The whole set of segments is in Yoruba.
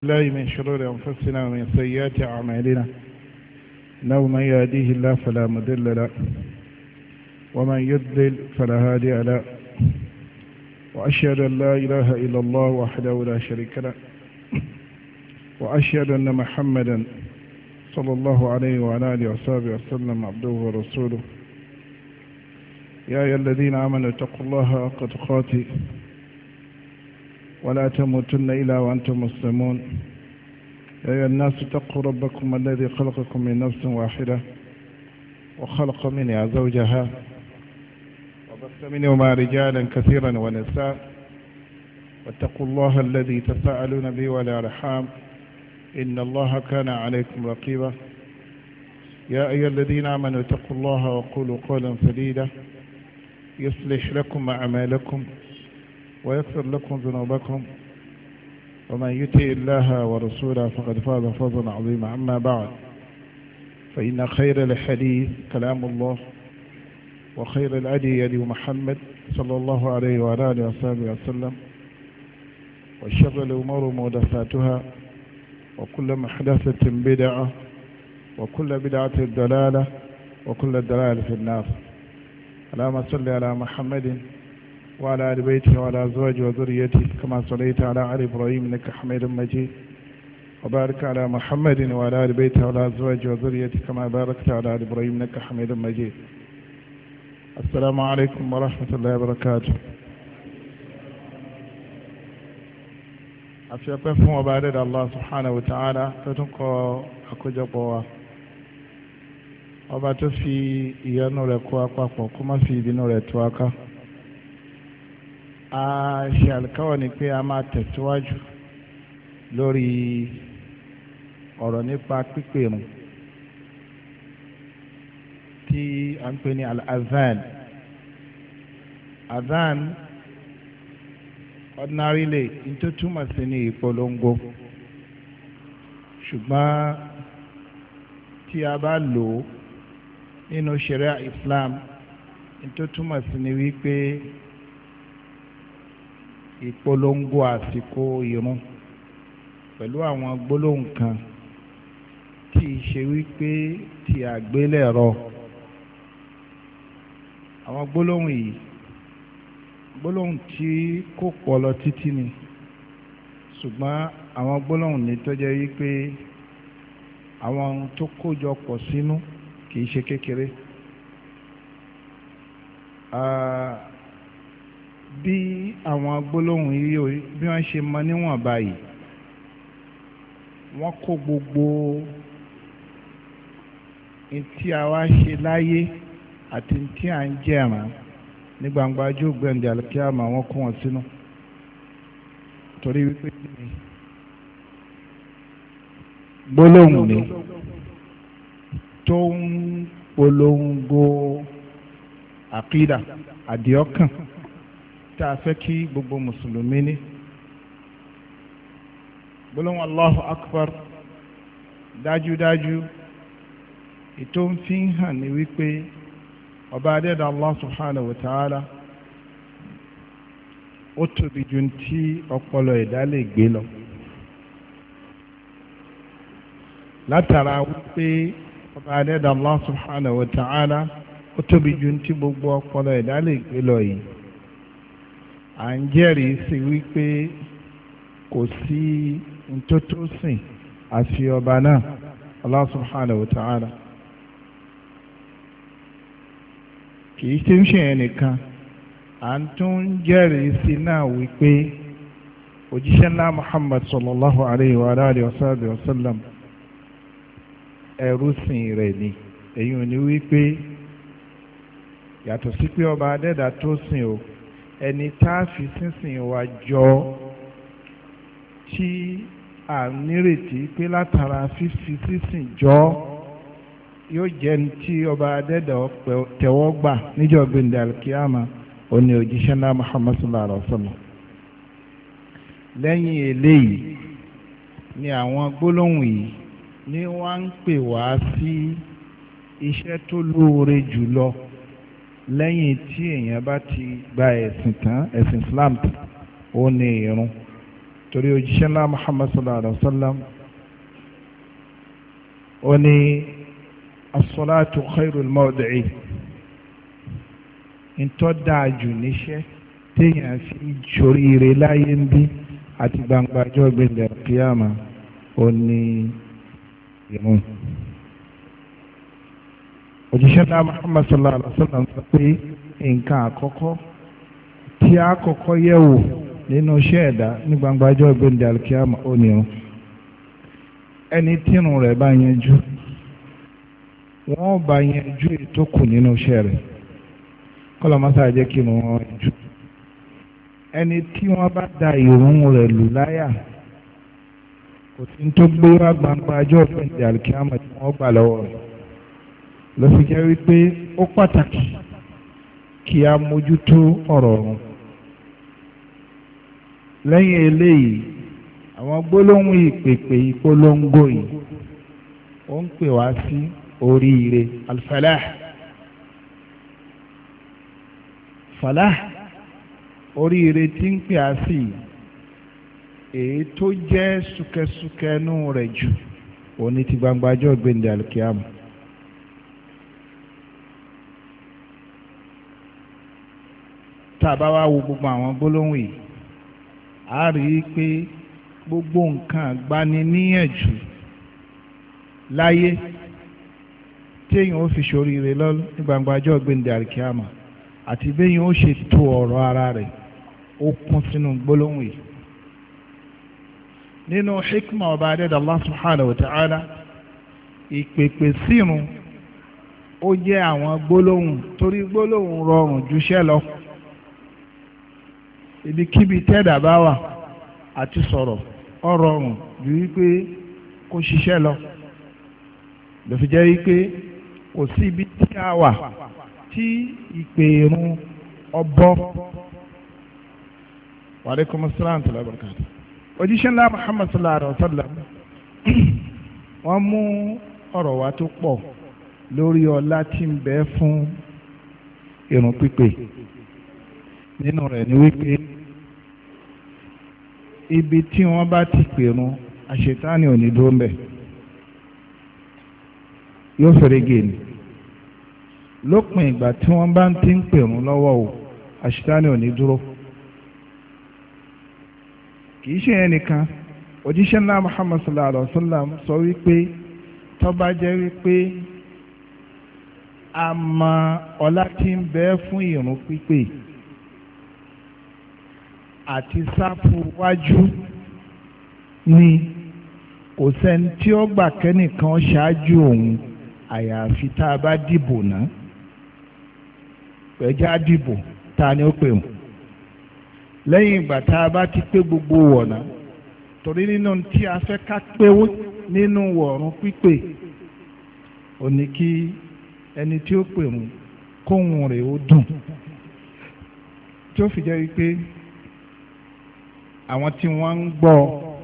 الله من شرور أنفسنا ومن سيئات أعمالنا إنه من يهديه الله فلا مضل له ومن يضلل فلا هادي له وأشهد أن لا إله إلا الله وحده لا شريك له وأشهد أن محمدا صلى الله عليه وعلى آله وصحبه وسلم عبده ورسوله يا أيها الذين آمنوا اتقوا الله حق تقاته ولا تموتن إلا وأنتم مسلمون يا أيها الناس اتقوا ربكم الذي خلقكم من نفس واحدة وخلق منها زوجها وبث منهما رجالا كثيرا ونساء واتقوا الله الذي تساءلون به والأرحام إن الله كان عليكم رقيبا يا أيها الذين آمنوا اتقوا الله وقولوا قولا سديدا يصلح لكم أعمالكم ويغفر لكم ذنوبكم ومن يطع الله ورسوله فقد فاز فوزا عظيما. أما بعد فإن خير الحديث كلام الله وخير الهدي هدي محمد صلى الله عليه وعلى آله وصحبه وسلم وشر الأمور محدثاتها وكل محدثة بدعة وكل بدعة ضلالة وكل ضلالة في النار. اللهم صل على محمد وعلى آل بيته وعلى أزواجه وذريته كما صليت على آل إبراهيم إنك حميد مجيد وبارك على محمد وعلى آل بيته وعلى أزواجه وذريته كما باركت على آل إبراهيم إنك حميد مجيد. السلام عليكم ورحمة الله وبركاته. أفيا فهم وبارد الله سبحانه وتعالى فتنقى أكجبوا ọba tó fi ìyọ́nú rẹ̀ kó apapọ̀ kó má fi ìbínú rẹ̀ tú aká. A ṣe àlùkáwọ̀ ni pé a máa tẹ̀síwájú lórí ọ̀rọ̀ nípa pípèrún tí a ń pè ní al-azan. Azan ordinarily n tó túmọ̀ sí ní ìpolongo, ṣùgbọ́n tí a bá lò ó nínú sharia Islam n tó túmọ̀ sí ní wípé ìpolongo àsìkò ìrun pẹ̀lú àwọn gbólóhùn kan tí í ṣe wípé ti àgbélẹ̀rọ. Àwọn gbólóhùn yìí gbólóhùn tí kò pọ̀ lọ títí ni, ṣùgbọ́n àwọn gbólóhùn ní tó jẹ́ wípé àwọn ohun tó kójọ pọ̀ sínú kìí ṣe kékeré. Bí àwọn gbólóhùn yìí bí wọ́n ṣe mọ níwọ̀n báyìí, wọ́n kó gbogbo ntí a wá ṣe láyé àti ntí à ń jẹ̀ràn ní gbangba ojú gbẹ̀ǹdẹ̀ alikiyama wọ́n kó wọn sínú. Torí wípé gbólóhùn ni tó ń polongo àkídà àdìọ́kàn tá a fẹ́ kí gbogbo mùsùlùmí ní. gbólóhùn Allahu Akbar dájúdájú ètò ń fi hàn ní wípé ọba adẹ́dàá Allah subhanahu wa ta'ala ó tóbi ju tí ọpọlọ ẹ̀dá lè gbé lọ. látara wípé ọba adẹ́dàá Allah subhanahu wa ta'ala ó tóbi ju tí gbogbo ọpọlọ ẹ̀dá lè gbé lọ yìí, à ń jẹ́rìí sí wípé kò sí ntótósìn àfi ọba náà Allah subhanahu wa ta'ala. kìí ṣe ń ṣèyẹn nìkan, à ń tún jẹ́rìí sí náà wípé òjíṣẹ́ ńlá Muhammad sallallahu alayhi wa alihi wa sallam ẹrú sìn rẹ̀ ni. èyí ò ní wípé yàtọ̀ sí pé ọba adẹ́dà tó sìn o, ẹni tá a fi sínsìn wa jọ tí à ń nírètí pé látara fífi sísìn jọ yóò jẹ́ ní tí ọba adẹ́dà tẹ̀wọ́ gbà níjọ́ gbẹ̀ndẹ̀ alkiyama òní òjíṣẹ́ ńlá Muhammad sallallahu alaihi wa sallam. lẹ́yìn eléyìí ni àwọn gbólóhùn yìí ni wọ́n ń pè wá sí iṣẹ́ tó lóore jùlọ lẹ́yìn tí èèyàn bá ti gba ẹ̀sìn tán, ẹ̀sìn Islam tán, ó ní ìrun. torí òjíṣẹ́ ńlá Muhammad sallallahu alaihi wa sallam ó ní as-salatu khairul mawdi'i ntọ́ dáa jù níṣẹ́ téèyàn fi ṣoríire láyé ń bí àti gbangba ọjọ́ gbẹ̀ndẹ̀ kíyàmá ó ní ìrun. òjíṣẹ́ ńlá Muhammad sallallahu alaihi wa sallam sọ pé nǹkan àkọ́kọ́ tí a kọ́kọ́ yẹ̀ wò nínú iṣẹ́ ẹ̀dá ní gbangba ọjọ́ gbẹ̀ndẹ̀ alikiyama ó ní irun. ẹni tírun rẹ̀ bá yanjú wọ́n bá yanjú ètò kù nínú iṣẹ́ rẹ̀ kọ́lọ̀ mọ́sá jẹ́ kí irun wọn yanjú. ẹni tí wọ́n bá da ìrun rẹ̀ lù láyà kò sí tó gbé wá gbangba ọjọ́ gbẹ̀ndẹ̀ alikiyama tí wọ́n gbà lọ́wọ́ rẹ̀. ló fi jẹ́ wípé ó pàtàkì kí a mójútó ọ̀rọ̀ ọ̀run. lẹ́yìn eléyìí àwọn gbólóhùn ìpèpè ìpolongo yìí ó ń pè wá sí oríire alfalah falah oríire tí ń pè á sí èyí tó jẹ́ súkẹsúkẹnú rẹ̀ jù òní ti gbangba ọjọ́ gbẹ̀ndẹ̀ alikiamu. tá a bá wá wo gbogbo àwọn gbólóhùn yìí a rí i pé gbogbo nǹkan àgbaniníyànjú láyé téèyàn ó fi ṣoríire lọ ní gbangba ọjọ́ gbẹ̀ndẹ̀ àríkíámà àti béèyàn ó ṣe tó ọ̀rọ̀ ara rẹ̀ ó kún sínú gbólóhùn yìí. nínú hikma ọba adẹ́dàá Allah subhanahu wa ta'ala ìpèpè sírun ó jẹ́ àwọn gbólóhùn torí gbólóhùn rọrùn jùṣẹ́ lọ. ibikíbi tẹ́dà bá wà àti sọ̀rọ̀ ó rọrùn ju wípé kó ṣiṣẹ́ lọ. ló fi jẹ́ wípé kò sí ibi tí a wà tí ìpè irun ọbọ̀. wa alaikum assalam wa barakatuh. òjíṣẹ́ ńlá Muhammad sallallahu alaihi wa sallam wọ́n mú ọ̀rọ̀ wá tó pọ̀ lórí ọlá tí ń bẹ fún irun pípé. nínú rẹ̀ ni wípé ibi tí wọ́n bá ti pèrún àṣetánì ò ní dúró mbẹ̀ yóò fẹ́rẹ̀ gèèní lópin ìgbà tí wọ́n bá ti ń pèrún lọ́wọ́ o àṣetánì ò ní dúró. kì í ṣe ẹnìkan òjíṣẹ́ ńlá Muhammad sallallahu alaihi wa sallam sọ wípé tó bá jẹ́ wípé a mọ ọlá tí ń bẹ fún ìrun pípé àti sáfù wájú ni kò sẹ́ni tí ó gbà kẹ́nìkan ṣáájú òun àyàfi tá a bá dìbò náà ẹjẹ́ á dìbò ta ni ó pè wọ́n lẹ́yìn ìgbà tá a bá ti pé gbogbo wọ̀nà torí nínú tí a fẹ́ ká pé nínú wọ̀run pípé ò ní kí ẹni tí ó pè wọ́n kóhun rẹ̀ ó dùn tí ó fi jẹ́ wípé àwọn tí wọ́n ń gbọ́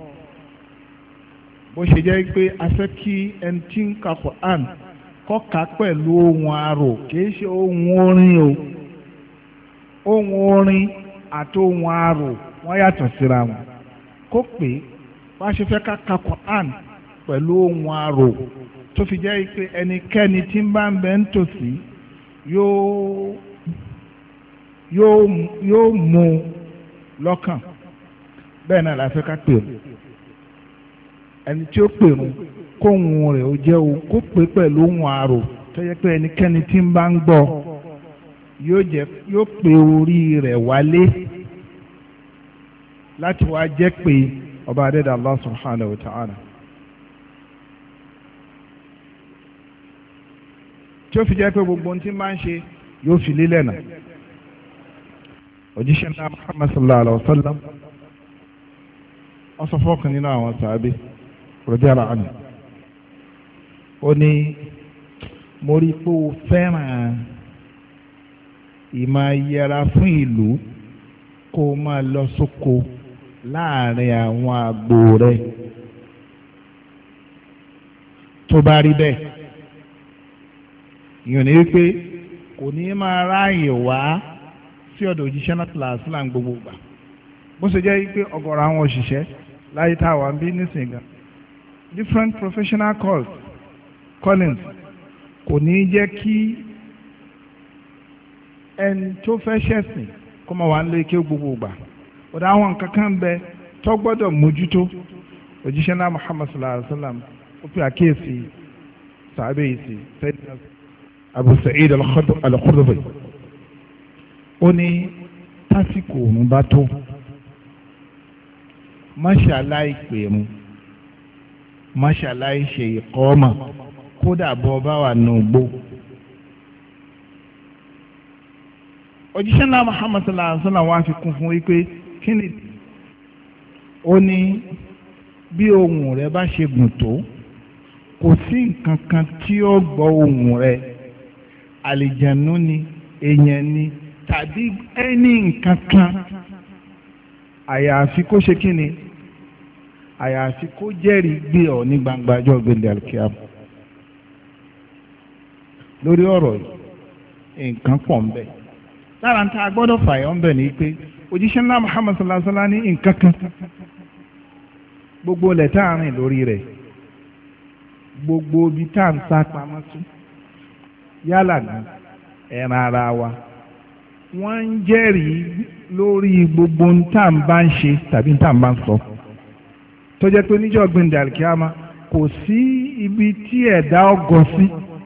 bó ṣe jẹ́ pé a fẹ́ kí ẹni tí ń ka Quran kọ́ka pẹ̀lú ohun arò kìí ṣe ohun orin o ohun orin àti ohun arò wọ́n yàtọ̀ síra wọn kó pé wọ́n ṣe fẹ́ ká ka Quran pẹ̀lú ohun arò tó fi jẹ́ pé ẹnikẹ́ni tí ń bá ń bẹ ń tòsí yóò mú lọ́kàn bẹ́ẹ̀ náà la fẹ́ ká pè ọ́ ẹni tí ó pè ọ́ kóhun rẹ̀ ó jẹ́ o kó pè pẹ̀lú ohun àrò tó yẹ pé ẹnikẹ́ni tí ń bá ń gbọ́ yóò pè orí rẹ̀ wálé láti wá jẹ́ pé ọba adẹ́dàá Allah subhanahu wa ta'ala. tí ó fi jẹ́ pé gbogbo ohun tí máa ń ṣe yóò fi lélẹ̀ náà òjíṣẹ́ náà Muhammad sallallahu alaihi wa sallam wọ́n sọ fọ́ọ̀kan nínú àwọn sàábé radiyallahu anhu ó ní mo rí pé o fẹ́ràn ìmọ̀ yẹra fún ìlú kó o máa lọ sóko láàrin àwọn àgbò rẹ tó bá rí bẹ́ẹ̀ ìyọ̀n ní wípé kò ní máa ráàyè wá sí ọ̀dọ̀ òjíṣẹ́ náà tìlà sílà ń gbogbo gbà bó ṣe jẹ́ pé ọ̀gọ̀rọ̀ àwọn òṣìṣẹ́ láyé tá a wà ń bí nísìnyí gan different professional callings kò ní jẹ́ kí ẹni tó fẹ́ ṣẹ̀sìn kó máa wà ń lé kí gbogbo gbà ọ̀dọ̀ àwọn nǹkan kan bẹ tó gbọ́dọ̀ mójútó òjíṣẹ́ náà Muhammad sallallahu alayhi wa sallam ó fi àkíyèsí sàábẹ̀ yìí sí Sayyidina Abu Sa'id al-Khudri ó ní tásìkò òun bá tó máṣáláì pè mú máṣáláì ṣe ìkọ́mà kódà bọ́ bá wà nù gbó. òjíṣẹ́ náà Muhammad sallallahu alaihi wa sallam wá fi kún fún wípé kí ni ó ní bí ohùn rẹ bá ṣe gùn tó kò sí nǹkan kan tí ó gbọ́ ohùn rẹ àlìjànú ni èèyàn ni tàbí ẹni nǹkan kan àyàfi kó ṣe kí ni àyàfi kó jẹ́rìí gbé ọ ní gbangba ọjọ́ gbẹ̀ndẹ̀ alkiam lórí ọ̀rọ̀ yìí nǹkan pọ̀ ń bẹ lára ń ta gbọ́dọ̀ fàyọ̀ ń bẹ ní pé òjíṣẹ́ ńlá Muhammad sallallahu alaihi wa sallam ní nǹkan kan gbogbo ilẹ̀ tá à ń rìn lórí rẹ̀ gbogbo ibi tá à ń sá pamọ́ sí yálà ní ẹran ara wa wọ́n ń jẹ́rìí lórí gbogbo tá à ń bá ń ṣe tàbí tá à ń bá ń sọ tó jẹ́ pé níjọ́ gbẹ̀ndẹ̀ àlìkíyàmá kò sí ibi tí ẹ̀dá ọgọ́ sí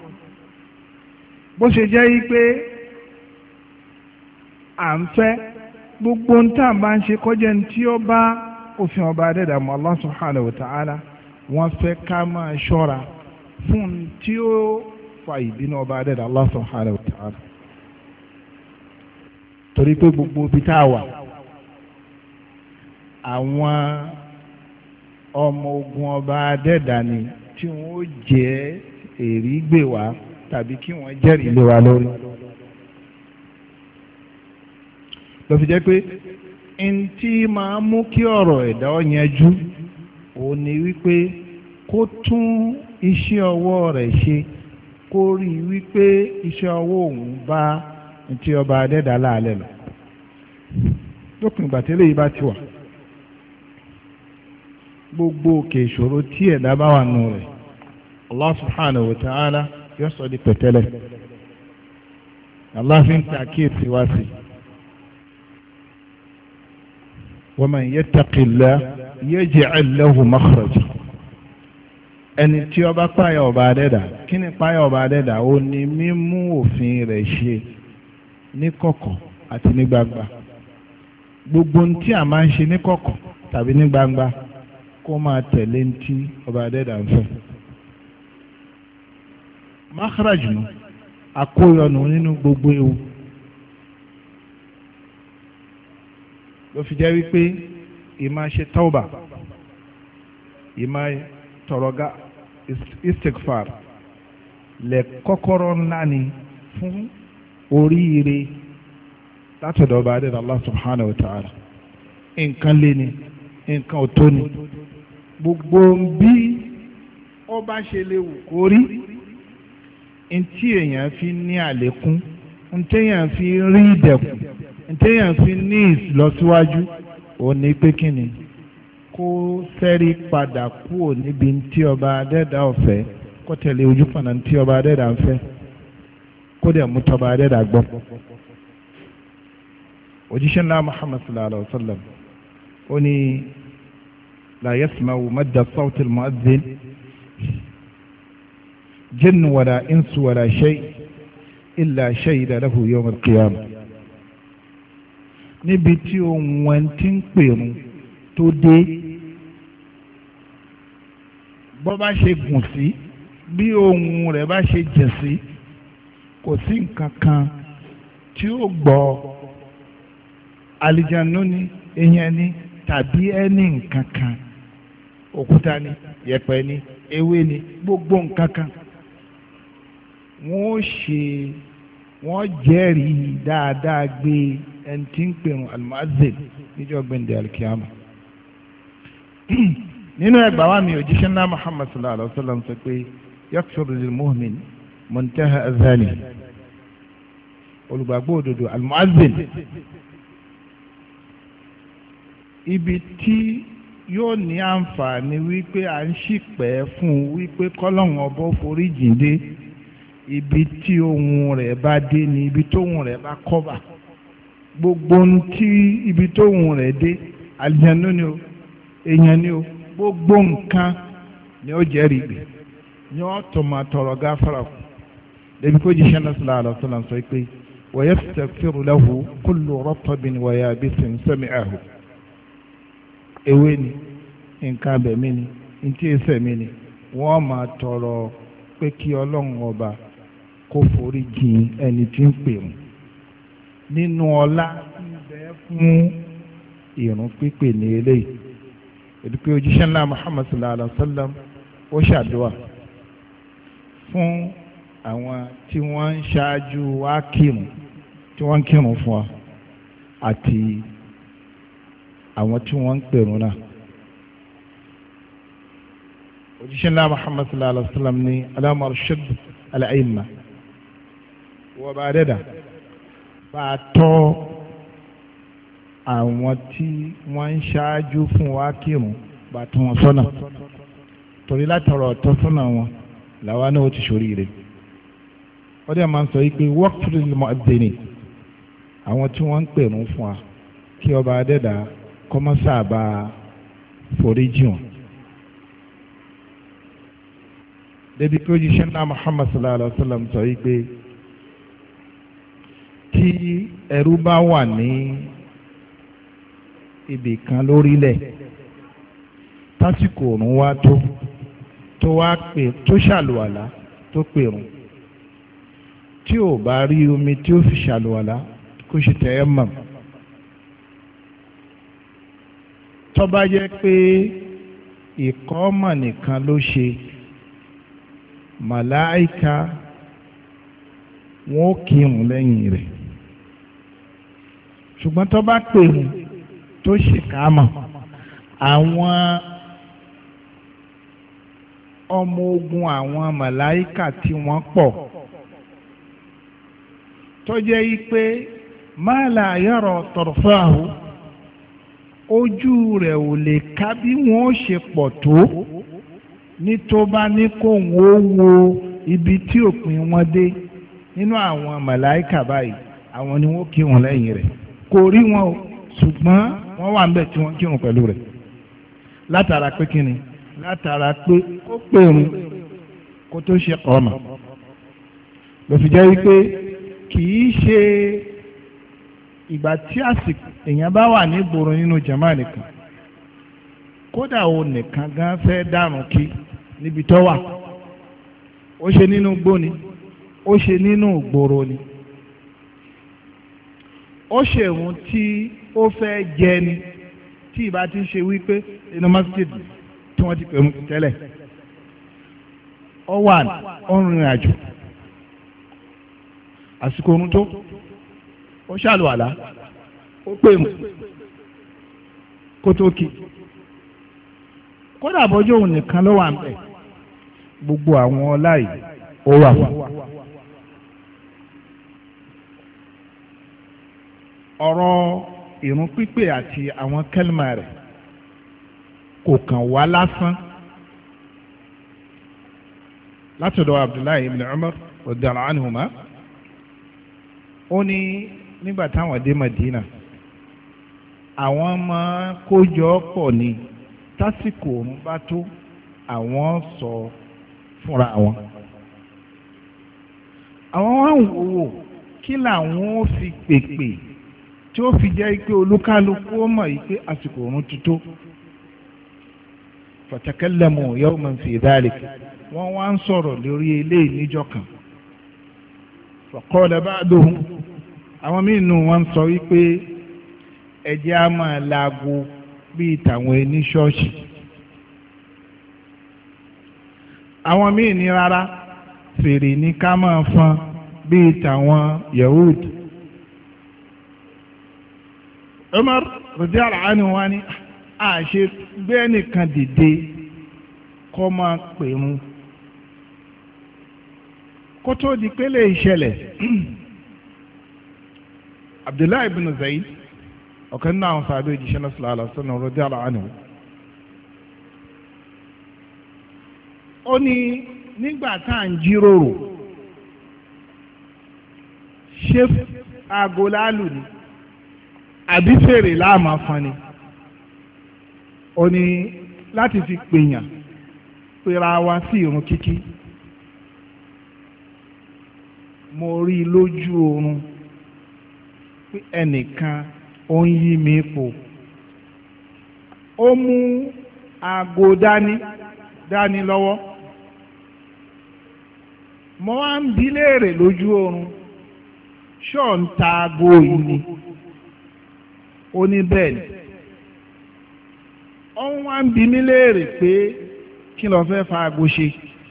bó ṣe jẹ́ yí pé à ń fẹ́ gbogbo tá à ń bá ń ṣe kọjá ní tí ó bá òfin ọba adẹ́dàmú Allah subhanahu wa ta'ala wọ́n fẹ́ ká máa ṣọ́ra fún tí ó fa ìbínú ọba adẹ́dàmú Allah subhanahu wa ta'ala torí pé gbogbo ibi tá a wà àwọn ọmọ ogun ọba adẹ́dàní tí wọ́n jẹ́ èrí gbé wá tàbí kí wọ́n jẹ́rìí lé wa lórí lọ fi jẹ́ pé ntí máa mú kí ọ̀rọ̀ ẹ̀dá ọ̀yanjú òun ni wípé kó tún iṣẹ́ ọwọ́ rẹ̀ ṣe kó rí i wípé iṣẹ́ ọwọ́ òun bá ntí ọba adẹ́dà láàlẹ́ lọ lópin ìgbà tẹ́lẹ̀ yìí bá ti wà gbogbo òkè ìṣòro tí ẹ̀dá bá wà nù rẹ̀ Allah subhanahu wa ta'ala yóò sọ di pẹ̀tẹ́lẹ̀ Allah fi ń ta kíyèsí wá sí wa man yattaqillah yaj'al lahu makhraja ẹni tí ó bá páyà ọba adẹ́dà kí ni páyà ọba adẹ́dà ó ní mímú òfin rẹ̀ ṣe ní kọ̀kọ̀ àti ní gbangba gbogbo tí a máa ń ṣe ní kọ̀kọ̀ tàbí ní gbangba kó máa tẹ̀lé ntí ọba adẹ́dà ń fẹ́. makhraj nù àkóyọnù nínú gbogbo ewu ló fi jẹ́ wípé ìmá ṣe tauba ìmá tọrọgá istikfar lẹ kọ́kọ́rọ́ ńlá ni fún oríire látọ̀dọ̀ ọba adẹ́dà Allah subhanahu wa ta'ala nǹkan lé ni nǹkan ò tó ni gbogbo bí ó bá ṣe lè wù kó rí ntí èèyàn fi ní àlékún ntí èèyàn fi rí ìdẹ̀kùn ntí èèyàn fi ní ìlọsíwájú òní pé kíni kó sẹ́rí padà kúrò níbi ntí ọba adẹ́dà ọ̀fẹ́ kó tẹ̀lé ojú pọ̀nà ntí ọba adẹ́dà ń fẹ́ kó dẹ̀ mú tọba adẹ́dà gbọ́. òjíṣẹ́ ńlá Muhammad sallallahu alaihi wa sallam ó ní la yasma'u madda sawti al-mu'adhdhin jinn wala insu wala shay illa shahida lahu yawm al-qiyamah níbi tí ohun wọn ti ń pèrún tó dé bọ́ bá ṣe gùn sí bí ohun rẹ̀ bá ṣe jẹ̀ sí kò sí nǹkan kan tí ó gbọ́ àlìjànú ni èèyàn ni tàbí ẹni nǹkan kan òkúta ni yẹ̀pẹ̀ ni ewé ni gbogbo nǹkan kan wọ́n jẹ́rìí dáadáa gbé ẹni tí ń pèrún almuazzin níjọ́ gbẹ̀ndẹ̀ alikiyama nínú ẹgbàá wa mi òjíṣẹ́ ńlá Muhammad sallallahu alaihi wa sallam sọ pé yakshuru lil mu'min muntaha azali olùgbàgbọ́ òdodo almuazzin ibi tí yóò ní àǹfààní wípé à ń ṣìpẹ̀ fún un wípé kọ́lọ́hún ọbọ̀ forí jìndé ibi tí ohun rẹ̀ bá dé ni ibi tóhun rẹ̀ bá kọ́bà gbogbo ohun tí ibi tóhun rẹ̀ dé àlùjànnú ni o èèyàn ni o gbogbo nǹkan ni ó jẹ́rìí gbé ni ó tó máa tọrọ gáfárà kù lẹ́bi kó jíṣẹ́ náà sallallahu alaihi wasallam sọ pé wa yastaghfiru lahu kullu ratbin wa yabisin sami'ahu ewé ni nǹkan abẹ̀mí ni ntí ẹsẹ̀ mi ni wọ́n máa tọrọ pé kí ọlọ́run ọba kó forí jìn ẹni tí ń pè mú nínú ọlá ibẹ̀ fún ìrun pípè ní eléyìí èdè òjíṣẹ́ ńlá Muhammad sallallahu alaihi wa sallam ó ṣàdúrà fún àwọn tí wọ́n ń ṣáájú wá kírun tí wọ́n ń kírun fún wa àti àwọn tí wọ́n ń pèrún náà òjíṣẹ́ ńlá Muhammad sallallahu alaihi wa sallam ní Allahumma arshid al-a'imma wọ́n bá dẹ́dà bá a tọ́ àwọn tí wọ́n ń ṣáájú fún wa kírun bá tọ́ wọn sọ́nà torí látọ̀rọ̀ ọ̀tọ́ sọ́nà wọn làwa náà ó ti ṣoríire wọ́n dẹ̀ máa ń sọ yìí pé waqfir lil mu'adhdhinin àwọn tí wọ́n ń pèrún fún wa kí ọba adẹ́dà kọ́mọ́sá bá foríjì wọn. débi pé òjíṣẹ́ ńlá Muhammad sallallahu alaihi wa sallam sọ yìí pé tí ẹrú bá wà ní ibì kan lórílẹ̀ tásìkò òrùn wá tó wá pè tó ṣàlùwàlá tó pèrún tí ò bá rí omi tí ó fi ṣàlùwàlá kó ṣe tayammum tó bá jẹ́ pé ìkọ́mọ̀ nìkan ló ṣe màláìka wọn ó kírun lẹ́yìn rẹ̀ ṣùgbọ́n tó bá pèrún tó ṣèkámọ̀ àwọn ọmọ ogun àwọn màláìka tí wọ́n pọ̀ tó jẹ́ yí pé ma la yara tarfahu ojú rẹ̀ ò lè ká bí wọ́n ṣe pọ̀ tó ní tó bá ní kó wọ́n wo ibi tí òpin wọn dé nínú àwọn màláìka báyìí àwọn ni wọ́n kírun lẹ́yìn rẹ̀ kò rí wọn o ṣùgbọ́n wọ́n wà níbẹ̀ tí wọ́n kírun pẹ̀lú rẹ̀ látara pé kíni látara pé ó pèrún kó tó ṣe kọ́mà ló fi jẹ́ wípé kì í ṣe ìgbà tí àsìkò èèyàn bá wà ní ìgboro nínú jama nìkan kódà o nìkan gan fẹ́ dàrún kí níbi tó wà ó ṣe nínú gbóni ó ṣe nínú ìgboro ni ó ṣèrun tí ó fẹ́ jẹ ni tí ìbá ti ṣe wípé inú masjid tí wọ́n ti pè mú tẹ́lẹ̀ ó wà ó ń rìnrìn àjò àsìkò orun tó ó ṣàlùwàlá ó pè mú kó tó kí kódà bọ́jú òun nìkan ló wà ń bẹ̀ gbogbo àwọn ọlá yìí ó wà fún ọ̀rọ̀ ìrun pípé àti àwọn kẹ́lìmà rẹ̀ kò kàn wá lásán látọ̀dọ̀ Abdullahi ibn Umar radiyallahu anhuma ó ní nígbà táwọn dé Madina àwọn máa kójọ pọ̀ ní tásìkò òun bá tó àwọn sọ fúnra wọn àwọn wá ń wò kí làwọn ó fi pèpè tí ó fi jẹ́ pé olúkálukú ó mọ̀ yìí pé àsìkò òun ti tó fatakallamu yawman fi dhalik wọ́n wá ń sọ̀rọ̀ lórí eléyìí níjọ́ kan faqala ba'duhum àwọn míì nù wọ́n sọ wípé ẹjẹ́ á máa laago bíi tàwọn ẹni ṣọ́ọ̀ṣì àwọn míì ní rárá fèrè ní ká máa fọn bíi tàwọn Yahud Umar radiyallahu anhu wa ni àṣẹ gbé ẹnìkan dìde kọ́ máa pèrún kó tó di pélé ìṣẹ̀lẹ̀ Abdullahi ibn Zayd ọ̀kan nínú àwọn sàbẹ̀ òjíṣẹ́ náà sallallahu alaihi wasallam radiyallahu anhu ó ní nígbà tá à ń jíròrò ṣé aago láàlù ni àbí fèrè láàmà fan ni ó ní láti fi pèèyàn pera wa sí irun kíkí mo rí i lójú oorun pé ẹnìkan ó ń yí mi pò ó mú aago dání lọ́wọ́ mo wá ń bi léèrè lójú oorun ṣọ́ ń ta aago yìí ni ó ní bẹ́ẹ̀ ni ó wá ń bi mí léèrè pé kí ló fẹ́ fa aago ṣe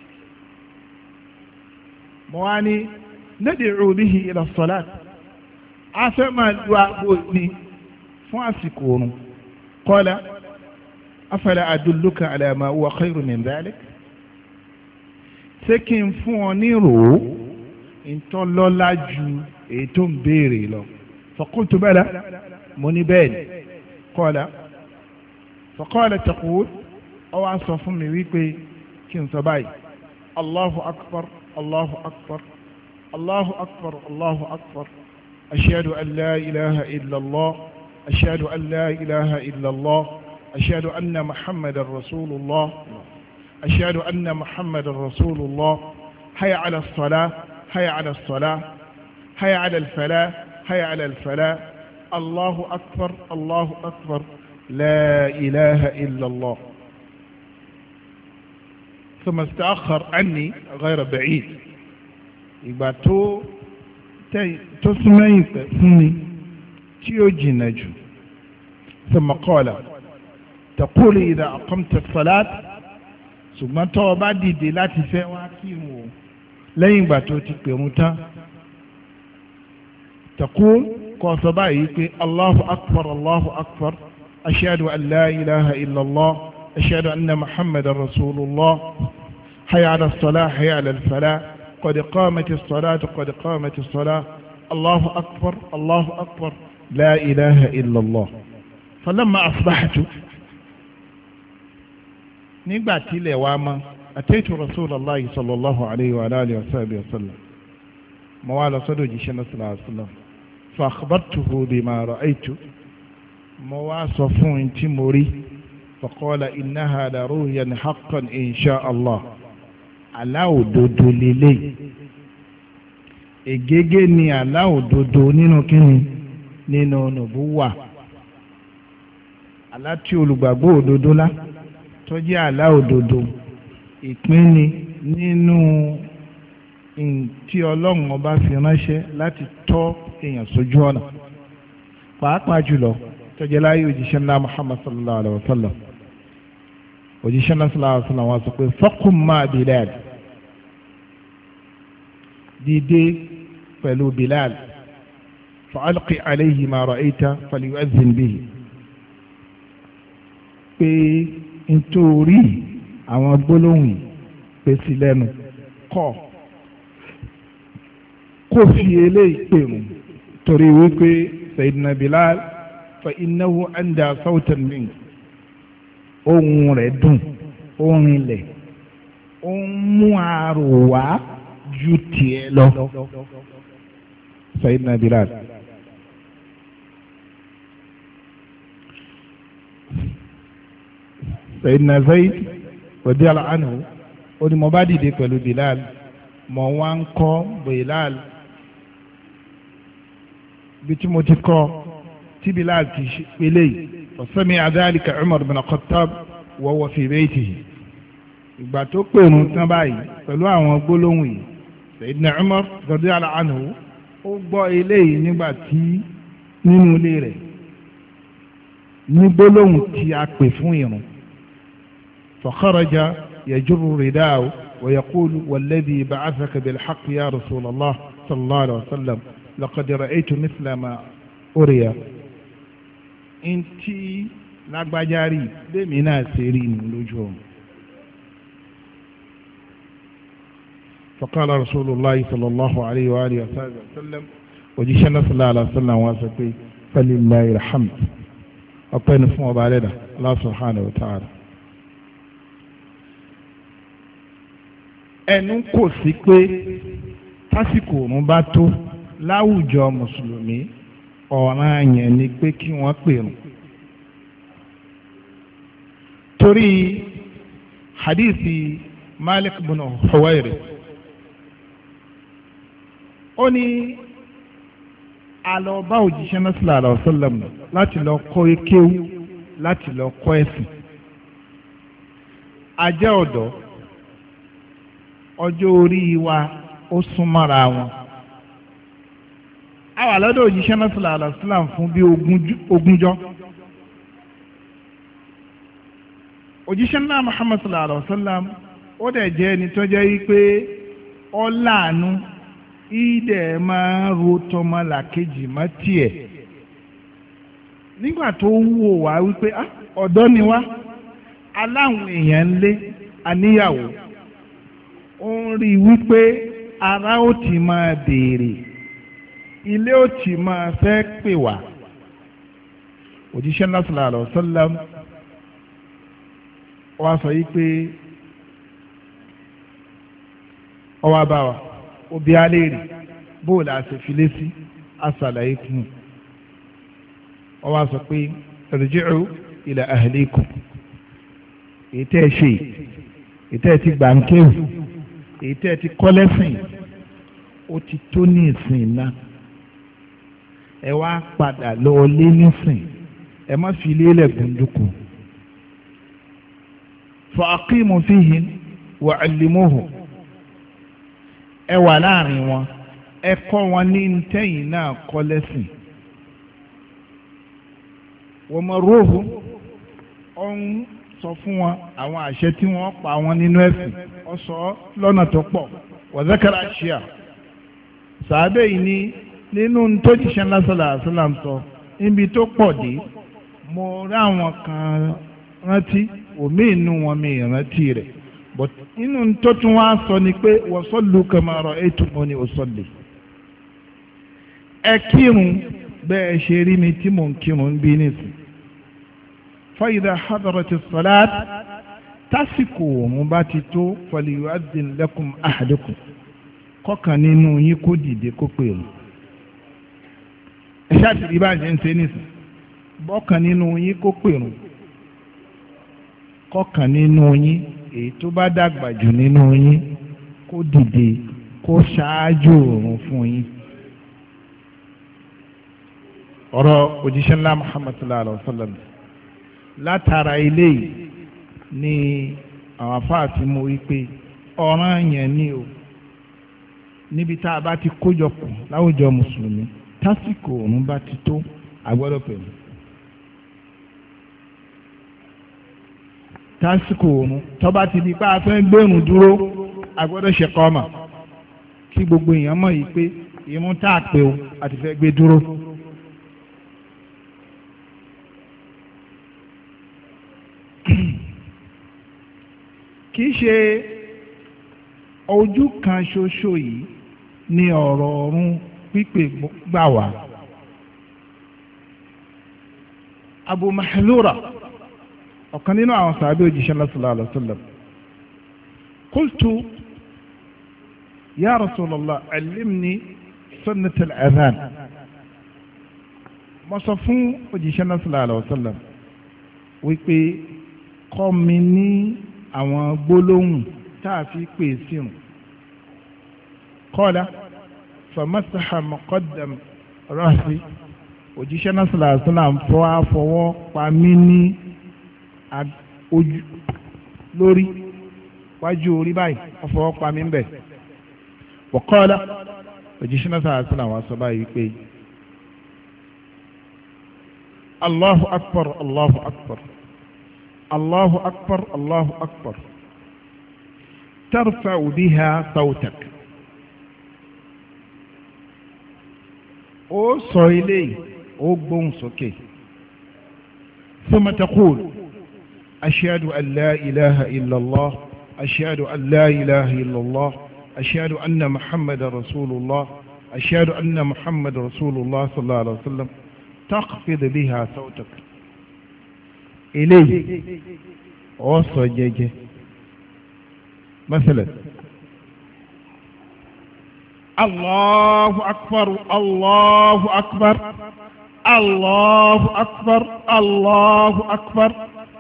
mo wá ní nad'u bihi ila salat a fẹ́ máa lu aago ni fún àsìkò oorun qala afala adulluka ala ma huwa khayru min dhalik ṣé kí n fún ọ ní ròó ìtọ́lọ́lá ju èyí tó ń béèrè lọ faqultu bala mo ní bẹ́ẹ̀ ni qala taqul ọ wá sọ fún mi wípé kí n sọ báyìí allahu akbar allahu akbar allahu akbar allahu akbar ashhadu an la ilaha illallah ashhadu an la ilaha illallah ashhadu anna muhammadan rasulullah ashhadu anna muhammadan rasulullah hayya ala as-salah hayya ala as-salah hayya ala al-falah hayya ala al-falah allahu akbar allahu akbar la ilaha illallah ثم استأخر عني غير بعيد ìgbà tó súnmẹ́yìn fún mi tí ó jìnà jù ثم قال تقول إذا أقمت الصلاة ṣùgbọ́n tó o bá dìde láti fẹ́ wá kírun o lẹ́yìn ìgbà tó ti pèrún tán تقول kó sọ báyìí pé Allahu akbar Allahu akbar ashhadu an la ilaha illallah أشهد أن محمد رسول الله حي على الصلاة حي على الفلاح قد قامت الصلاة قد قامت الصلاة الله أكبر الله أكبر لا إله إلا الله فلما أصبحت نقبعت لي واما أتيت رسول الله صلى الله عليه وعلى آله وصحبه وسلم موالى صدوجي صلى الله عليه وسلم فأخبرته بما رأيت مواصفون تموري فقال إنها لرؤيا حقا إن شاء الله aláòdodo lélẹ̀ ègégé ni aláòdodo nínú kíni nínú nùbúwà àlá tí olùgbàgbọ́ òdodo lá tó jẹ́ aláòdodo ìpín ni nínú tí ọlọ́run ọba fi ránṣẹ́ láti tọ́ èèyàn sójú ọ̀nà pàápàá jùlọ tó jẹ́ láyé òjíṣẹ́ ńlá Muhammad sallallahu alaihi wa sallam òjíṣẹ́ náà sallallahu alaihi wasallam wá sọ pé faqum ma Bilal dìde pẹ̀lú Bilal fa'alqi alayhi ma ra'ayta falyu'adhdhin bihi pé nítorí àwọn gbólóhùn pèsè lẹ́nu kó fi eléyìí pèrún torí wípé Sayyidina Bilal fa innahu anda sawtan minka ohùn rẹ̀ dùn ohùn ilẹ̀ ó ń mú àrò wá ju tiẹ̀ lọ Sayyidina Bilal Sayyidina Zayd radiyallahu anhu ó ní mo bá dìde pẹ̀lú Bilal mo wá ń kọ́ Bilal bí tí mo ti kọ́ tí Bilal ti ṣe pélé yìí. وسمع ذلك عمر بن الخطاب وهو في بيته ìgbà tó pèrún tán báyìí pẹ̀lú àwọn gbólóhùn yìí Sayyidina Umar radiyallahu anhu ó gbọ́ eléyìí nígbà tí nínú ilé rẹ̀ ní gbólóhùn tí a pè fún ìrun فخرج يجر رداءه ويقول والذي بعثك بالحق يا رسول الله صلى الله عليه وسلم لقد رأيت مثل ما أري ntí lágbájárì lèmi náà ṣe rí ní lójú ọ̀hún. فقال رسول الله صلى الله عليه وآله وسلم òjíṣẹ́ náà sallallahu alaihi wasallam wá sọ pé falillahi alhamd ọpẹ́ ni fún ọba rẹ̀ Allah subhanahu wa ta'ala. ẹnu kò sí pé tásìkò òun bá tó láwùjọ mùsùlùmí ọ̀ranyàn ni pé kí wọ́n pèrún. torí hadithi Malik bin Huwairi ó ní alọ bá òjíṣẹ́ náà sallallahu alaihi wasallam láti lọ kọ́ kéwú láti lọ kọ́ ẹ̀sìn. ajẹ́ ọ̀dọ́ ọjọ́ orí wa ó súnmọ́ra wọn. a wà lọ́dọ̀ òjíṣẹ́ náà sallallahu alaihi wasallam fún bí ogúnjọ́. òjíṣẹ́ náà Muhammad sallallahu alaihi wasallam ó dẹ̀ jẹ́ ẹni tó jẹ́ wípé ó láàánú ìdẹ̀ máa ń ro tọmọlàkejì mọ́ tiẹ̀. nígbà tó wò wá wípé ọ̀dọ́ ni wá aláwọn èèyàn ń lé aníyàwó ó ń rí i wípé ara ó ti máa béèrè ilé ó ti máa fẹ́ pè wá. òjíṣẹ́ náà sallallahu alaihi wasallam wá sọ yìí pé ọwọ́ bá wa òbí aléèrè bóòlù àṣefilé sí àṣàlàyé fún un. ọwọ́ sọ pé irji'u ila ahlikum èyí tẹ́ ẹ ṣe èyí tẹ́ ẹ ti gbà ń kéwù èyí tẹ́ ẹ ti kọ́ lẹ́sìn ó ti tó ní ìsìn náà ẹ wá padà lọ lé nísìn ẹ má fi ilé lẹ́gùn dúkù. fa aqimu fihin wa allimuhu ẹ wà láàrin wọn ẹ kọ́ wọn ní ntẹ́yìn náà kọ́ lẹ́sìn. wọ́n mọ róòhù ọ̀hún sọ fún wọn àwọn àṣẹ tí wọ́n pa wọn nínú ẹ̀sìn ọ sọ lọ́nà tó pọ̀ wa zakara ṣíà. sàábẹ̀ yìí ní nínú ntòjíṣẹ́ lásàlà àṣàlám sọ níbi tó pọ̀ dé mo rí àwọn kan rántí òmí inú wọn mi ìrántí rẹ̀. but inú tó tún wá sọ ni pé wa sallu kama ra'aytumuni usalli. ẹ kírun bẹ́ẹ̀ ṣe rí mi tí mò ń kírun bí nìsín. fa idha hadarati salat tásìkò òun bá ti tó falyu'adhdhin lakum ahadukum kọ́kàn nínú yín kó dìde kó pèrò. ẹ ṣáà ti rí bá ṣe ń ṣe nìsín bọ́kàn nínú yín kó pèrò kọ́kàn nínú yín èyí tó bá dàgbà jù nínú yín kó dìde kó ṣáájú òun fún yín. ọ̀rọ̀ òjíṣẹ́ ńlá Muhammad sallallahu alaihi wa sallam látara eléyìí ni àwọn afáàtì mú wípé ọ̀ranyàn ni o níbi tá a bá ti kójọpọ̀ láwùjọ mùsùlùmí tásìkò òun bá ti tó àgbọ́dọ̀ pẹ̀lú. tásìkò òun tọ́ba ti di pé a fẹ́ gbẹ̀rùn dúró a gbọ́dọ̀ ṣe kọ́mà kí gbogbo èèyàn mọ̀ yìí pé irun tá a pè o a ti fẹ́ gbé dúró. kì í ṣe ojú kan ṣoṣo yìí ni ọ̀rọ̀ ọ̀run pípé gbà wá. Abu Mahlura ọ̀kan nínú àwọn sàbẹ̀ òjíṣẹ́ sallallahu alaihi wasallam qultu ya Rasulallah allimni sunnat al-adhan. mo sọ fún òjíṣẹ́ sallallahu alaihi wasallam wípé kọ́ mi ní àwọn gbólóhùn tá a fi pè sírun. qala famasaha muqaddam ra'si òjíṣẹ́ sallallahu alaihi wasallam fọwọ́ pa mí ní ojú lórí wájú orí báyìí wọ́n fọwọ́ pa mí bẹ̀. wa qala òjíṣẹ́ sallallahu alaihi wasallam wá sọ báyìí pé Allahu akbar Allahu akbar Allahu akbar Allahu akbar tarfa'u biha sawtak. ó sọ eléyìí ó gbóhùn sókè. thumma taqul ashhadu an la ilaha illallah ashhadu an la ilaha illallah ashhadu anna muhammadar rasulullah ashhadu anna muhammadar rasulullah sallallahu alaihi wasallam takhfid biha sawtak eléyìí ó sọ jẹ́jẹ́ masalan Allahu akbar Allahu akbar Allahu akbar Allahu akbar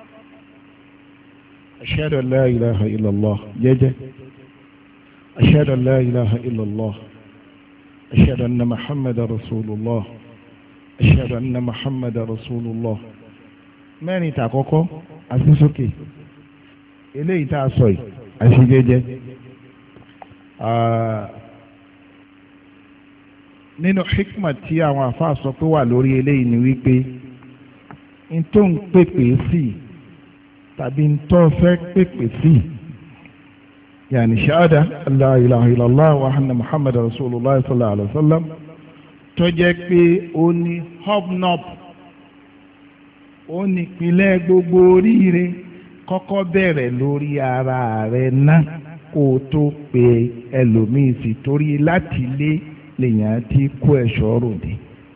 ashhadu an la ilaha illallah jẹ́jẹ́ ashhadu an la ilaha illallah ashhadu anna muhammadar rasulullah ashhadu anna muhammadar rasulullah mẹ́rin ta kọ́kọ́ àti sókè eléyìí tá a sọ yìí àti jẹ́jẹ́ nínú hikma tí àwọn àfáà sọ pé wà lórí eléyìí ni wípé n tó ń pèpè sí tàbí n tó fẹ́ pèpè sí yàní ṣáàdà la ilaha illallah wa anna muhammad rasulullah sallallahu alaihi wa sallam tó jẹ́ pé ó ní hobnob ó ní ìpìlẹ̀ gbogbo oríire kọ́kọ́ bẹ̀rẹ̀ lórí ara rẹ̀ náà kó o tó pe ẹlòmíì sí torí láti lé lèyàn ti kó ẹ̀ṣọ́ ròde.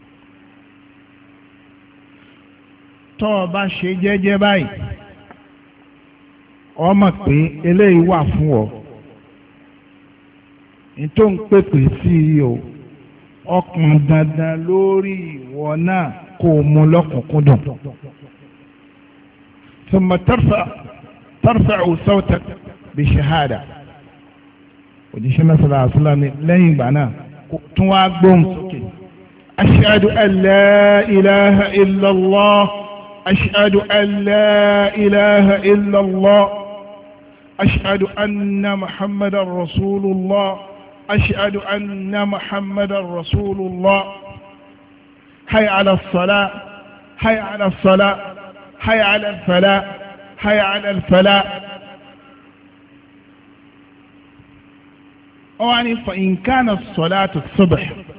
tọ́ ọ bá ṣe jẹ́jẹ́ báyìí ọ mọ̀ pé eléyìí wà fún ọ ní tó ń pèpè sí i o ọkàn dandan lórí ìwọ náà kó o mú lọ́kùnkúndùn. ثم ترفع صوتك بشهادة òjíṣẹ́ náà sallallahu alaihi wasallam lẹ́yìn ìgbà náà tún wá gbóhùn sókè ashhadu an la ilaha illallah ashhadu an la ilaha illallah ashhadu anna muhammadar rasulullah ashhadu anna muhammadar rasulullah hayya ala salah hayya ala salah hayya ala falah hayya ala falah. ọwọ́ ni fa in kana salatu subh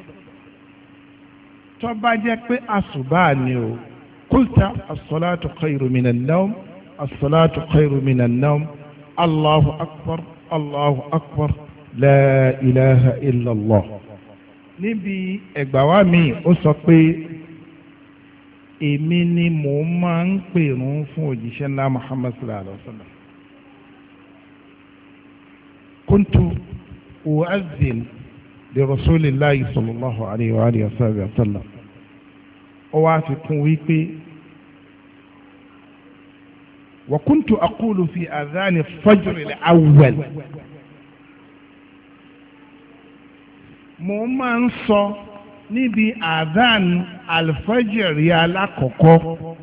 tó bá jẹ́ pé àsùbá ni o qulta as-salatu khayru minan nawm as-salatu khayru minan nawm allahu akbar la ilaha illallah. níbi ẹgbàá mi ó sọ pé èmi ni mò ń máa ń pèrún fún òjíṣẹ́ ńlá muhammad sallallahu alaihi wa sallam kuntu أؤذن لرسول الله صلى الله عليه وآله وسلم أوافق ويكي وكنت أقول في أذان الفجر الأول mo máa ń sọ níbi adhan alfajiri alákọ̀ọ́kọ́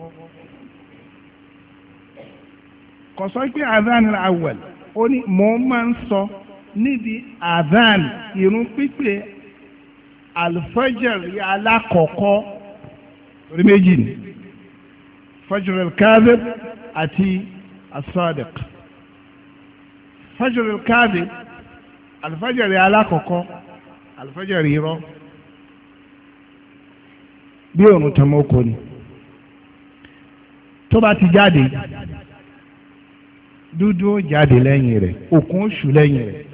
kò sọ pé adhan al-awwal ó ní mo máa ń sọ níbi adhan irun pípé alfajiri alákọ̀ọ́kọ́ orí méjì ni fajr al-kadhib àti as-sadiq fajr al-kadhib alfajiri alákọ̀ọ́kọ́ alfajiri irọ́ bí òrùn tọmọkọ ni tó bá ti jáde dúdú ó jáde lẹ́yìn rẹ̀ òkun oṣù lẹ́yìn rẹ̀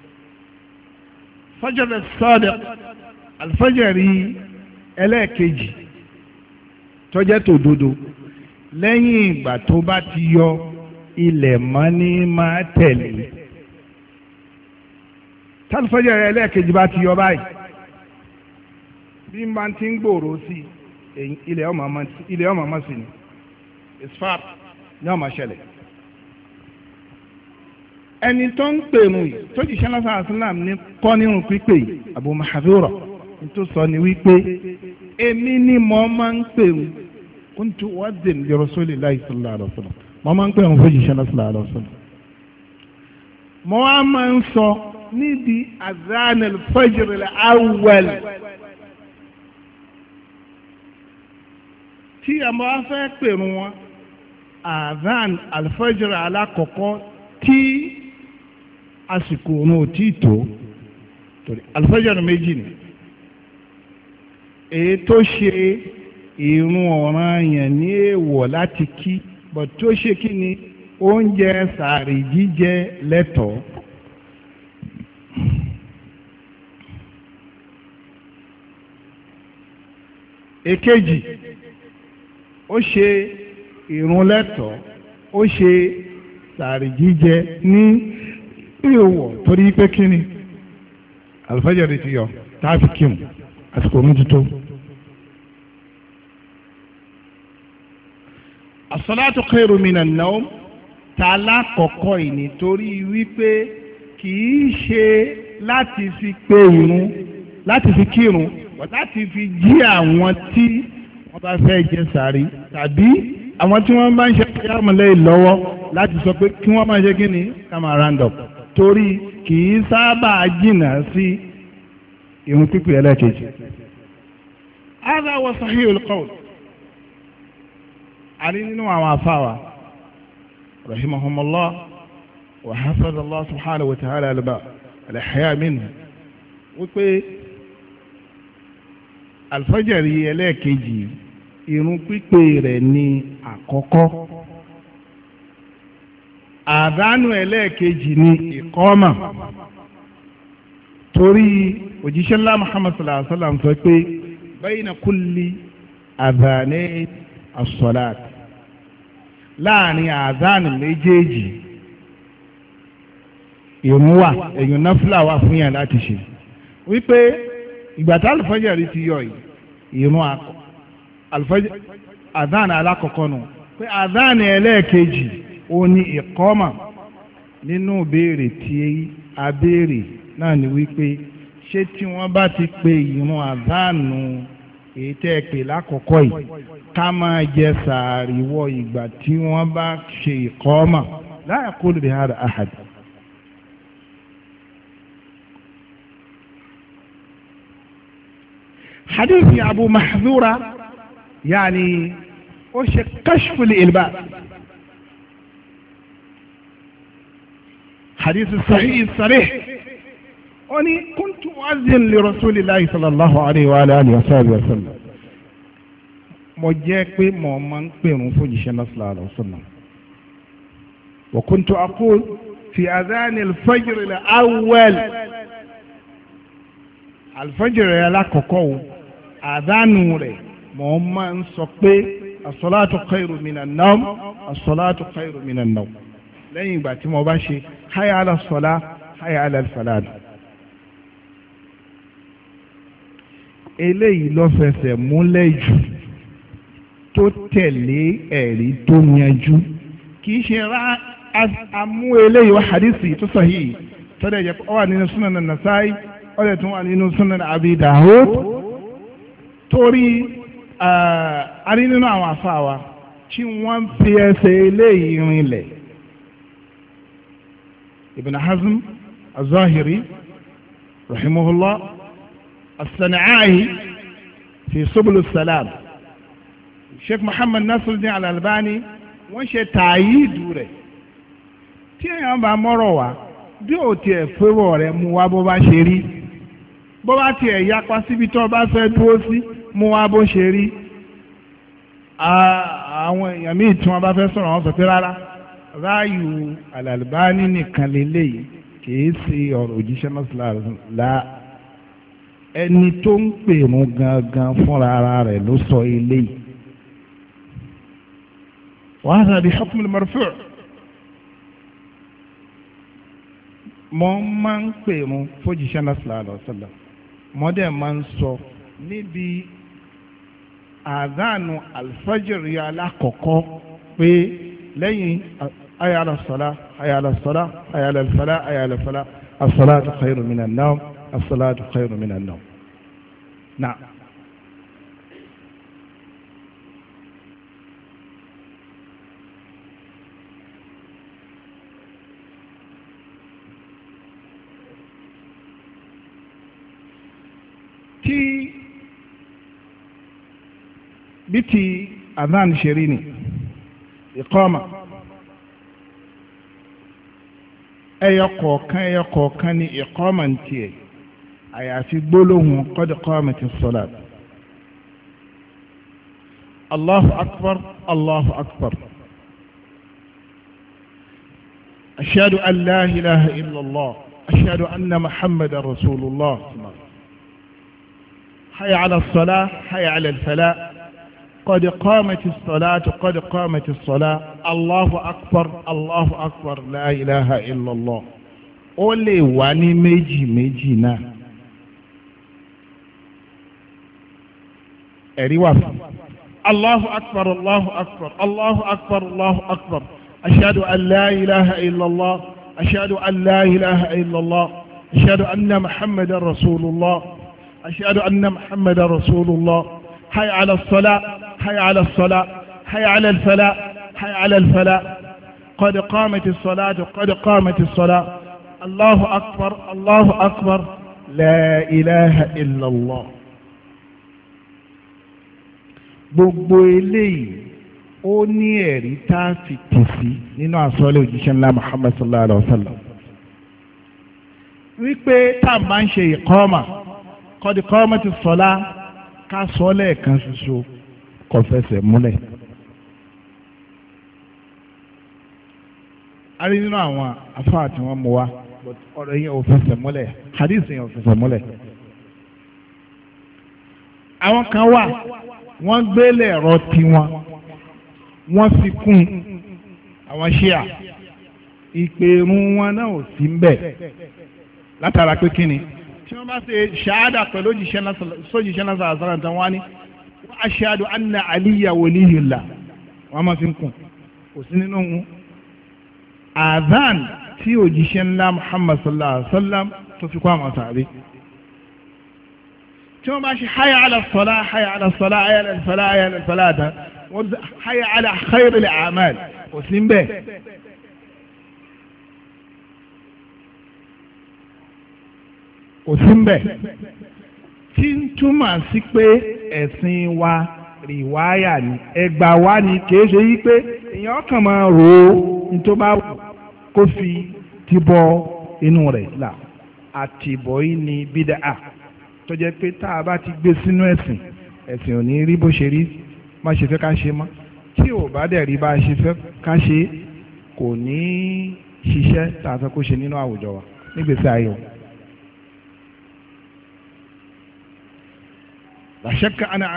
fajr as-sadiq alfajiri ẹlẹ́ẹ̀kejì tó jẹ́ tòdodo lẹ́yìn ìgbà tó bá ti yọ ilẹ̀ mọ́ ní máa tẹ̀lé tálífọ́jọ́ rẹ̀ ẹlẹ́ẹ̀kejì bá ti yọ báyìí bí n bá ti ń gbòòrò sí ilẹ̀ ọmọ ọmọ sí ni isfar ní ọmọ ṣẹlẹ̀ ẹni tó ń pèrún yìí tó jíṣẹ́ lọ́sàn àṣìlám ní kọ́ nínú pípé yìí Abu Mahdhura tó sọ ni wípé èmi ni mo máa ń pèrún kuntu u'adhdhin li rasulillahi sallallahu alaihi wasallam mo máa ń pèrún fún jíṣẹ́ lọ́sàn sallallahu alaihi wasallam mo wá máa ń sọ níbi azan al-fajr al-awwal tí a máa fẹ́ pèrún wọn azan al-fajr alákọ̀ọ́kọ́ tí àsìkò òun ò tí tó torí al-fajr méjì ni èyí tó ṣe ìrun ọ̀ranyàn ní èèwọ̀ láti kí bọ̀ tó ṣe kí ni oúnjẹ sàárì jíjẹ lẹ́tọ̀ọ́. èkejì ó ṣe ìrun lẹ́tọ̀ọ́ ó ṣe sàárì jíjẹ ní ìwọ̀ torí pé kíni alifájàre ti yọ táàfì kímu àsìkò òun ti tó. as-salatu khairu minan nawm ta lákọ̀ọ́kọ́ ìní torí wípé kì í ṣe láti fi pe ìrun láti fi kírun láti fi jí àwọn tí wọ́n bá fẹ́ jẹ sàárì tàbí àwọn tí wọ́n bá ń ṣe àmúlẹ̀ lọ́wọ́ láti sọ pé kí wọ́n máa ṣe kí ni ká máa round up torí kì í sábà jìnnà sí ìrun pípé ẹlẹ́kejì. hadha wa sahihul qawl àrí nínú àwọn afáwà rahimahumullah wa hafadallah subhanahu wa ta'ala al-ahya minhu wípé alfajari ẹlẹ́kejì ìrun pípé rẹ̀ ní àkọ́kọ́ àdánù ẹlẹ́ẹ̀kejì ní ìkọ́mà torí òjíṣẹ́ ńlá Muhammad sallallahu alaihi wa sallam sọ pé bayna kulli adhanayn as-salat láàrin àdánù méjèèjì ìrun wà èyàn náfìlà wà fún yàn láti ṣe wípé ìgbà tá alifájàrí ti yọ yìí ìrun àdánù alákọ̀ọ́kọ́ nù pé àdánù ẹlẹ́ẹ̀kejì ó ní ìkọ́mà nínú béèrè tí a béèrè náà ni wípé ṣé tí wọ́n bá ti pe ìrun àdánù èyí tẹ́ ẹ pè lákọ̀ọ́kọ́ yìí ká máa jẹ sàárì wọ ìgbà tí wọ́n bá ṣe ìkọ́mà la yaqulu bi hada ahad. hadithi Abu Mahdhura yaani ó ṣe kashfu al-ilbas. حديث الصحيح الصريح أني كنت أؤذن لرسول الله صلى الله عليه وآله وصحبه وسلم mo jẹ́ pé mo máa ń pèrún fún òjíṣẹ́ náà sallallahu alaihi wasallam wa kuntu aqul fi adhan al-fajr al-awwal al-fajr alákọ̀ọ́kọ́ o àdánù rẹ̀ mo máa ń sọ pé as-salatu khairu minan nawm as-salatu khairu minan nawm lẹ́yìn ìgbà tí mo bá ṣe hayya ala salah hayya ala falah. eléyìí ló fẹsẹ̀ múlẹ̀ jù tó tẹ̀lé ẹ̀rí tó yanjú kì í ṣe amú eléyìí wá hadisi tó sahih tọ́lẹ̀ jẹ́ ọ wà nínú sunan Nasa'i ọ lè tún wà nínú sunan Abi Dawud torí a rí nínú àwọn afáwa tí wọ́n fi ẹsẹ̀ eléyìí rinlẹ̀. ابن حزم الظاهري رحمه الله الصنعاني في سبل السلام الشيخ محمد ناصر الدين الألباني wọ́n ṣe tààyídù rẹ̀ tí èèyàn bá mọ́rọ̀ wá bí ò tiẹ̀ fẹ́wọ̀ rẹ̀ mú wá bó bá ṣe rí bó bá tiẹ̀ yapa síbi tó bá fẹ́ dúró sí mú wá bó ṣe rí àwọn èèyàn míì tí wọ́n bá fẹ́ sọ̀rọ̀ wọ́n sọ pé rárá ráàyù Al-Albani nìkan lélẹ́yìí kìí ṣe ọ̀rọ̀ òjíṣẹ́ náà la ẹni tó ń pè mú gangan fúnra ara rẹ̀ ló sọ eléyìí. wa hadha bi hukm al-marfu' mo máa ń pè mú fójíṣẹ́ náà sallallahu alaihi wasallam mo dẹ̀ máa ń sọ níbi àdánù alfajiri alákọ̀ọ́kọ́ pé lẹ́yìn hayya ala salah hayya ala salah hayya ala falah hayya ala falah as-salatu khairu minan nawm as-salatu khairu minan nawm. Na'am. tí bí ti adhan ṣe rí ni ìkọ́mà ẹyọ kọ̀ọ̀kan ní ìkọ́mà ń tiẹ̀ àyàfi gbólóhùn qad qamatis salat. Allahu akbar Allahu akbar ashhadu an la ilaha illallah ashhadu anna muhammadan rasulullah hayya ala salah hayya ala falah qad qamatis salatu qad qamatis salat Allahu akbar Allahu akbar la ilaha illallah ó lè wà ní méjì méjì náà ẹ̀rí wà fún Allahu akbar Allahu akbar Allahu akbar Allahu akbar ashhadu an la ilaha illallah ashhadu an la ilaha illallah ashhadu anna muhammadan rasulullah ashhadu anna muhammadan rasulullah hayya ala as-salah hayya ala as-salah hayya ala al-falah hayya ala al-falah qad qamatis salatu qad qamatis salah Allahu akbar Allahu akbar la ilaha illallah gbogbo eléyìí ó ní ẹ̀rí tá a fi tì sí nínú àsọlẹ̀ òjíṣẹ́ ńlá Muhammad sallallahu alaihi wa sallam wípé tá a máa ń ṣe ìkọ́mà qad qamatis salah ká sọ lẹ́ẹ̀kan ṣoṣo kò fẹsẹ̀ múlẹ̀. a rí nínú àwọn afáà tí wọ́n mú wa ọ̀rọ̀ yẹn ò fẹsẹ̀ múlẹ̀ hadith yẹn ò fẹsẹ̀ múlẹ̀. àwọn kan wà wọ́n gbélé ẹ̀rọ tiwọn wọ́n fi kún àwọn ṣíà ìpèrún wọn náà ò sí ń bẹ̀ látara pé kíni tí wọ́n bá ṣe ṣáádà pẹ̀lú sójìṣẹ́ náà sàrà tán wọ́n á ní ashhadu anna aliya waliyullah wọ́n máa fi ń kún kò sí nínú adhan tí òjíṣẹ́ ńlá Muhammad sallallahu alaihi wa sallam tó fi kọ́ àwọn sàárè tí wọ́n bá ṣe hayya ala salah hayya ala salah hayya ala falah hayya ala falah tán wọ́n hayya ala khairil a'mal kò sí ń bẹ̀. kò sí ń bẹ̀ tí ń túmọ̀ sí pé ẹ̀sìn wa rìwáyà ni ẹgbà wa ni kì í ṣe yí pé èèyàn kàn máa rò ó ní tó bá kó fi ti bọ inú rẹ̀ là àtìbọ̀ yìí ni bídà tó jẹ́ pé tá a bá ti gbé sínú ẹ̀sìn ẹ̀sìn ò ní rí bó ṣe rí má ṣe fẹ́ ká ṣe mọ́ tí ò bá dẹ̀ rí bá a ṣe fẹ́ ká ṣe kò ní ṣiṣẹ́ tá a fẹ́ kó ṣe nínú àwùjọ wa nígbèsè ayé o. la shakka ana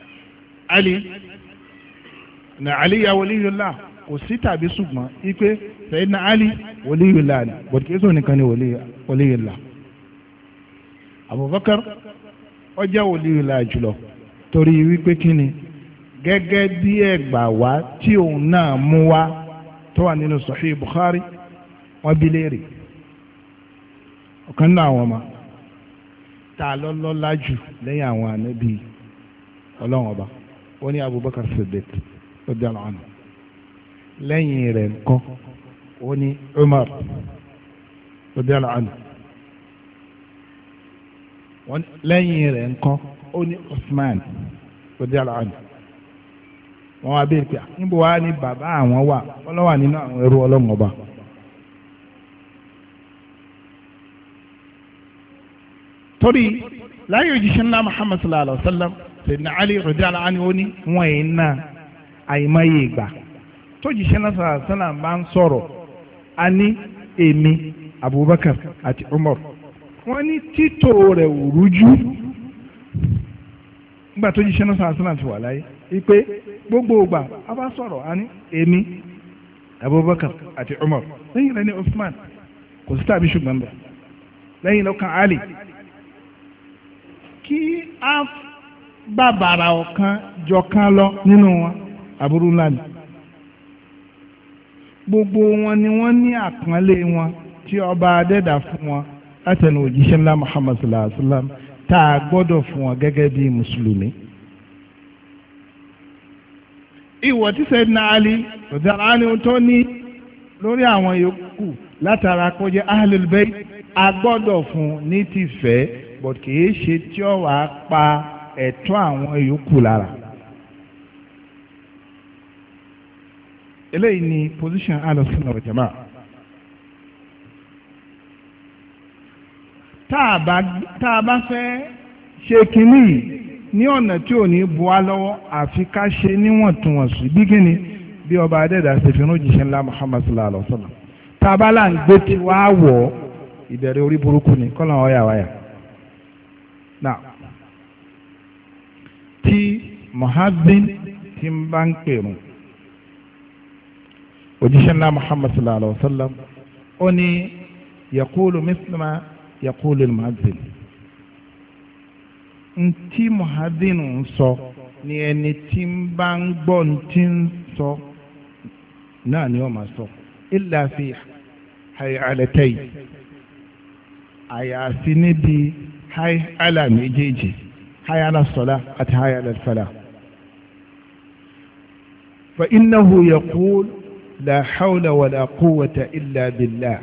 Ali ya waliyullah kò sí tàbí ṣùgbọ́n ipe Sayyidina Ali waliyullah ni bọ̀dù kí èso nìkan ni waliyullah. Abubakar ó jẹ́ waliyullah jùlọ torí wípé kí ni gẹ́gẹ́ bí ẹgbà wá tí òun náà mú wá tó wà nínú Sahih Bukhari wọ́n bí léèrè ọ̀kan náà àwọn ọmọ tá a lọ́lọ́lá jù lẹ́yìn àwọn ànábì ọlọ́run ọba wọ́n ní Abubakar Siddiq radiyallahu anhu lẹ́yìn rẹ̀ ńkọ́ wọ́n ní Umar radiyallahu anhu lẹ́yìn rẹ̀ ńkọ́ ó ní Usman radiyallahu anhu wọ́n wá bẹ́ẹ̀ pé níbo wá ní bàbá àwọn wà ọlọ́wà nínú àwọn ẹrú ọlọ́run ọba. torí láyé òjíṣẹ́ ńlá Muhammad sallallahu alaihi wa sallam Sayyidina Ali radiyallahu anhu ó ní wọ́n yìí náà àìmọye ìgbà tó jíṣẹ́ ńlá sallallahu alaihi wa sallam bá ń sọ̀rọ̀ a ní èmi Abubakar àti Umar wọ́n ní títò rẹ̀ rújú nígbà tó jíṣẹ́ ńlá sallallahu alaihi wa sallam ti wà láyé wípé gbogbo ìgbà a bá sọ̀rọ̀ a ní èmi Abubakar àti Umar lẹ́yìn rẹ̀ ní Usman kò sí tàbí ṣùgbọ́n bẹ́ẹ̀ lẹ́yìn lọ́kàn Ali kí a bàbàrà ọ̀kan jọ̀kan lọ nínú wọn aburú ńlá ni gbogbo wọn ni wọ́n ní àpọ́nlé wọn tí ọba adẹ́dà fún wọn látẹnu òjíṣẹ́ ńlá Muhammad sallallahu alaihi wa sallam tá a gbọ́dọ̀ fún wọn gẹ́gẹ́ bí mùsùlùmí. ìwọ̀ tí Sayyidina Ali radiyallahu anhu tó ní lórí àwọn yòókù látara kó jẹ́ ahlul bayt a gbọ́dọ̀ fún ní tìfẹ́ but kìí ṣe tí ó wàá pa ẹ̀tọ́ àwọn yòókù lára. eléyìí ni position Ahlus-Sunnah wal Jamā'ah. tá a bá fẹ́ ṣe kínní ní ọ̀nà tí ò ní bu wá lọ́wọ́ àfi ká ṣe níwọ̀ntúnwọ̀nsì bí kíni bí ọba adẹ́dà ṣe fi rán jíṣẹ́ ńlá Muhammad sallallahu alaihi wa sallam tá a bá là ń gbé tí wàá wọ̀ ìbẹ̀rẹ̀ orí burúkú ni kọ́lá ọ̀yà wáyà. náà tí muhazzin tí ń bá ń pèrún òjíṣẹ́ ńlá Muhammad sallallahu alaihi wa sallam ó ní yaqulu mislima yaqulu al-mu'adhdhin ntí mu'adhdhin ń sọ ní ẹni tí ń bá ń gbọ́ ntí ń sọ náà ni wọ́n máa sọ illa fi hay'alatayn àyàfi níbi hay'ala méjèèjì hay'ala as-salah àti hay'ala al-falah fa innahu yaqul la hawla wala quwwata illa billah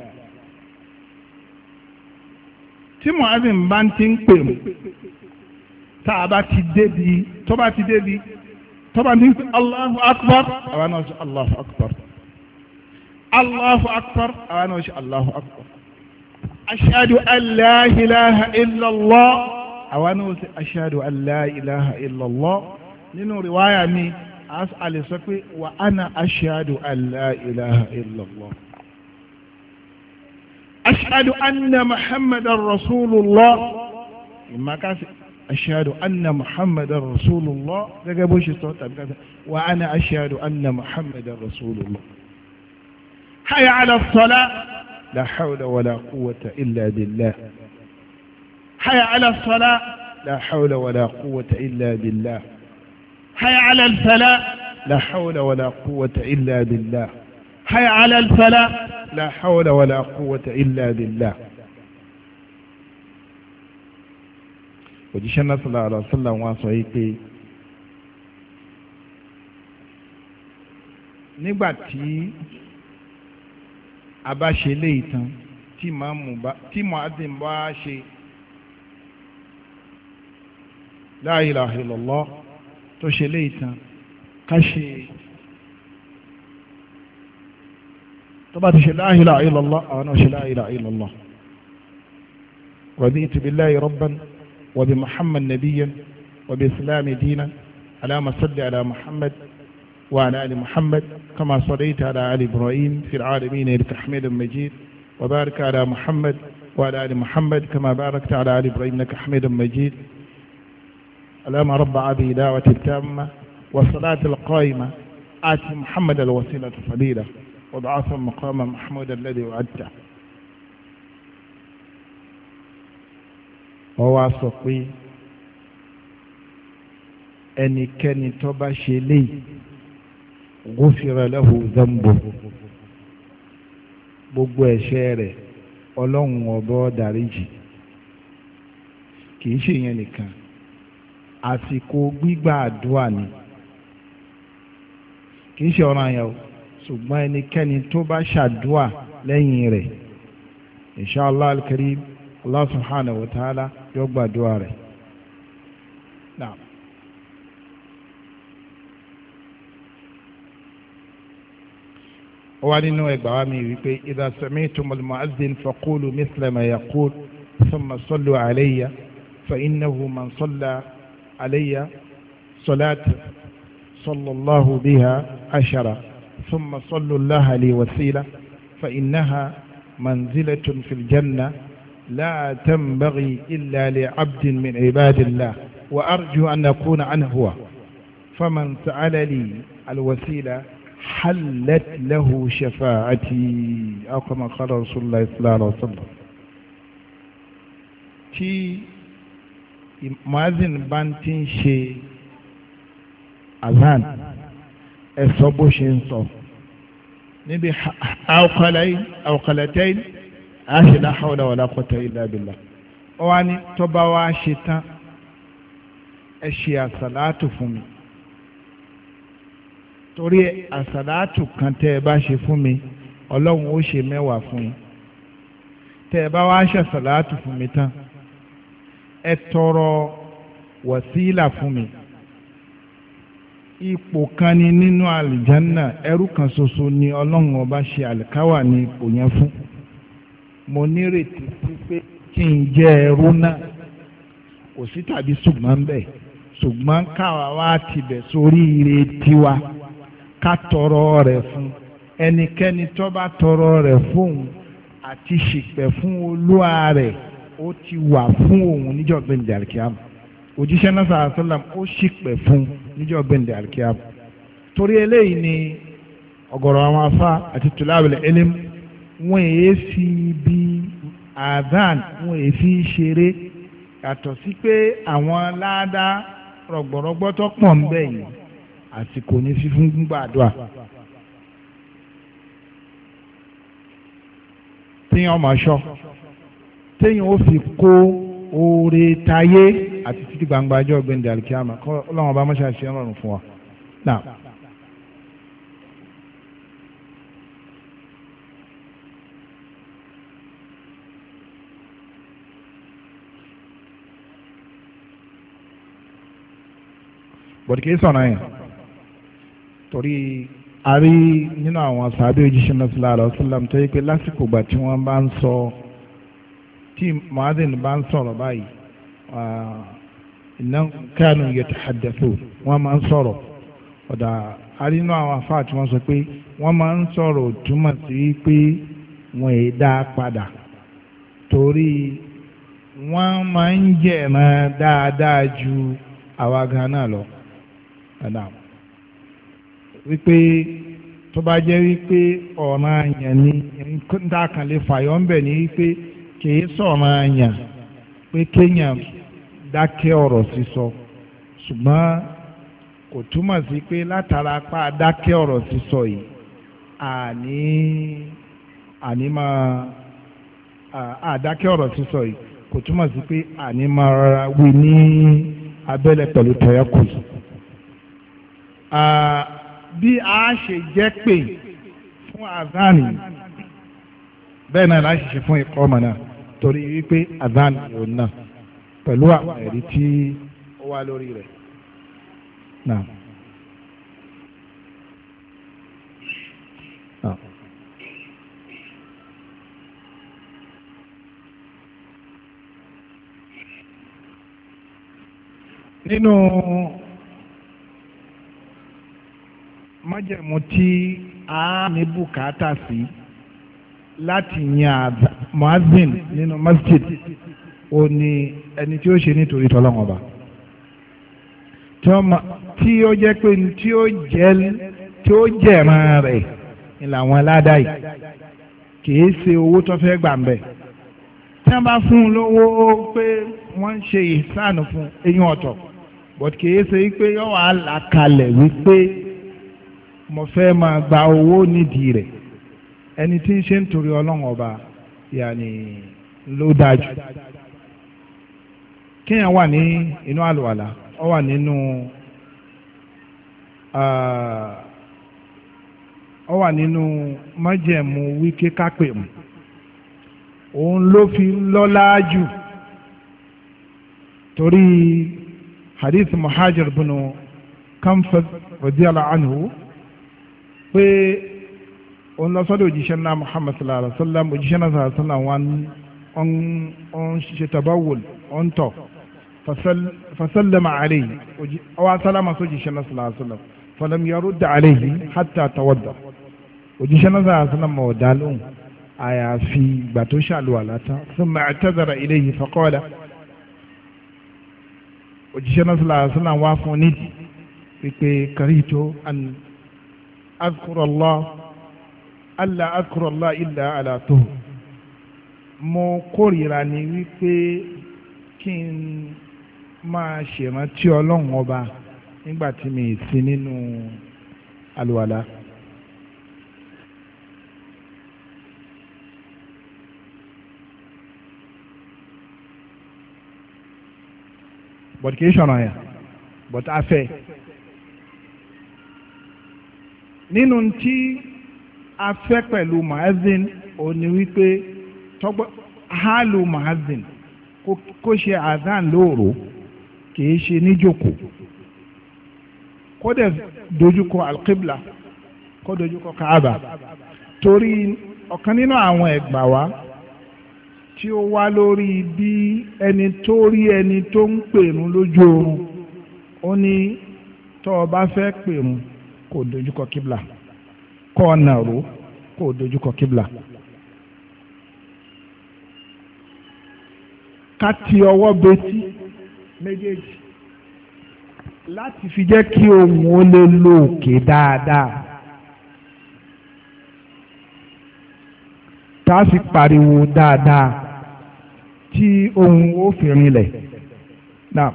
tí mu'adhdhin bá ti ń pè mú tá a bá ti débi tó bá ti débi tó bá ní Allahu akbar àwọn náà sọ Allahu akbar Allahu akbar àwọn náà sọ Allahu akbar ashhadu an la ilaha illallah àwọn náà sọ ashhadu an la ilaha illallah nínú riwaya mi alẹ́ sọ pé wa ana ashhadu an la ilaha illallah ashhadu anna muhammadan rasulullah ìmákàsí ashhadu anna muhammadan rasulullah gẹ́gẹ́ bó ṣe sọ tàbí ká wa ana ashhadu anna muhammadan rasulullah hayya ala salah la hawla wala quwwata illa billah hayya ala salah la hawla wala quwwata illa billah hayya ala al-falah la hawla wala quwwata illa billah hayya ala al-falah la hawla wala quwwata illa billah. òjíṣẹ́ náà sallallahu alaihi wasallam wọn sọ yìí pé nígbà tí a bá ṣe léyìí tán tí mu'adhdhin bá ṣe la ilaha illallah tó ṣe léyìí tán ká ṣe tó bá ti ṣe la ilaha illallah àwọn náà ṣe la ilaha illallah raditu billahi rabban وبمحمد نبيا وبإسلام دينا اللهم صل على محمد وعلى آل محمد كما صليت على آل إبراهيم في العالمين إنك حميد مجيد وبارك على محمد وعلى آل محمد كما باركت على آل إبراهيم إنك حميد مجيد اللهم رب هذه دعوة التامة والصلاة القائمة آت محمد الوسيلة الفضيلة وابعثه مقاما محمودا الذي وعدته. wọ́n wá sọ pé ẹnikẹ́ni tó bá ṣe léyìí gufira lahu dhanbu gbogbo ẹ̀ṣẹ̀ rẹ̀ ọlọ́run ọbọ̀ dáríjì kìí ṣe yẹn nìkan àsìkò gbígbà àdúrà ni kìí ṣe ọ̀ràn yẹn o ṣùgbọ́n ẹnikẹ́ni tó bá ṣàdúrà lẹ́yìn rẹ̀ inshallah al-karim Allah subhanahu wa ta'ala yóò gbàdúrà rẹ̀. Naam. ó wá nínú ẹgbàá wa mi wípé idha sami'tumul mu'adhdhin faqulu mithla ma yaqul thumma sallu alayya fa innahu man salla alayya salata sallallahu biha ashara thumma sallu allaha li wasila fa innaha manzilatun fil janna لا تنبغي إلا لعبد من عباد الله وأرجو أن أكون أنا هو فمن سأل لي الوسيلة حلت له شفاعتي أو كما قال رسول الله صلى الله عليه وسلم. tí muazzin bá ti ń ṣe azan ẹ sọ bó ṣe ń sọ níbi àwòkàlẹ́tẹ́yìn àṣẹ la hawla wala quwwata illa billah ó wá ní tó bá wá ṣe tán ẹ ṣe àsàlátù fún mi torí àsàlátù kan tẹ́ ẹ bá ṣe fún mi ọlọ́run ó ṣe mẹ́wàá fún yín tẹ́ ẹ bá wá ṣe àsàlátù fún mi tán ẹ tọrọ wàsílà fún mi ipò kan ni nínú àlìjánná ẹrú kan ṣoṣo ni ọlọ́run ọba ṣe àlìkáwà ní ipò yẹn fún mo nírètí pé kí n jẹ́ ẹrú náà kò sí tàbí ṣùgbọ́n bẹ́ẹ̀ ṣùgbọ́n káwa wá tibẹ̀ sórí ire tiwa ká tọrọ rẹ̀ fún ẹnikẹ́ni tó bá tọrọ rẹ̀ fóun àti ṣìpẹ̀ fún olúwa rẹ̀ ó ti wà fún òun níjọ́ gbẹ̀ndẹ̀ àlìkíyàmù òjíṣẹ́ náà sàlám ó ṣìpẹ̀ fún níjọ́ gbẹ̀ndẹ̀ àlìkíyàmù torí eléyìí ni ọ̀gọ̀rọ̀ àwọn afá àti tùlábìlì ẹlẹ́m wọ́n èé fi bí adhan wọ́n èé fi ṣeré yàtọ̀ sí pé àwọn ládàá rọ̀gbọ̀rọ̀gbọ̀ tó pọ̀ ń bẹ̀ yìí àsìkò ní fífún gbàdúrà téèyàn máa ṣọ́ téèyàn ó fi kó oore tayé àti títí gbangba ọjọ́ ọ̀gbẹ́ndẹ̀ alikiyama kọ́ ọlọ́run ọba mọ́ṣáà ṣe ń rọrùn fún wa. Now, bọ̀dì kìí sọ̀nà yẹn torí a rí nínú àwọn sàbẹ̀ òjíṣẹ́ náà sallallahu alaihi wasallam tó yẹ pé lásìkò gbà tí wọ́n bá ń sọ tí muadhin bá ń sọ̀rọ̀ báyìí innahum kanu yatahaddathun wọ́n máa ń sọ̀rọ̀ ọ̀dà a rí nínú àwọn afáà tí wọ́n sọ pé wọ́n máa ń sọ̀rọ̀ túmọ̀ sí pé wọ́n è dá padà torí wọ́n máa ń jẹ̀ràn dáadáa ju àwa gan náà lọ. Wípé tó bá jẹ́ wípé ọ̀ràn àyàn ni dákànlé fàyọ̀ ń bẹ̀ ní wípé kìí sọ̀ràn àyàn pé kéèyàn dákẹ́ ọ̀rọ̀ sísọ ṣùgbọ́n kò túmọ̀ sí pé látara pa dákẹ́ ọ̀rọ̀ sísọ yìí àní máa àdákẹ́ ọ̀rọ̀ sísọ yìí kò túmọ̀ sí pé àní máa rárá wí ní abẹ́lẹ̀ pẹ̀lú tẹ̀yẹ́kù. Bí a ṣe jẹ́ pé fún azani bẹ́ẹ̀ náà láti ṣe fún ikọ́ ọmọ náà torí wípé azani òun náà pẹ̀lú àwọn ẹ̀rí tí ó wá lórí rẹ̀ náà. Nínú májẹ̀mú tí a ní bùkátà sí láti yan muazzin nínú masjid ó ní ẹni tí ó ṣe nítorí tọ́lọ́run ọba tí ó jẹ́ pé tí ó jẹ̀ràn rẹ̀ ni làwọn aládàá yìí kìí ṣe owó tó fẹ́ gbà ń bẹ̀ tí wọ́n bá fún un lówó pé wọ́n ń ṣe ìsànù fún eyín ọ̀tọ̀ but kìí ṣe wípé yóò wá là kalẹ̀ wípé mo fẹ́ máa gba owó nídìí rẹ̀ ẹni tí ń ṣe ń torí ọlọ́run ọba yàní ló dájú kéèyàn wà ní inú àlùwàlà ó wà nínú májẹ̀mú wíké kápẹ̀ mu òun ló fi lọ́lá jù torí hadith muhajir bunu kamfad radiyallahu anhu pé òun lọ sọ́dọ̀ òjíṣẹ́ náà muhammad sallallahu alaihi wa sallam òjíṣẹ́ náà sallallahu alaihi wa sallam wọn ṣe tabawul wọn tọ̀ fasallama alayhi ọwọ́ sálámà sójíṣẹ́ náà sallallahu alaihi wa sallam falam yarudda alayhi hatta tawadda òjíṣẹ́ náà sallallahu alaihi wa sallam mọ̀ ọ̀dá lóhùn àyàfi ìgbà tó ṣàlùwàlá tán thumma i'tazara ilayhi faqala òjíṣẹ́ náà sallallahu alaihi wa sallam wá fún nídìí pípé karihtu an azkurallah alla azkurallah illa ala tuhur mo kórìíra ni wípé kí n máa ṣèrántí ọlọ́run ọba nígbà tí mi sí nínú àlùwàlá. but kì í ṣọ̀nà yẹn but a fẹ́ nínú tí a fẹ́ pẹ̀lú muazzin ó ní wípé tọ́gbọ́ hálù muazzin kó ṣe azan lóòrò kìí ṣe níjòkó kó dẹ̀ dojúkọ alqibla kó dojúkọ kaaba torí ọ̀kan nínú àwọn ẹgbà wa tí ó wá lórí bí ẹni tó rí ẹni tó ń pèrún lójú oorun ó ní tó o bá fẹ́ pèrún kó dojúkọ kíbla kó ọ̀nà ro kó dojúkọ kíbla. ká ti ọwọ́ betí méjèèjì láti fi jẹ́ kí ohùn ó lè lo òkè dáadáa tá a sì pariwo dáadáa tí ohùn ó fi rinlẹ̀ náà.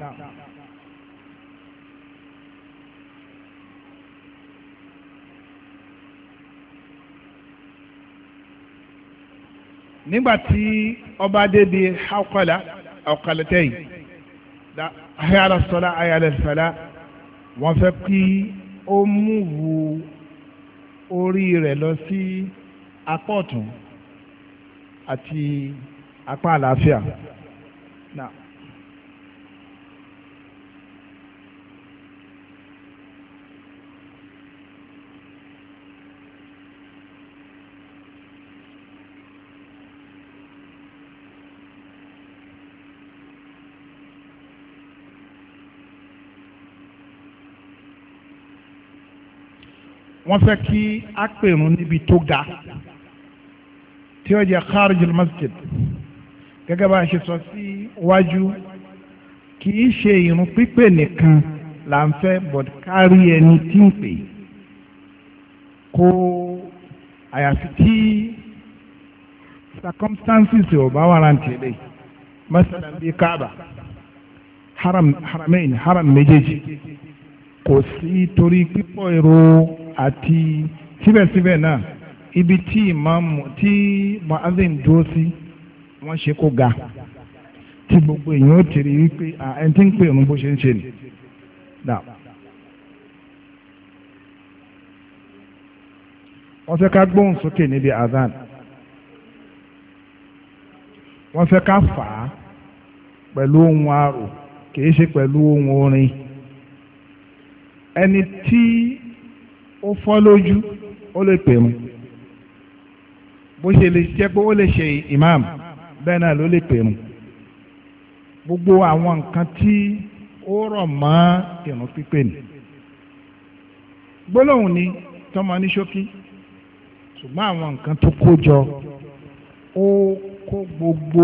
nígbàtí ọba débi ọ̀kàlẹ̀tẹ̀yìn ayára sọ́lá ayára sọ́lá wọ́n fẹ́ kí ó múvu orí rẹ̀ lọ sí apá ọ̀tún àti apá àlàáfíà náà. wọ́n fẹ́ kí á pèrún níbi tó ga tí ó jẹ́ kharijul masjid gẹ́gẹ́ bá a ṣe sọ sí wájú kì í ṣe ìrun pípè nìkan là ń fẹ́ but kárí ẹni tí ń pè kó àyàfi tí circumstances ò bá warrant lè masalan bíi Kaaba haramain haram méjèèjì kò sí torí pípọ̀ èrò àti síbẹ̀síbẹ̀ náà ibi tí ìmáàmù tí muazzin dúró sí wọ́n ṣe kó ga tí gbogbo èèyàn ó tèrè wípé ẹni tí ń pè òun bó ṣe ń ṣe nì. wọ́n fẹ́ ká gbóhùn sókè níbi azan wọ́n fẹ́ ká fà á pẹ̀lú ohun arò kìí ṣe pẹ̀lú ohun orin ẹni tí ó fọ́ lójú ó lè pè mú bó ṣe lè jẹ́ pé ó lè ṣe imam bẹ́ẹ̀ náà ló lè pè mú gbogbo àwọn nǹkan tí ó rọ̀ mọ́ ìrun pípé ni gbólóhùn ni tọmọ ní ṣókí ṣùgbọ́n àwọn nǹkan tó kó jọ ó kó gbogbo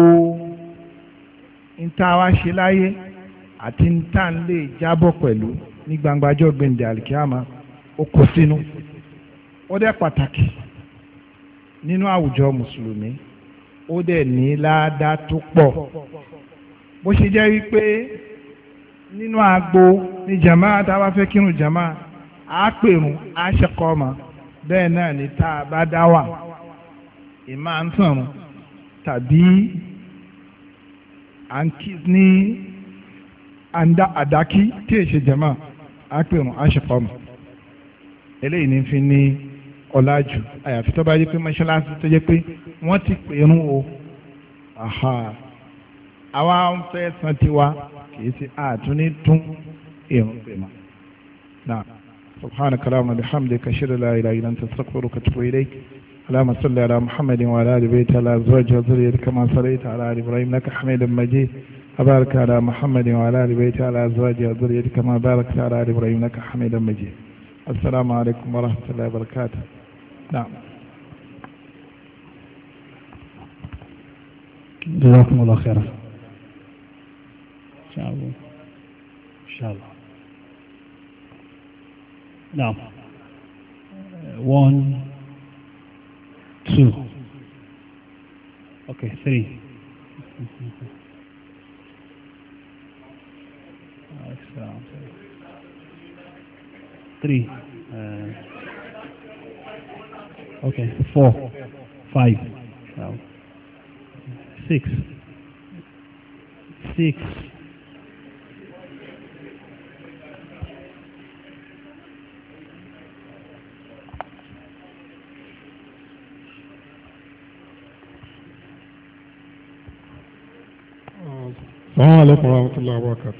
níta wá ṣe láyé àti níta ń lè jábọ̀ pẹ̀lú ní gbangbajọ́ gbẹ̀ǹdẹ̀ àlìkíyàmá ó kó sínú ó dẹ̀ pàtàkì nínú àwùjọ mùsùlùmí ó dẹ̀ ní ládàá tó pọ̀ bó ṣe jẹ́ wípé nínú agbo ní jàmá tá a bá fẹ́ kírun jàmá á pèrún á ṣẹkọ̀ ọmọ bẹ́ẹ̀ náà ni tá a bá dá wà ìmáà ń sànrun tàbí à ń kí ní àdákí tí èṣe jàmá á pèrún á ṣẹkọ̀ ọmọ eléyìí ní fi ní ọ̀làjù àyàfi tó bá yẹ pé mọ́ṣáláṣí tó yẹ pé wọ́n ti pèrún o àwa ń fẹ́ san tiwa kìí ṣe àtúní tún ìrun pè mọ́. náà subhanaka allahumma bihamdika ashhadu an la ilaha illa anta astaghfiruka wa atubu ilayk اللهم صل على محمد وعلى ال بيته على ازواجه وذريته كما صليت على ال ابراهيم انك حميد مجيد وبارك على محمد وعلى ال بيته على ازواجه وذريته كما باركت على ال ابراهيم انك حميد مجيد. السلام عليكم ورحمه الله وبركاته. نعم. جزاكم الله خيرا. إن شاء الله. إن شاء الله. نعم. 1 2. Okay, 3. 3. Okay, 4, 5, 6, 6. Assalamu alaikum warahmatullahi wabarakatuh.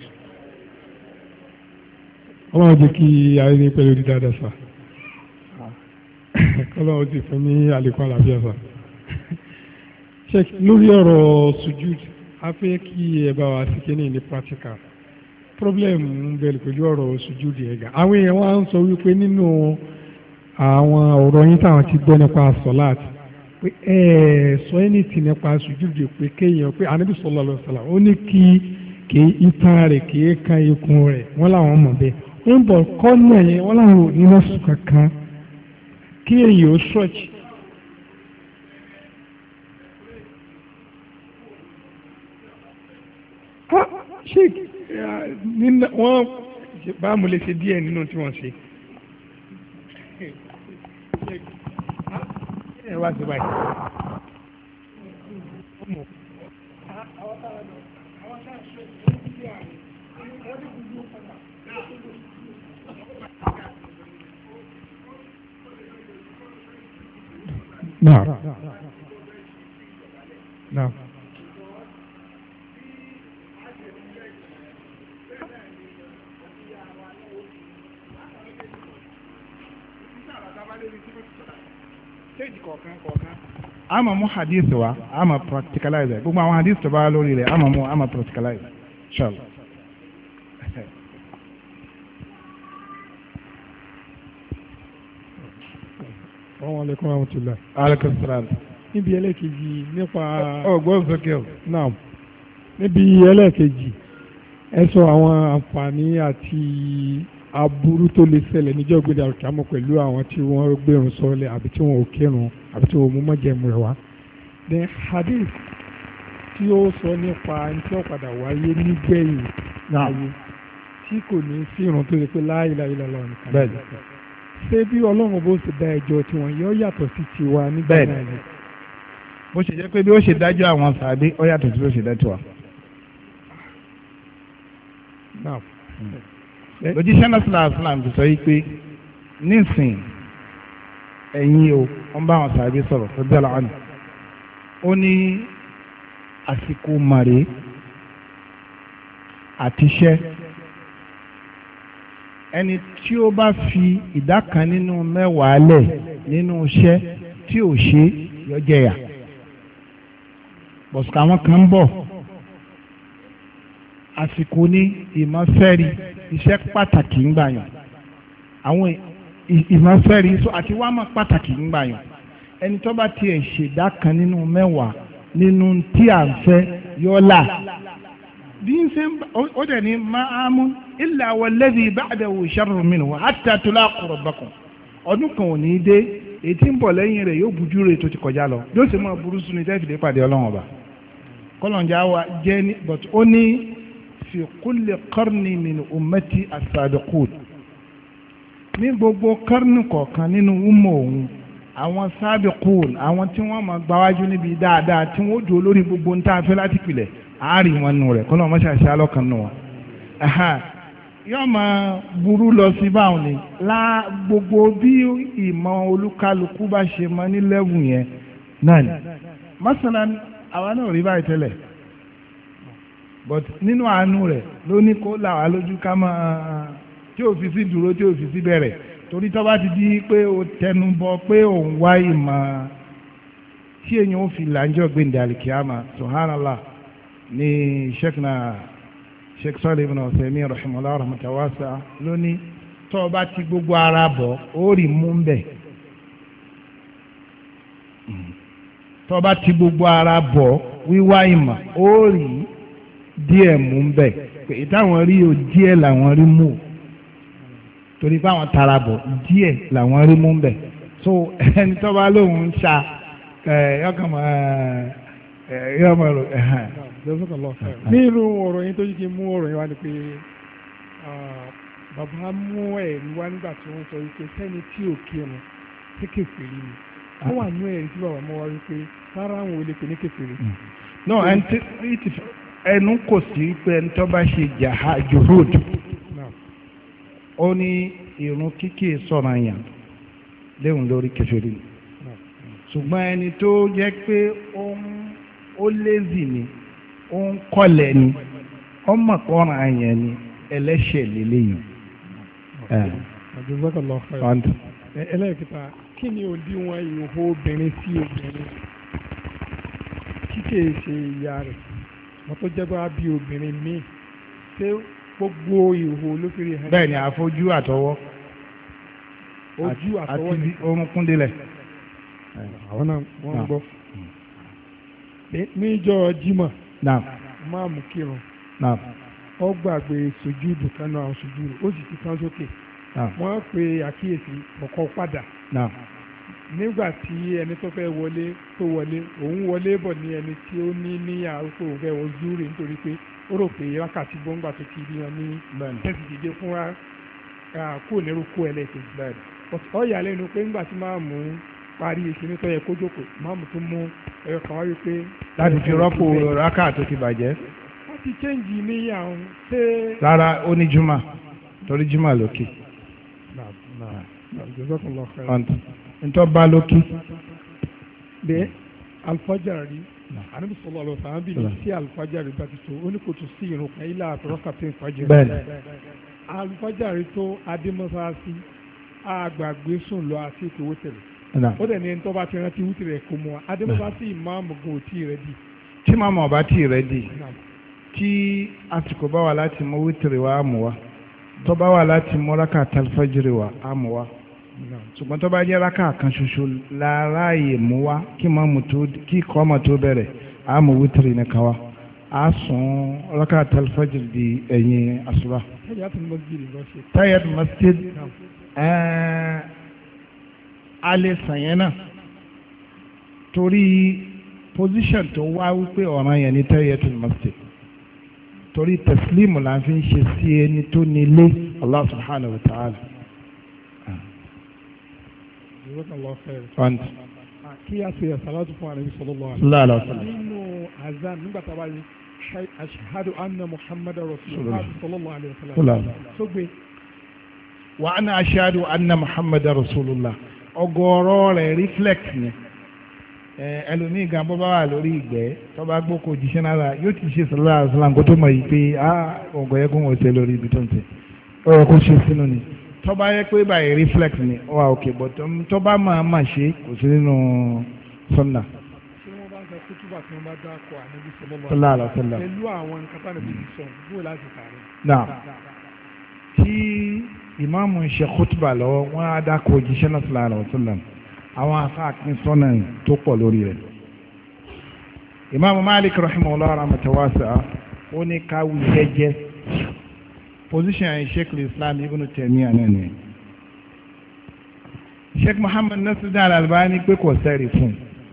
Ọlọ́run jẹ́ kí ayé ní pẹ̀lú dídáadáa sá. Ọlọ́run ti fún ní àlékún àlàáfíà sá. Ṣé lórí ọ̀rọ̀ sujud, a fẹ́ kí ẹ bá wa sí kíní ní practical. Problem ń bẹ̀rẹ̀ pẹ̀lú ọ̀rọ̀ sujud ẹ̀gà. Àwọn èèyàn wá ń sọ wípé nínú àwọn ọ̀rọ̀ yín táwọn ti gbọ́ nípa sọ̀láàt pé sọ anything nípa sujud pé kéèyàn pé Ànábì sallallahu alaihi wasallam ó ní kí kì í itan rẹ̀ kì í kan ikùn rẹ̀ wọ́n làwọn mọ̀ bẹ́ẹ̀ ń bọ̀ kọ́nà yẹn wọ́n làwọn ò ní lọ́sùn kankan kí èyí ó stretch. ṣé wọ́n bá mo lè ṣe díẹ̀ nínú tí wọ́n ṣe. ẹ wá sí báyìí. No. No. a máa mú hadith wa a máa practicalize gbogbo àwọn hadith tó bá lórí rẹ̀ a máa mú a máa practicalize inshallah. Assalamu alaikum warahmatullahi. Alaikum salaam. Níbi ẹlẹ́kejì nípa. Gbọ́n sókè o. Naam. Níbi ẹlẹ́kejì ẹ sọ àwọn àǹfààní àti aburú tó lè ṣẹlẹ̀ níjọ́ gbé dàrúkàmọ́ pẹ̀lú àwọn tí wọ́n gbérun sọ́lẹ̀ àbí tí wọ́n ò kírun àbí tí wọ́n mú mọ́jẹ̀mú rẹ̀ wá. Then hadith tí ó sọ nípa ẹni tí ó padà wáyé nígbẹ̀yìn láàyè tí kò ní sí ìrun tó lè pé la ilaha illallah nìkan. Bẹ́ẹ̀ni. Ṣé bí ọlọ́run bó ṣe dá ẹjọ́ tiwọn yóò yàtọ̀ sí tiwa nígbà náà ni. Bó ṣe jẹ́ pé bí ó ṣe dájọ́ àwọn sàbí ó yàtọ̀ sí bí ó ṣe dájọ́ wa. Lójíṣẹ́ náà sílá sílám ti sọ yìí pé nísìn ẹ̀yin o wọ́n bá àwọn sàbí sọ̀rọ̀ tó dẹ́la ọ̀nà. Ó ní àsìkò màrè àtiṣẹ́ ẹni tí ó bá fi ìdá kan nínú mẹ́wàá lẹ̀ nínú iṣẹ́ tí ò ṣe yọ jẹyà bọ̀sùkà àwọn kan ń bọ̀ àsìkò ní ìmọ̀fẹ́rí iṣẹ́ pàtàkì ń gbàyàn àwọn ìmọ̀fẹ́rí àti wá mọ̀ pàtàkì ń gbàyàn ẹni tó bá tiẹ̀ ṣèdá kan nínú mẹ́wàá nínú tí à ń fẹ́ yọ là bí n ṣe ó dẹ̀ ní máa mú illa walladhi ba'dahu sharrun minhu hatta tulaqu rabbakum ọdún kan ò ní dé èyí tí ń bọ̀ lẹ́yìn rẹ̀ yóò bujú rẹ̀ tó ti kọjá lọ yóò sì máa burú sunu tẹ́fìdé pàdé ọlọ́run ọba kọ́lọ̀njà wa jẹ́ ní but ó ní fi kulli qarni min ummati as-sabiqun ní gbogbo kárnì kọ̀ọ̀kan nínú umma òun àwọn sabiqun àwọn tí wọ́n máa gbáwájú níbi dáadáa tí wọ́n dúró lórí gbogbo ń tá a fẹ́ láti pilẹ̀ àárín wọn nù rẹ̀ kọ́lọ̀ mọ́ṣáṣá lọ́kàn nù wọn. yóò máa burú lọ sí báwọn ni gbogbo bí ìmọ̀ olúkálukú bá ṣe mọ ní lẹ́wù yẹn náà ni. masalan àwa náà rí báyìí tẹ́lẹ̀ but nínú àánú rẹ̀ ló ní kó là wá lójú ká máa tí ò fi sí dúró tí ò fi sí bẹ̀rẹ̀ torí tó bá ti di pé o tẹnu bọ pé òun wá ìmọ̀ tí èèyàn ó fi làǹjọ́ gbẹ̀ǹdẹ̀ àlìkíyàmà subhanallah ní sheikh Salih ibn Uthaymin rahimahullah rahmatan wasi'a lónìí tó o bá ti gbogbo ara bọ̀ ó rí mú ń bẹ̀ tó o bá ti gbogbo ara bọ̀ wíwá ìmọ̀ ó rí díẹ̀ mú ń bẹ̀ pé ìtàwọn rí o díẹ̀ làwọn rí mú torí pé àwọn tara bọ̀ díẹ̀ làwọn rí mú ń bẹ̀ so ẹni tó bá lóun ń ṣa yọkàn mọ́ yọmọ rẹ ní irú ọ̀rọ̀ yín tó yí kí n mú ọ̀rọ̀ yín wá ni pé bàbá mú ẹ̀rí wá nígbà tí wọ́n sọ wípé sẹ́ni tí ò kírun tí kèfèrí ni wọ́n wà ní ẹ̀rí tí bàbá mú wá wípé sára àwọn olè pè ní kèfèrí. náà ẹnu kò sí pé ẹni tó bá ṣe juhud ó ní irun kíkì sọ̀rọ̀ àyàn léwu lórí kèfèrí ṣùgbọ́n ẹni tó jẹ́ pé ó lézì ni ó ń kọ́lẹ̀ ni ó mọ̀ kọ́ran àyàn ni ẹlẹ́ṣẹ̀ lélẹ́yìn. ẹlẹ́kẹta kí ni òdiwọ̀n ìhó obìnrin sí obìnrin kíkè ṣe ìyá rẹ̀ wọ́n tó jẹ́ bá bí obìnrin míì ṣé gbogbo ìhó ló fi rí hàn. bẹ́ẹ̀ ni àfojú àtọwọ́ ojú àtọwọ́ àti orúnkún délẹ̀. àwọn náà wọ́n gbọ́ níjọ́ Jímọ̀ máàmù kírun ó gbàgbé sùjúdù kan náà sùjúdù ó sì ti kán sókè wọ́n pe àkíyèsí ọ̀kọ́ padà nígbà tí ẹni tó fẹ́ wọlé tó wọlé òun wọlé bọ̀ ní ẹni tí ó ní àrùkò òun fẹ́ wọ zúrì nítorí pé ó rò pé wákàtí gbọ́ngbà tó kiri wọn ní tẹ́sí dìde fún wa kó nírú kó ẹlẹ́kejì ó yà lẹ́nu pé ńgbà tí máa mú parí ìsinmi tó yẹ kó jókòó máa mú tó mú ẹ̀rọ kan wá wípé. láti fi rọ́pò rákà tó ti bàjẹ́. wọ́n ti chẹ́ǹjì níyàwó ṣé. rárá ó ní jùmọ̀ torí jùmọ̀ lókè. ntọ́ bá lókè. bẹ́ẹ̀ alifájàrí ànábì sọlọ lọ sàn án bí ní sí alifájàrí bá ti tó ó ní kò tún sí irun kan ilé àtọ̀rọ̀kà tó ń fàjẹ́. bẹ́ẹ̀ni. alifájàrí tó adémọ́sáàsì àgbàgbé sùn lọ àti ètò wótẹ̀rẹ̀. ó dẹ̀ ní tó bá ti rántí wótẹ̀rẹ̀ kó mu wa adémọ́sáàsì ìmáàmù gan ò tí ì rẹ̀ dì. tí màmá ọba tí ì rẹ̀ dì tí àsìkò bá wà láti mú wótẹ̀rẹ̀ wa á mú wa tó bá wà láti mú rákà tàlfàjìrì wa á mú wa ṣùgbọ́n tó bá jẹ́ rákà kan ṣoṣo láráàyè mú wá kí kọ́mọ̀ tó bẹ̀rẹ̀ á mú wítìrì nìkan wá á sùn rákà tàlfàjì di ẹ̀yìn àṣùbà. tayyat masjid a lè sàn yẹn náà torí position tó wá wípé ọ̀ràn yẹn ní tayyat masjid torí tẹ̀sílímù la fi ń ṣe sí ẹni tó nílé Allah subhanahu wa ta'ala. kí a ṣe salatu fún Ànábì sallallahu alaihi wasallam nínú azan nígbà tá a bá yẹ ashhadu anna muhammadu rasulullah sallallahu alaihi wasallam tó gbé. wa ana ashhadu anna muhammadu rasulullah ọgọ́rọ̀ rẹ̀ reflect ni ẹlòmíì gan bó bá wà lórí ìgbẹ́ tó bá gbókò jíṣẹ́ náà yóò ti ṣe sallallahu alaihi wasallam kó tó mọ̀ yìí pé ọgọ́ yẹ kó wọ́n ṣe lórí ibi tó ń tẹ̀ ọ̀rọ̀ kó ṣe sínú ni tó bá yẹ pé báyìí reflex ni ó wà òkè bọ̀ tó bá máa ṣe kò sí nínú sunna. ṣé wọ́n bá ń sọ kútúbà tí wọ́n bá dá akọ Ànábì sallallahu alaihi wasallam pẹ̀lú àwọn nǹkan tá ànábì sọ bó láti tààrí. náà tí ìmáàmù ń ṣe kútúbà lọ́wọ́ wọ́n á dákọ̀ òjíṣẹ́ náà sallallahu alaihi wasallam àwọn afáàkín sọ́nà tó pọ̀ lórí rẹ̀. ìmáàmù Malik rahimahullah rahmatan wasi'a ó ní káwí jẹ́jẹ́ position ẹ̀ sheikh islam ibn Taymiyyah náà ni sheikh Muhammad Nasiruddin Al-Albani pé kò sẹ́rì fún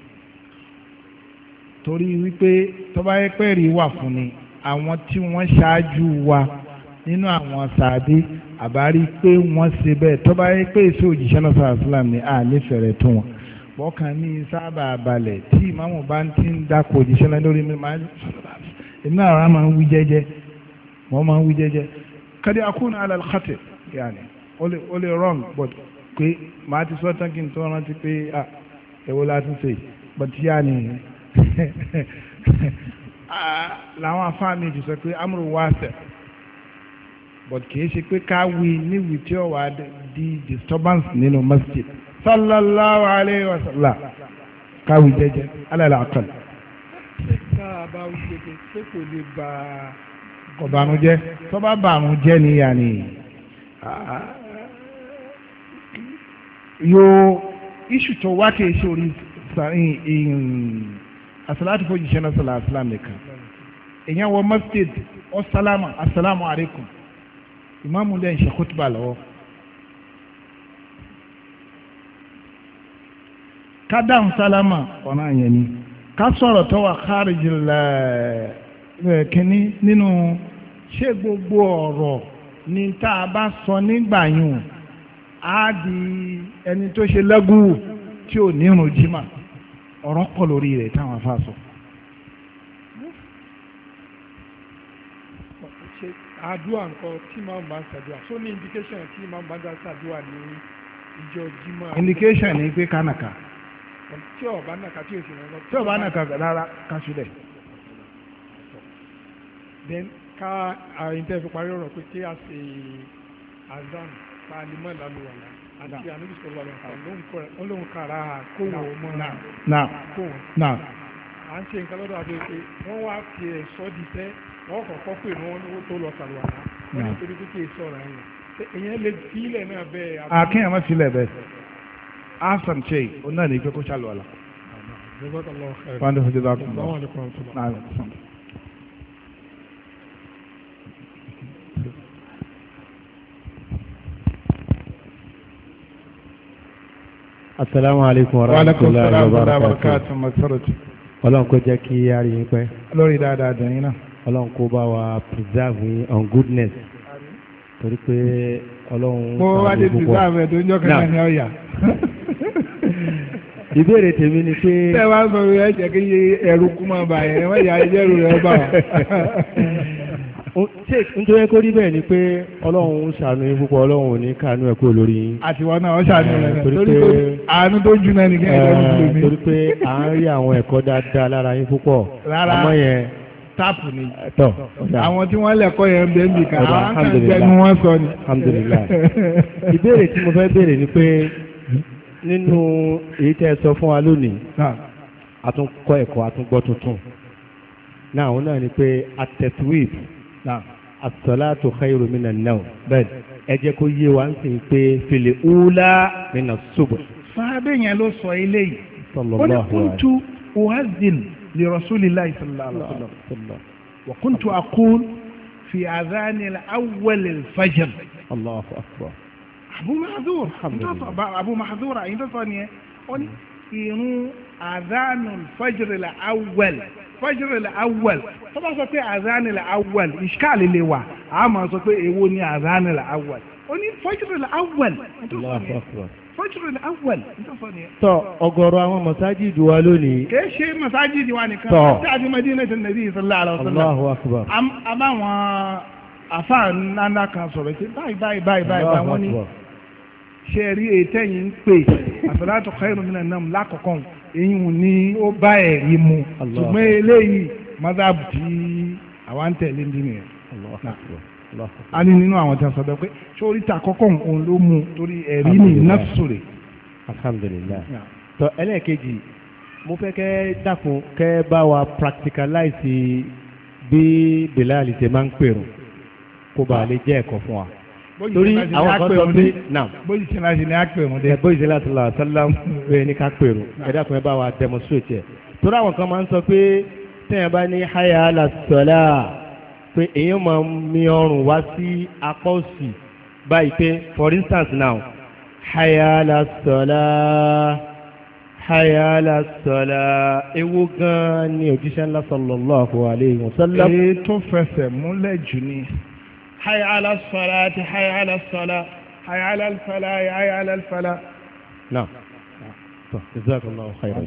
torí wípé tó bá yẹ pé rí wà fún ni àwọn tí wọ́n ṣáájú wa nínú àwọn sàádé àbárí pé wọ́n ṣe bẹ́ẹ̀ tó bá yẹ pé èso òjíṣẹ́ náà sàrà islam ni a lè fẹ̀rẹ̀ tó wọn bọ́kàn ní sábà balẹ̀ tí ìmáàmù bá ń ti ń dákọ̀ òjíṣẹ́ náà lórí mi máa ń èmi náà rà máa ń wí jẹ́jẹ́ wọ́n máa ń wí jẹ́jẹ́ kadi akuna ala al-khati yani ole wrong but pé màá ti sọ tán kí n tó rántí pé èwo la tún ṣe but yani làwọn afáàmì ti sọ pé amúrò wá sẹ but kìí ṣe pé ká wí níwì tí ó wà di disturbance nínú masjid sallallahu alayhi wa sallam ká wí jẹ́jẹ́ alẹ́ àkọlù. ṣé ká bá wí jẹ́jẹ́ pé kò lè bá a. ọ̀bànújẹ́ tó bá bànújẹ́ ni yàní yóò iṣu tó wá kìí ṣe orí asalatu fojì ṣẹ́ náà sọ̀rọ̀ asalaam nìkan èèyàn wọ masjid ọ sálámà asalaamu alaikum ìmáàmù lẹ́yìn ṣe kútùbà lọ́wọ́ ká dáhùn sálámà ọ̀nà yẹn ni ká sọ̀rọ̀ tó wà kharijil kínní nínú ṣé gbogbo ọ̀rọ̀ ni tá a bá sọ nígbà yùn á di ẹni tó ṣe lẹ́gùn tí ò ní irun jimá ọ̀rọ̀ pọ̀ lórí rẹ̀ táwọn afá sọ. àdúrà nǹkan tí màá bá ń ṣàdúrà so ní indication tí màá bá ń ṣàdúrà ní ìjọ jimá. indication ni pé kánàkà. tí ọba nàka tí òsì náà. tí ọba nàka rárá kásùlẹ̀. then ká àyíntẹ́ fi parí ọ̀rọ̀ pé kí a ṣe azan pa alimọ́ ìlàlúwàlá àti àníbi sọ̀rọ̀ àwọn olóhùn kára kóhùn ọmọ kóhùn. à ń ṣe nǹkan lọ́dọ̀ àti pé wọ́n wá fi ẹ̀ṣọ́ di tẹ́ wọ́n kọ̀ọ̀kan pè ní wọ́n tó lọ sàlùwàlá wọ́n ní torí pé kí èso ọ̀rọ̀ ẹ̀yìn èèyàn lè fi ilẹ̀ náà bẹ́ẹ̀. àkínyàn má fi ilẹ̀ bẹ́ẹ̀ asan ṣe o náà ní pé kó sàlùwàlá. wọ́n á dẹ̀ fún jẹ́ Assalamu alaikum warahmatullahi wabarakatuh. Ọlọ́run kó jẹ́ kí a rí yín pẹ́. Lórí dáadáa dẹ̀yìn náà. Ọlọ́run kó bá wa preserve yín on goodness. Torí pé Ọlọ́run mo wá dé preserve ẹ̀ tó ń jọ́ kẹ́kẹ́ ní ọ̀yà. Ìbéèrè tèmi ni pé. Ṣé wàá sọ wíwá jẹ́ kí ẹrù kú máa bà yẹn wọ́n yà ẹjẹ́rù rẹ̀ bà wá. Nítorí kó rí bẹ́ẹ̀ ni pé Ọlọ́run ń ṣàánú yín púpọ̀, Ọlọ́run ò ní kàánú ẹ̀ kúrò lórí yín. Àtiwọ́n náà wọ́n ṣàánú rẹ̀ torí pé àánú tó jù náà nìkan ẹ̀rọ ìlú mi. Torí pé à ń rí àwọn ẹ̀kọ́ dáadáa lára yín púpọ̀. Rárá àmọ́ yẹn táàpù ni. Àwọn tí wọ́n lẹ̀kọ́ yẹn bẹ́ẹ̀ bì kan àwọn kan gbẹnu wọn sọ ni. Alhamdulillah. Ìbéèrè tí mo fẹ́ béèrè ni pé nínú èyí tẹ́ ẹ sọ fún wa lónìí àtúnkọ́ ẹ̀kọ́ àtúngbọ́ tuntun náà òun náà ni pé at-tatwib as-salatu khayru minan nawm bẹ́ẹ̀ ẹ jẹ́ kó yé wa ń sìn pé fil ula minas subh. Sáábẹ̀ yẹn ló sọ eléyìí ó ní kuntu uhazzin li rasulillahi sallallahu alaihi wasallam wa kuntu aqul fi adhani al-awwal al-fajr. Allahu akbar. Abu Mahdhura àyìn tó sọ nìyẹn ó ní irun adhanul fajr al-awwal tó bá sọ pé adhanul awwal ìṣkáàlì lè wà á máa sọ pé èwo ni adhanul awwal ó ní fajr al-awwal fajr al-awwal tó sọ nìyẹn. Tọ ọ̀gọ̀rọ̀ àwọn masajid wa lónìí. kìí ṣe masajid wa nìkan àti àti Madinatul Nabi sallallahu alaihi wasallam. Allahu akbar. àbáwọn àfáà ńláńlá kan sọ̀rọ̀ sí báyìí wọ́n ní ṣe rí ètò ẹ̀yìn ń pè as-salatu khayrun minan nawm lákọ̀ọ́kọ́ èyí ni ó bá ẹ̀rí mu ṣùgbọ́n eléyìí mazhab tí àwọn ń tẹ̀lé ní nìyẹn. a ní nínú àwọn tí a sọ bẹ́ẹ̀ pé sórí ta kọ́kọ́ òun ló mú torí ẹ̀rí ní nafsure. Alhamdulillah. Tọ ẹlẹ́ẹ̀kejì mo fẹ́ kẹ́ dákun kẹ́ bá wa practicalize bí Bilal ṣe máa ń pèrò kó bàa lè jẹ́ ẹ̀kọ́ fún wa. Torí àwọn kan sọ pé náà bóyí tí láti ní àpèrún dé. Bóyí tí láti lọ sálám pé ní ká pèrò ẹ dákun ẹ bá wa demonstrate ẹ. Torí àwọn kan máa ń sọ pé téèyàn bá ní hayya ala salah pé èèyàn máa ń mi ọrùn wá sí apá òsì báyìí pé for instance now hayya ala salah hayya ala salah ewu gan ni òjíṣẹ́ ńlá sallallahu alayhi wa sallam. èyí tó fẹsẹ̀ múlẹ̀ jù ni. حي على الصلاة حي على الصلاة حي على الفلاح حي على الفلاح. نعم جزاك الله خيرا.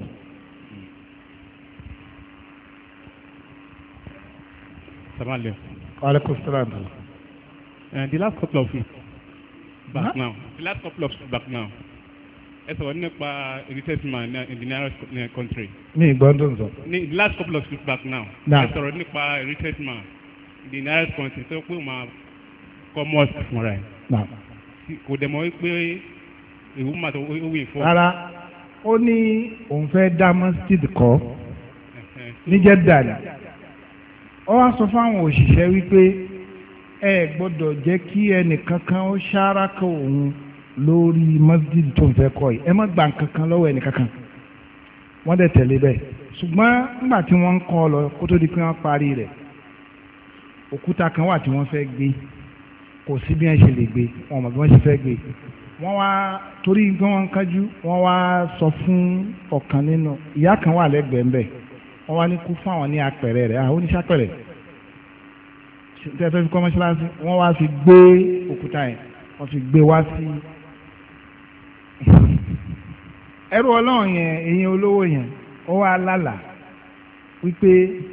السلام عليكم. وعليكم السلام. The last couple of weeks back now. The last couple of weeks back now. Ẹ sọ̀rọ̀ nípa retestment in the nearest country. Ní ìgbọ́ndùn sọ. The last couple of weeks back now. Ẹ sọ̀rọ̀ nípa retestment in the nearest country tó pé máa kọ́ mosque fúnra ẹ̀. Kò dẹ̀ mọ́ pé ìwú máa tó owó ìfọ́. Rárá ó ní òun fẹ́ dá masjid kọ́ ní Jeddah ni. Ó wá sọ fáwọn òṣìṣẹ́ wípé ẹ gbọ́dọ̀ jẹ́ kí ẹnìkankan ó ṣáraka òun lórí masjid tó ń fẹ́ kọ́ yìí ẹ má gba nǹkankan lọ́wọ́ ẹnìkankan. Wọ́n dẹ̀ tẹ̀lé bẹ́ẹ̀ ṣùgbọ́n nígbà tí wọ́n ń kọ́ lọ kó tó di pé wọ́n parí rẹ̀ òkúta kan wà tí wọ́n fẹ́ gbé kò sí bí wọ́n ṣe lè gbé wọn mọ̀ bí wọ́n ṣe fẹ́ gbé wọ́n wá torí pé wọ́n ń kájú wọ́n wá sọ fún ọ̀kan nínú ìyá kan wà lẹ́gbẹ̀ẹ́ ńbẹ̀ wọ́n wá ní kú fún àwọn ní apẹ̀rẹ̀ rẹ̀ àwọn oníṣàpẹ̀rẹ̀ tẹ́ fẹ́ fi kọ́ mọ́ṣáláṣí wọ́n wá fi gbé òkúta yẹn wọ́n fi gbé wá sí ẹrú ọlọ́run yẹn èyàn olówó yẹn ó wá lálàá wípé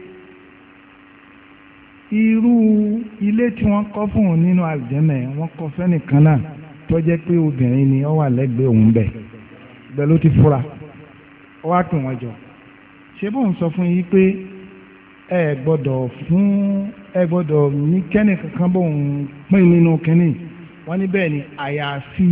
irú ilé tí wọ́n kọ́ fún òun nínú àlùjẹ́nà wọ́n kọ́ fẹ́nìkan náà tó jẹ́ pé obìnrin ni ó wà lẹ́gbẹ̀ẹ́ òun bẹ̀ bẹ́ẹ̀ ló ti fura ó wá pè wọ́n jọ ṣé bóun sọ fún yín pé ẹ gbọ́dọ̀ ní kẹ́nì kankan bóun pín nínú kínní wọ́n ní bẹ́ẹ̀ ni àyàfi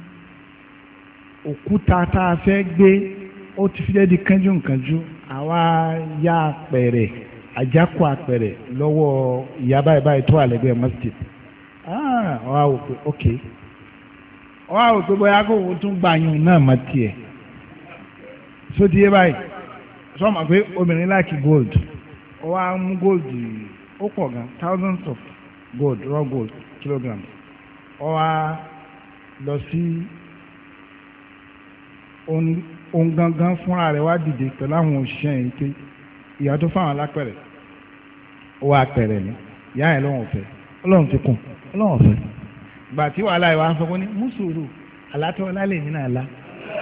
òkúta tá a fẹ́ gbé ó ti fi jẹ́ di kánjúǹkánjú àwa yá pẹ̀rẹ̀ àjákò àpẹẹrẹ lọ́wọ́ ìyá báyìí tó wà lẹ́gbẹ̀ẹ́ masjid wọ́n á wò pé ok wọ́n á wò pé bóyá kó o tún gbà yín náà má tiẹ̀ so ti yé báyìí sọ ma pé obìnrin láàkì gold ó wá mú gold ó pọ̀ gan thousands of gold raw gold kilograms ó wá lọ sí òun gangan fúnra rẹ̀ wá dìde pẹ̀lú àwọn òṣìṣẹ́ yìí pé ìyá tó fáwọn alápẹ̀rẹ̀ ó wá pẹ̀rẹ̀ ní ìyá ẹ̀ lọ́wọ́ fẹ́ ọlọ́run ti kùn ọlọ́run fẹ́ gbà tí wàhálà ìwà afọ́kọ́ ní mùsùlùmí àlátọ́ lálẹ́ mi náà la.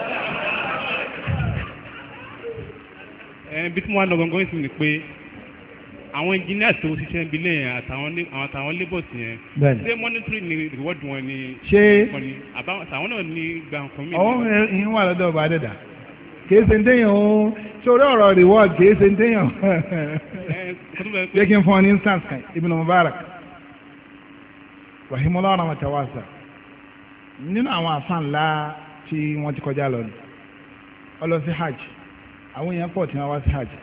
bí tí wọ́n á lọ gangan sí ni pé àwọn engineers tó ṣiṣẹ́ ibi lẹ́yìn àtàwọn labours yẹn ṣé monetary ni reward wọn ni ṣé àtàwọn náà ní gba nǹkan mi. ọ̀hún ìyẹn wà lọ́dọ̀ ọba dẹ́dà kìí ṣe ń téèyàn ó sórí ọ̀rọ̀ reward kìí ṣe ń téèyàn jẹ́ kí n fún ọ ní instance kan Ibn Mubarak rahimahullah rahmatan wasi'a nínú àwọn àfa ńlá tí wọ́n ti kọjá lọ ni ó lọ sí hajj àwọn èèyàn pọ̀ tí wọ́n wá sí hajj.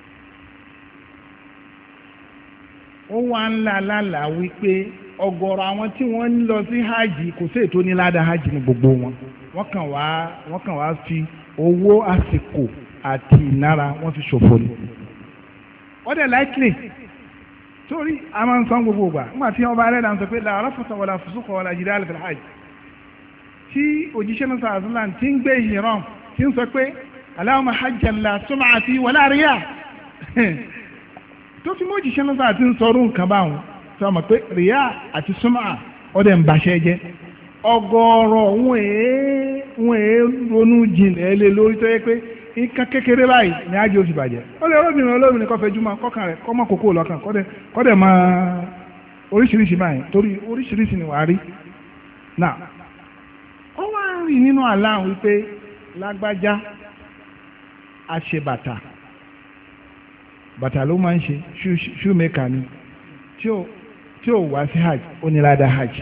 ó wá ńlá lálà wípé ọ̀gọ̀rọ̀ àwọn tí wọ́n ń lọ sí hajj kò sí ètò níládà hajj ní gbogbo wọn wọ́n kàn wá fi owó àsìkò àti ìnára wọ́n fi ṣòfò ní. wọ́n dẹ̀ likely torí a máa ń san gbogbo ìgbà nígbà tí wọ́n bá rẹ̀ dáhùn sọ pé la rafata wala fusuqa wala jidala fil hajj tí òjíṣẹ́ náà sàrà sílá tí ń gbé ìhìrán tí ń sọ pé Allahumma hajjan la sum'a fi wala riya tó fi mọ́ òjíṣẹ́ náà àti ń sọ̀rọ̀ nǹkan báwọn sọ ma pé rìyà àti súnmọ́ ọdẹ ń baṣẹ́ jẹ́ ọgọ́rọ̀ wọn èé ronú jìnlẹ̀ lé lórí tó yẹ pé nǹkan kékeré báyìí ní ájò ó sì bàjẹ́ ó lè olóbìnrin kọ́ fẹjú máa kọ́kàn rẹ̀ kọ́ mọ́ kókó lọ́kàn kọ́dẹ̀ máa oríṣiríṣi báyìí torí oríṣiríṣi ni wàá rí náà ó wá ń rí nínú àlá wípé lágbájá àṣebàtà bàtà ló máa ń ṣe shoemaker ni tí ò wá sí hajj ó ní ládàá hajj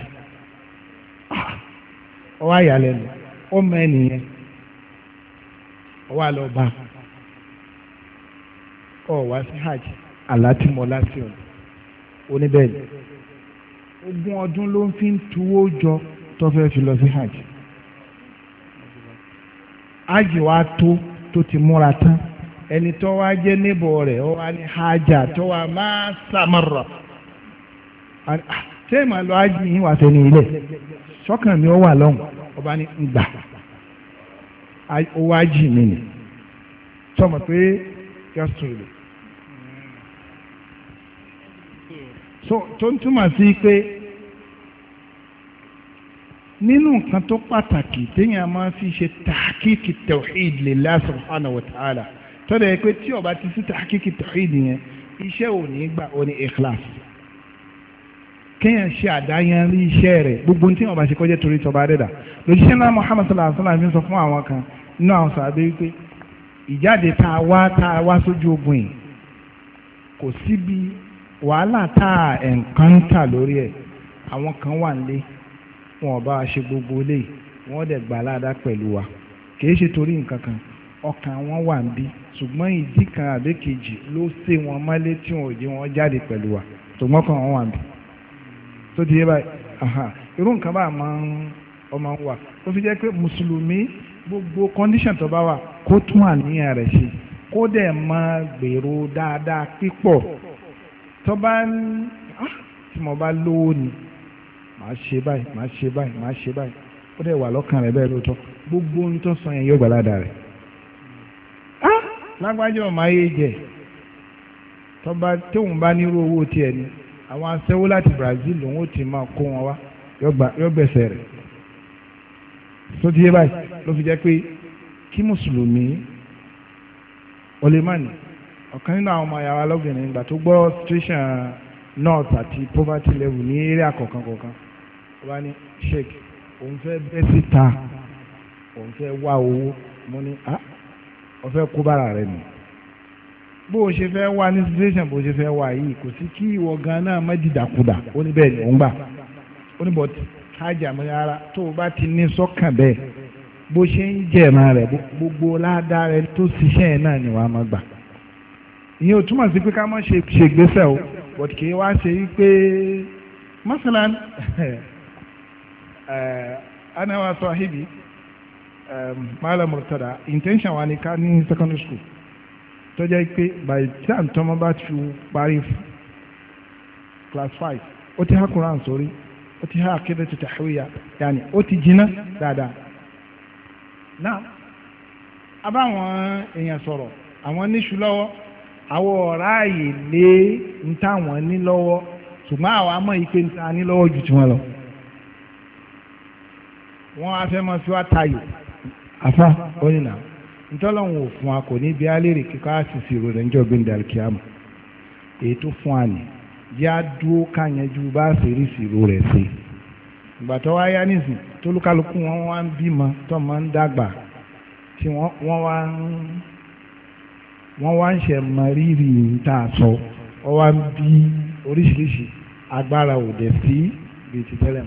ó wá yàlẹ́nu ó mọ ẹnìyẹn ó wá lọ bá ó wá sí hajj alátìmọ́lá sí ọ̀nà oníbẹ̀ẹ́ni 20 ọdún ló ń fi ń tuwó jọ tó fẹ́ fi lọ sí hajj hajj wa tó ti múra tán ẹni tó wá jẹ́ níbọ̀ rẹ̀ ó wá ní hajj tó wá máa sàmọ̀rọ̀ ṣé ìmọ̀ lọ hajj yín wà sẹ́ni ilẹ̀ sọ́kàn mi ó wà lọ́hùn ọba ní gbà ó wá jì mí ni sọmọ pé yọ̀sùn rẹ̀ so tó ń túmọ̀ sí pé nínú nǹkan tó pàtàkì téèyàn máa fi ṣe tahqiqi tawhid lillah subhanahu wa ta'ala tọ́lá yẹ pé tí ó bá ti sí tahqiqi tawhid yẹn iṣẹ́ ò ní gbà ó ní ikhlas kéèyàn ṣe àdáyanrí iṣẹ́ rẹ̀ gbogbo tí wọ́n bá ṣe kọjá torí tọba dẹ́dà lójúṣẹ́ náà Muhammad sallallahu alaihi wasallam fi sọ fún àwọn kan nínú àwọn sàbẹ̀ wípé ìjáde tá a wá sójú ogun yìí kò síbi wàhálà tá a ẹ̀ǹkántà lórí ẹ̀ àwọn kan wà nílé wọn ò bá wa ṣe gbogbo eléyìí wọ́n dẹ̀ gbà ládàá pẹ̀lú wa kìí ṣe torí nǹkan kan ọkàn wọn wà ń bí ṣùgbọ́n ìdí kan àbẹ́kejì ló ṣe wọn mọ́lé tí wọn ò jẹ́ wọn jáde pẹ̀lú wa ṣùgbọ́n kan wọn wà ń bí tó di yé báyìí irú nǹkan bá ọmọ wà ó fi jẹ́ pé mùsùlùmí gbogbo condition tó bá wà kó tún àníyàn rẹ̀ ṣe kó dẹ̀ máa gbèrò dáadáa pípọ̀ tó bá ń tí mo bá lówó ni màá ṣe báyìí màá ṣe báyìí màá ṣe báyìí ó dẹ̀ wà lọ́kàn rẹ̀ bẹ́ẹ̀ lóòótọ́ gbogbo ohun tó sọ yẹn yóò gbà ládàá rẹ̀ lágbájá ọmọ ayé jẹ tọ́ba tóun bá nírú owó tiẹ̀ ni àwọn aṣẹ́wó láti Brazil lòun ó ti máa kó wọn wá yóò gbẹ̀sẹ̀ rẹ̀ tó ti yé báyìí ló fi jẹ́ pé kí mùsùlùmí ọlẹ́mánì ọ̀kan nínú àwọn ọmọ ayáwa lọ́gbìnrin ìgbà tó gbọ́ situation north àti poverty level ní area kọ̀ọ̀kan ó bá ní sheik òun fẹ́ bẹ́ síta òun fẹ́ wá owó mo ní ó fẹ́ kó bára rẹ̀ nù bó o ṣe fẹ́ wá ní situation bó o ṣe fẹ́ wá yìí kò sí kí ìwọ gan náà má dìdàkudà ó ní bẹ́ẹ̀ ni òun gbà ó ní bọ́tí kájà mọ́ ara tó o bá ti ní sọ́kàn bẹ́ẹ̀ bó ṣe ń jẹ̀ràn rẹ̀ gbogbo ládàá rẹ̀ tó ṣiṣẹ́ yẹn náà ni wàá má gbà ìyẹn ò túmọ̀ sí pé ká má ṣe gbèsè o bọ́tí kì í wá ṣe wípé masalan ana wa sahibi Malam Murtada intention wa ni ká ní secondary school tó jẹ́ pé by the time tọ́mọ bá ti parí class 5 ó ti há Quran sórí ó ti há akídà tó tahwiya yàní ó ti jiná dáadáa náà abáwọn èèyàn sọ̀rọ̀ àwọn níṣu lọ́wọ́ àwọn ọ̀rá àyè lé ń táwọn ní lọ́wọ́ ṣùgbọ́n àwọn amọ̀ yìí pé ń ta ní lọ́wọ́ ju tiwọn lọ. wọ́n á fẹ́ mọ́ sí wa tayò afá onínà ntọ́lọ́hún ò fún wa kò ní bí alérè kíkọ́ àṣìṣe ìrò rẹ̀ ń jọ gbẹ̀ndẹ̀ kíámù èyí tó fún wa ní yá dúró káyanjú bá ṣe rí ìṣirò rẹ̀ ṣe ìgbà tó wáyá nísìn tólúkálukú wọn wá ń bímọ tó máa ń dàgbà tí wọ́n wá ń ṣe mọ rírì níta sọ wọ́n wá ń bí oríṣiríṣi agbára òde sí bíi ti tẹ́lẹ̀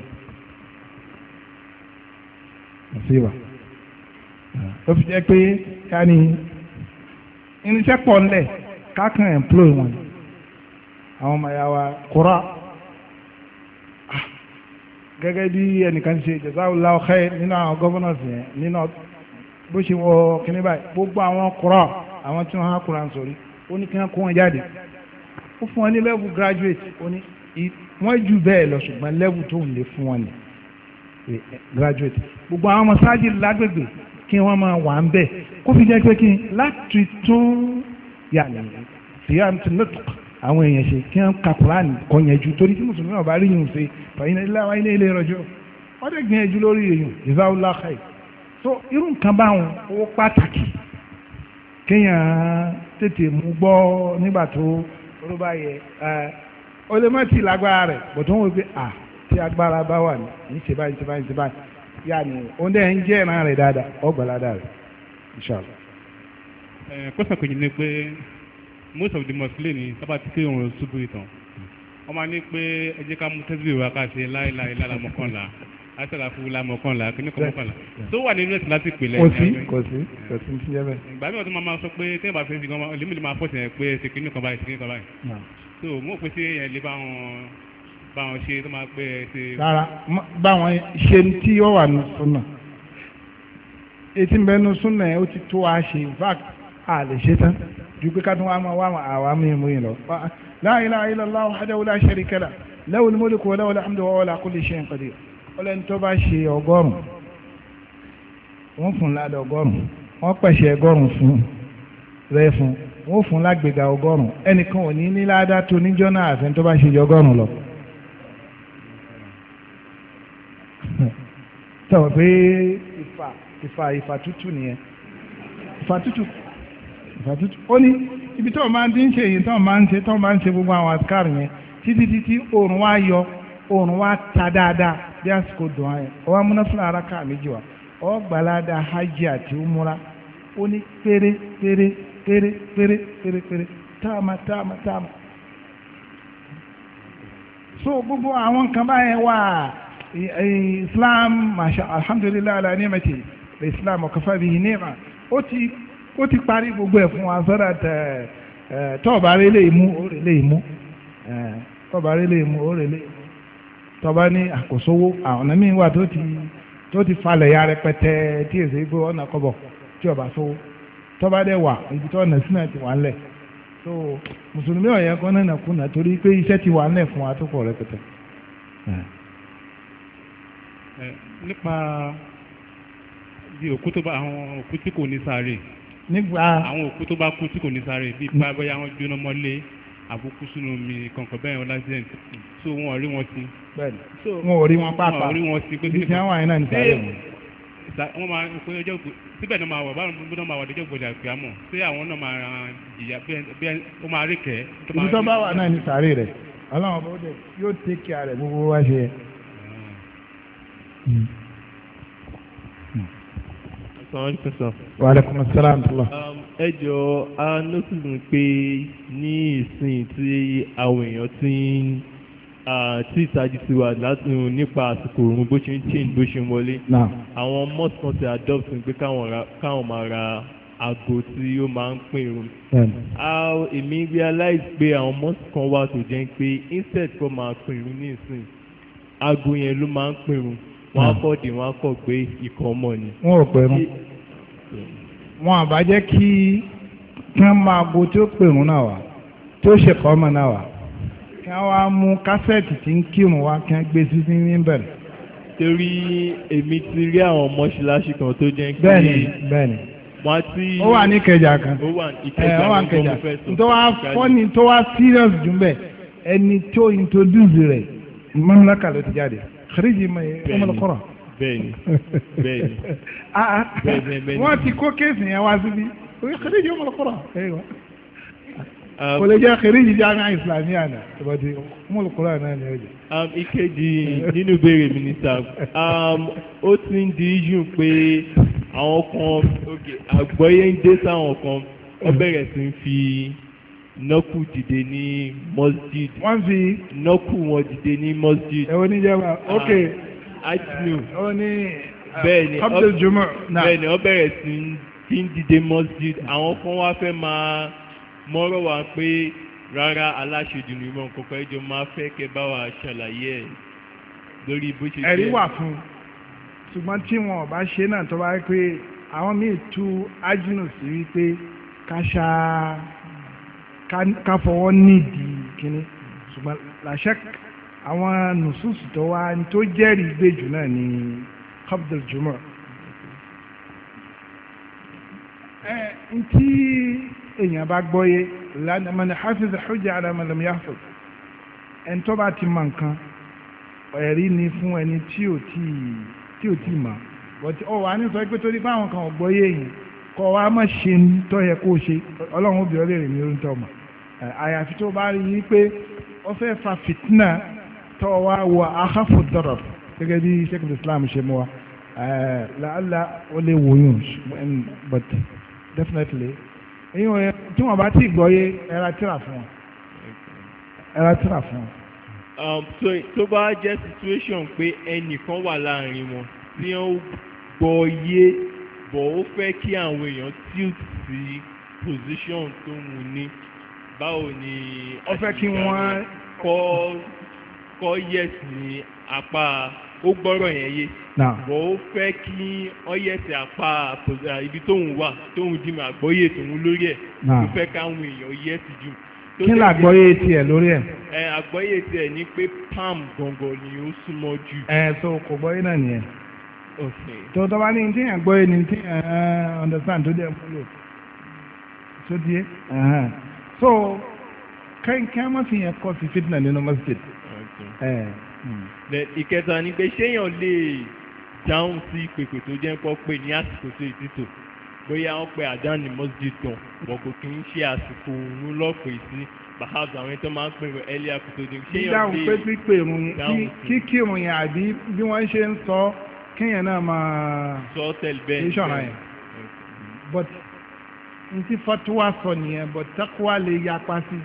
mọ́ síbà ó fi jẹ́ pé ká ní irinṣẹ́ pọ̀ ńlẹ̀ kákan employ wọn àwọn ọmọ ya wa kura gẹ́gẹ́ bí ẹnìkan ṣe jazakallahu khair nínú àwọn governors yẹn nínú bó ṣe wọ kíní báyìí gbogbo àwọn kura àwọn tí wọ́n á kura ń sọ̀rí ó ní kí wọ́n kó wọn jáde ó fún wọn ní level graduate ó ní wọ́n jù bẹ́ẹ̀ lọ ṣùgbọ́n level tó ń lè fún wọn ní graduate gbogbo àwọn ọmọ sáájì lágbègbè kí wọ́n máa wà ń bẹ̀ kó fi jẹ́ pé kí láti tún yàrá síyàm tí lọ́tọ̀ àwọn èèyàn ṣe kí wọ́n ka Kùránì kọ́ yẹn ju torí tí mùsùlùmí náà bá rí yìí ṣe fàyínà ilé àwọn ilé rọjò wọ́n dẹ̀ gbìyànjú lórí èèyàn ìzáwùlá káì so irú nǹkan báwọn owó pàtàkì kéèyàn tètè mú gbọ́ nígbà tó ló bá yẹ ó lè má ti lágbára rẹ̀ bọ̀ tó ń wò pé tí agbára bá wà ní ṣe báyìí ṣe báyìí ṣe báyìí yáni òun dẹ̀ ń jẹ́ ìran rẹ̀ dáadáa ọgbàládà rẹ̀ inshallah. kọ́sà kejì ni pé most of the muslims ní sábà tí kéwọn ṣubú ìtàn wọ́n máa ní pé ẹ jẹ́ ká mú tẹ́sílì wá ká ṣe láìláì lára mọ́kànlá àṣàlà fún la mọ́kànlá kíní kan mọ́kànlá tó wà nínú ẹ̀sìn láti pè lẹ́yìn. kò sí ti jẹ́ bẹ́ẹ̀. ìgbà mi ò tún máa sọ pé tẹ́yìn bá fẹ́ fi gan ọ̀lẹ́mì lè máa fọ́ọ̀sì yẹn pé ṣe kíní kan báyìí ṣe kíní kan báyìí. so mo pè sí ẹ̀ lè bá wọn ṣe tó máa pé ṣe. rárá báwọn ṣe tí ó wà ní súnà etí mbẹ́nu súnà ó ti tó a ṣe in fact a lè ṣe tán ju pé ká tún wá máa wá àwa mímú yìí lọ. la ilaha illallah wahdahu la sharika lahu lahul mulku wa lahul hamdu wa huwa ala kulli shay'in qadir. ọlẹ́ni tó bá ṣe 100 wọ́n fún ládàá 100 wọ́n pẹ̀ṣẹ̀ 100 fún rẹ̀ fún wọ́n fún lágbègà 100 ẹnìkan ò ní ládàá tó níjọ́ náà àfẹn tó bá ṣe 100 lọ. tọ́ pé ìfà tútù nìyẹn ìfà tútù ó ní ibi tó máa ń dín ṣe èyí tó máa ń ṣe gbogbo àwọn àtikáàrù yẹn títí oòrùn wá yọ oòrùn wá ta dáadáa bí àsìkò dùn ayẹ ọwọ́ amúná fún araka méjì wa ọ gbàládà hajj àti umura ó ní péré táàmà. so gbogbo àwọn nǹkan báyẹn wà islam masha alhamdulilayi ala nimati islam ọkọfà bíi nima ó ti parí gbogbo ẹ̀ fún wa sọ́dọ̀ tọ́ọ̀bà rẹ̀ lè mú ó rẹ̀ lè mú tọ́ọ̀bà rẹ̀ lè mú ó rẹ̀ lè mú tọ́ọ̀bà ní àkósówó àwọn míì wà tó ti falẹ̀ ya rẹpẹtẹ tí èsè gbé ọ̀nà kọ́bọ̀ tí ọba sówó tọ́ọ̀bà dẹ̀ wà ibi tó ọ̀nà sínú ẹ̀ ti wà ńlẹ̀ so mùsùlùmí ọ̀yẹ́ kan náà kùnà torí pé iṣẹ́ ti wà ńlẹ̀ fún wa tó pọ̀ rẹpẹtẹ. nípa bí òkú tó bá àwọn òkú tí kò ní sáré nígbà àwọn òkú tó bá kú tí kò ní sáré bíi pa bóyá wọn jóná mọ́lé àbúkú sínú omi kankan bẹ́ẹ̀ wọn lásìlẹ̀ so wọn ò rí wọn sí. bẹ́ẹ̀ni wọn ò rí wọn pàápàá wọn ò rí wọn sí pé ibi tí wọn wà yín náà ní sáré wọn. wọ́n máa ń pè ọjọ́ síbẹ̀ náà máa wà báwọn gbọ́dọ̀ máa wà lọ́jọ́ gbọ́dọ̀ àgbẹ̀ àmọ́ sí àwọn náà máa jìyà bí ó máa rí kẹ́. ibi tó bá wà náà ní sáré rẹ̀ ọlọ́run bó dẹ̀ yóò tẹ́kì rẹ̀ gbogbo wá ṣe. Wa alaikum assalam. Ẹ jọ̀ọ́ a notice pé ní ìsìn tí àwọn èèyàn tí ìtají ti wà láti nípa àsìkò òrùn bó ṣe ń change bó ṣe ń wọlé. Àwọn mosque kan ti adopt pé káwọn máa ra aago tí ó máa ń pín irun. Èmi realize pé àwọn mosque kan wà tó jẹ́ pé instead kó máa pín irun ní ìsìn aago yẹn ló máa ń pín irun. Wọ́n á kọ́ di wọ́n á kọ́ gbé ikọ̀ ọmọ ni. Wọ́n ò pẹ́ mọ́. Wọ́n àbá jẹ́ kí wọ́n máa go tí ó pèrún náà wá tí ó ṣe kọ́ ọmọ náà wá kí wọ́n wá mú kásẹ̀tì tí ń kírun wá kí wọ́n gbé sí ní bẹ̀rẹ̀. Torí èmi ti rí àwọn mọ́ṣáláṣí kan tó jẹ́ pé bẹ́ẹ̀ni wọ́n ti. ó wà ní Ìkẹjà kan. ó wà Ìkẹjà tó wá fọ́ni tó wá serious jù mbẹ́ ẹni tó introduce rẹ̀ mamlaka ló ti jáde kìrìjì ọmọlẹ́kọ̀rọ̀. bẹ́ẹ̀ni wọ́n ti kó kéèsì yẹn wá síbi kìrìjì ọmọlẹ́kọ̀rọ̀ kò lè jẹ́ kìrìjì jámíà ìsìlámíà náà ìbọ̀dì ọmọlẹ́kọ̀rọ̀ náà ni ó jẹ́. ìkejì nínú ìbéèrè mínísítà ó ti ń di issue pé àwọn kan àgbọ́yé ń dé sáwọn kan ó bẹ̀rẹ̀ sí ń fi nọ́kù dìde ní mosjid. wọ́n fi nọ́kù wọn dìde ní mosjid. ẹ̀wọ̀n ní jẹ́wọ́ ok. àìsàn ó ní bẹ́ẹ̀ni Abdul Juma. bẹ́ẹ̀ni ó bẹ̀rẹ̀ sí ń dìde mosjid. àwọn kan wá fẹ́ máa mọ́rọ̀ wá pé rárá aláṣejù ní ìmọ̀ nǹkan ẹjọ́ máa fẹ́ kẹ́ bá wa ṣàlàyé ẹ̀ lórí bó ṣe jẹ́. ẹ̀rí wà fún un ṣùgbọ́n tí wọn ò bá ṣe náà tó bá rí pé àwọn míì tú ájínù sí wípé ká fọwọ́ nídìí kínní ṣùgbọ́n làṣẹ àwọn nùsùsù tó wá tó jẹ́rìí gbèjù náà ní Abdul Juma. ntí èèyàn bá gbọ́yé man hafiz hujja ala man lam yahfaz ẹni tó bá ti mọ nǹkan ẹ̀rí ni fún ẹni tí ò tí mọ̀ but ọ wà ní sọ pé torí fáwọn kan gbọ́yé yìí kọ́ wa má ṣe tó yẹ kó ṣe ọlọ́run obìnrin ọlẹ́rìn ní orí tó mọ̀ àyàfi tó bá rí i pé ó fẹ́ fa fìtínà tó wá wọ akhafu darar gẹ́gẹ́ bí sheikh islam ṣe mú wa làálà ó lè wòyún but definitely èyí wọ̀nyẹn tí wọ́n bá ti gbọ́yé ẹ̀rọ tíra fún wọn. tó bá jẹ́ situation pé ẹnìkan wà láàrin wọn tí wọ́n gbọ́ yé bọ̀ ó fẹ́ kí àwọn èèyàn tilt sí position tó mú ní báwo ni ó fẹ́ kí wọ́n kọ́ yes ní apá ó gbọ́rọ̀ yẹn yé bọ̀ ó fẹ́ kí wọ́n yes apá ibi tóun wà tóun dì mọ́ àgbọ́yé tóun lórí ẹ̀ ó fẹ́ káwọn èèyàn yes jù. kí ni àgbọ́yé tiẹ̀ lórí ẹ̀. àgbọ́yé tiẹ̀ ní pé palm gangan ni ó súnmọ́ jù. so kò gbọ́yé náà nìyẹn. tó tọ́ba ní tí yẹn gbọ́yé ni tí yẹn understand tó dẹ̀ múlò tó díẹ̀. so kẹ́hìn má fi yẹn kọ́ sí fitna nínú masjid. ìkẹta ni pé ṣéyàn lè dáhùn sí pèpè tó jẹ́ pọ́ pé ní àsìkò tó ìtìtò bóyá wọ́n pe àdán ní masjid kan wọ́n kò kí ń ṣe àsìkò òun lọ́pẹ̀ sí perhaps àwọn tó máa ń pè wọ́n earlier kò tó dé. dídáhùn pé pípé ìrun kíkí ìrun yẹn àbí bí wọ́n ṣe ń sọ kéèyàn náà máa sọ tẹ̀lé bẹ́ẹ̀ ní ṣọ̀ràn yẹn but n ti fatuwa sọ nìyẹn but takwa lè yapa sí.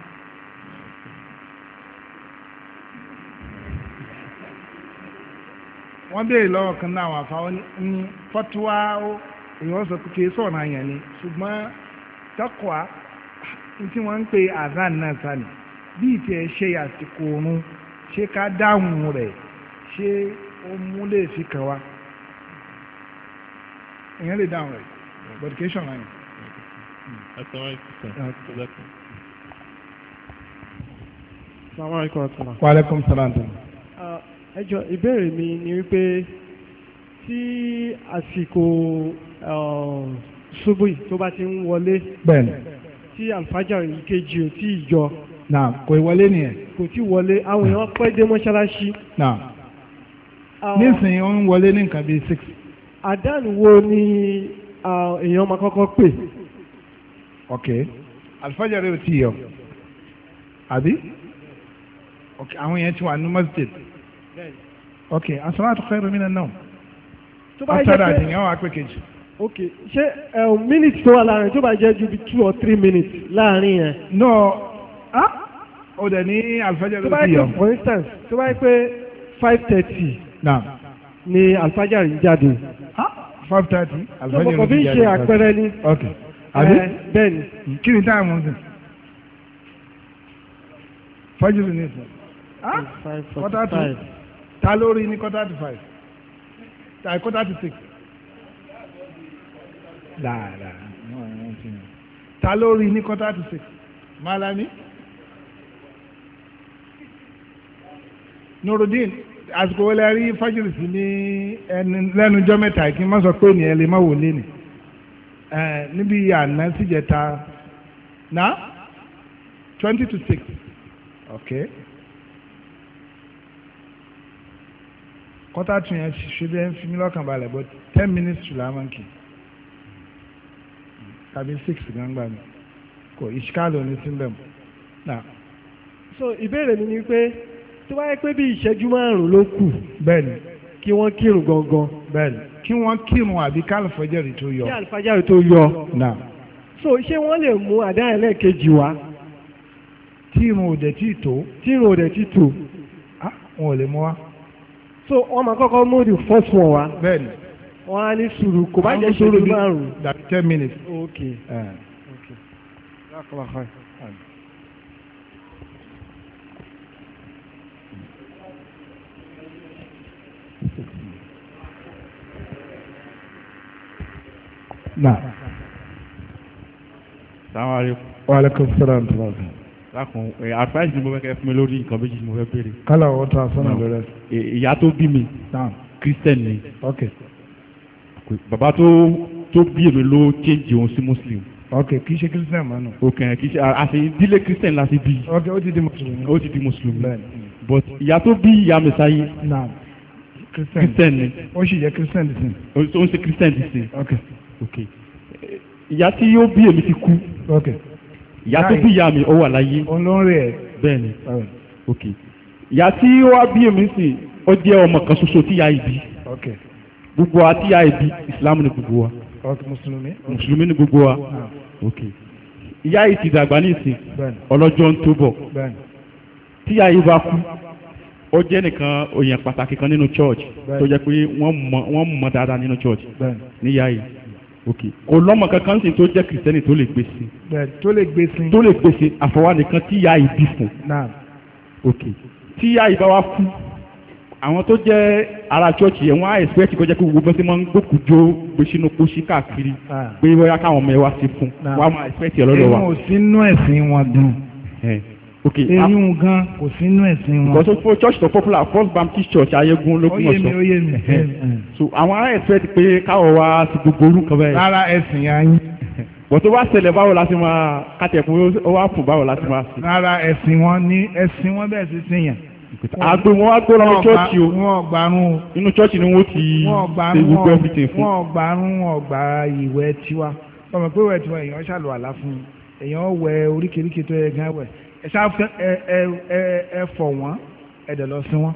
wọ́n béèrè lọ́wọ́ kan náà àwọn àfáwọn ní fatuwa èèyàn sọ pé kì í sọ̀rọ̀ àyàn ni ṣùgbọ́n takwa tí wọ́n ń pe azan náà sani bí ìtẹ̀ ṣe àsìkò oorun ṣé ká dáhùn rẹ̀ ṣé ó mú lè fi kàn wá èèyàn lè dáhùn rẹ̀ but kì í sọ̀rọ̀ àyàn. Wa alaikum salaam. Ẹ jọ̀ọ́ ìbéèrè mi ni wípé tí àsìkò ṣubú tó bá ti ń wọlé bẹ́ẹ̀ni tí àlùfájà ìkejì ò tí ì yọ náà kò wọlé nìyẹn kò tí wọlé àwọn èèyàn pẹ́ dé mọ́ṣáláṣí náà nísìnyí ó ń wọlé ní nǹkan bíi 6. àdán wo ni èèyàn máa kọ́kọ́ pè. ok àlùfájà rẹ̀ ò tí ì yọ àbí ok àwọn èèyàn ti wà ní masjid ok as-salatu khairu minan nawm after that èèyàn wà pé kejì. ok ṣé minute tó wà láàrin tó bá jẹ́ ju bí 2 or 3 minutes láàrin yẹn. no ó dẹ̀ ní alifájà ló ti yọ. for instance tó bá yẹ pé 5:30 naam ni alifájà rí jáde. 5:30 alifájà ló ti jáde. tó kò bí ṣe àpẹẹrẹ ni. ok àbí bẹ́ẹ̀ ni. kí ni táàmù ń sìn. fájú ní ìsìn. 5:45 ta lórí ní 4:45 ta 4:46 dáadáa ta lórí ní 4:46 Malami Nurudeen àsìkò wọlé rí fájìlì sí ní ẹni lẹ́nujọ́ mẹ́ta kí n má sọ pé ní ẹ lè má wò lé ni níbi àná síjẹta na 20 to 6 okay quarter to yẹn ṣe bẹ́ẹ̀ fi mí lọ́kàn balẹ̀ but 10 minutes to lamanki tàbí 6 gbangba mi kò ìṣkáàlù ní sílẹ̀ mu na. so ìbéèrè mi ni pé tó bá yẹ pé bí ìṣẹ́jú márùn-ún ló kù. bẹ́ẹ̀ni. kí wọ́n kírun gangan. bẹ́ẹ̀ni kí wọ́n kírun àbí kálífàjárì tó yọ. kí àlùfájárì tó yọ. na. so ṣé wọ́n lè mú àdáyà lẹ́ẹ̀kejì wá. tí irun ò dẹ̀ tí tó. tí irun ò dẹ̀ tí tó. wọn ò lè mú wa. so wọ́n máa kọ́kọ́ mú the first one wá. bẹ́ẹ̀ni. wọ́n á ní sùúrù kò bá jẹ́ ìṣẹ́jú márùn-ún. 10 minutes. okay. Náà. Assalamu alaikum. Wa alaikum salaam tó bá fẹ́. Lákùn advice ni mo fẹ́ kẹ́ fún mi lórí nǹkan méjì tí mo fẹ́ béèrè. Kálá ọ̀wọ́ tó aṣọ́nà lórí ẹ̀. Ìyá tó bí mi. Christian ni. Ok. Bàbá tó bí èmi ló change òun sí Muslim. Ok kì í ṣe Christian mọ́ nù. Ok kì í ṣe àṣẹ ìdílé Christian láti bí. Ok ó ti di Mùsùlùmí. Ó ti di Mùsùlùmí. Bẹ́ẹ̀ni. But ìyá tó bí ìyá mi sáyé. Naam. Christian ni. Ó sì jẹ́ Christian dì sí. Ó ń ṣe Christian dì sí. Ok. Ok. Ìyá tí ó bí èmi ti kú. Ok. Ìyá tó bí ìyá mi ó wà láyé. Olórí ẹ̀. Bẹ́ẹ̀ni. Ok. Ìyá tí ó wá bí èmi sì ó jẹ́ ọmọ kan ṣoṣo tí ìyá yìí bí. Ok. Gbogbo wa tí ìyá yìí bí Islam ni gbogbo wa. Ok Mùsùlùmí. Mùsùlùmí ni gbogbo wa. Ok. Ìyá yìí ti dàgbà ní ìsìn. Bẹ́ẹ̀ni. Ọlọ́jọ́ ń tó bọ̀. Bẹ́ẹ̀ni. Tí ìyá yìí bá kú ó jẹ́ nìkan òyìn pàtàkì kan nínú church tó jẹ́ pé wọ́n mọ̀ dáadáa nínú church níyà yìí ok kò lọ́mọ kankan sì tó jẹ́ kìrìsìtẹ́nì tó lè gbé sí tó lè gbé sí àfọwọ́ nìkan tí ìyá yìí bí fún ok tí ìyá yìí bá wá kú àwọn tó jẹ́ ara church yẹn wọ́n á expect kó jẹ́ pé gbogbo bẹ́sẹ̀ máa ń gbókùjó gbé sínú kóṣí káàkiri pé wọ́n yá káwọn ọmọ ẹ wá sí fún wọ́n á máa expect ẹ lọ́dọ̀ wa. èèyàn ò sínú ẹ̀sìn wọn dùn. ok eyín gan kò sínú ẹ̀sìn wọn. because for church to popular First Baptist Church ayégun lókun ọ̀sán. ó yé mi. so àwọn ará expect pé káwọ̀ wá sí gbogbo orúkọ bẹ́ẹ̀. rárá ẹ̀sìn ayín. bọ̀ tó bá ṣẹlẹ̀ báwo la ti máa kátẹ̀kùn ó wá fún báwo la ti máa sí. rárá ẹ̀sìn wọn ní ẹ̀sìn wọn bẹ́ẹ̀ sì sèyàn. àgbè wọn wá gbó lọ́wọ́ church o. wọn gbàrún o. inú church ni wọ́n ti ṣe gbogbo everything fún. wọn gbàrún wọn gbà ìwẹ̀ tiwa ọmọ pé ìwẹ̀ tiwa èèyàn ṣàlùwàlá fún èèyàn wẹ̀ oríkèéríkèé tó yẹ gan wẹ̀ ẹ ṣá ẹ fọ̀ wọ́n ẹ dẹ̀ lọ sí wọn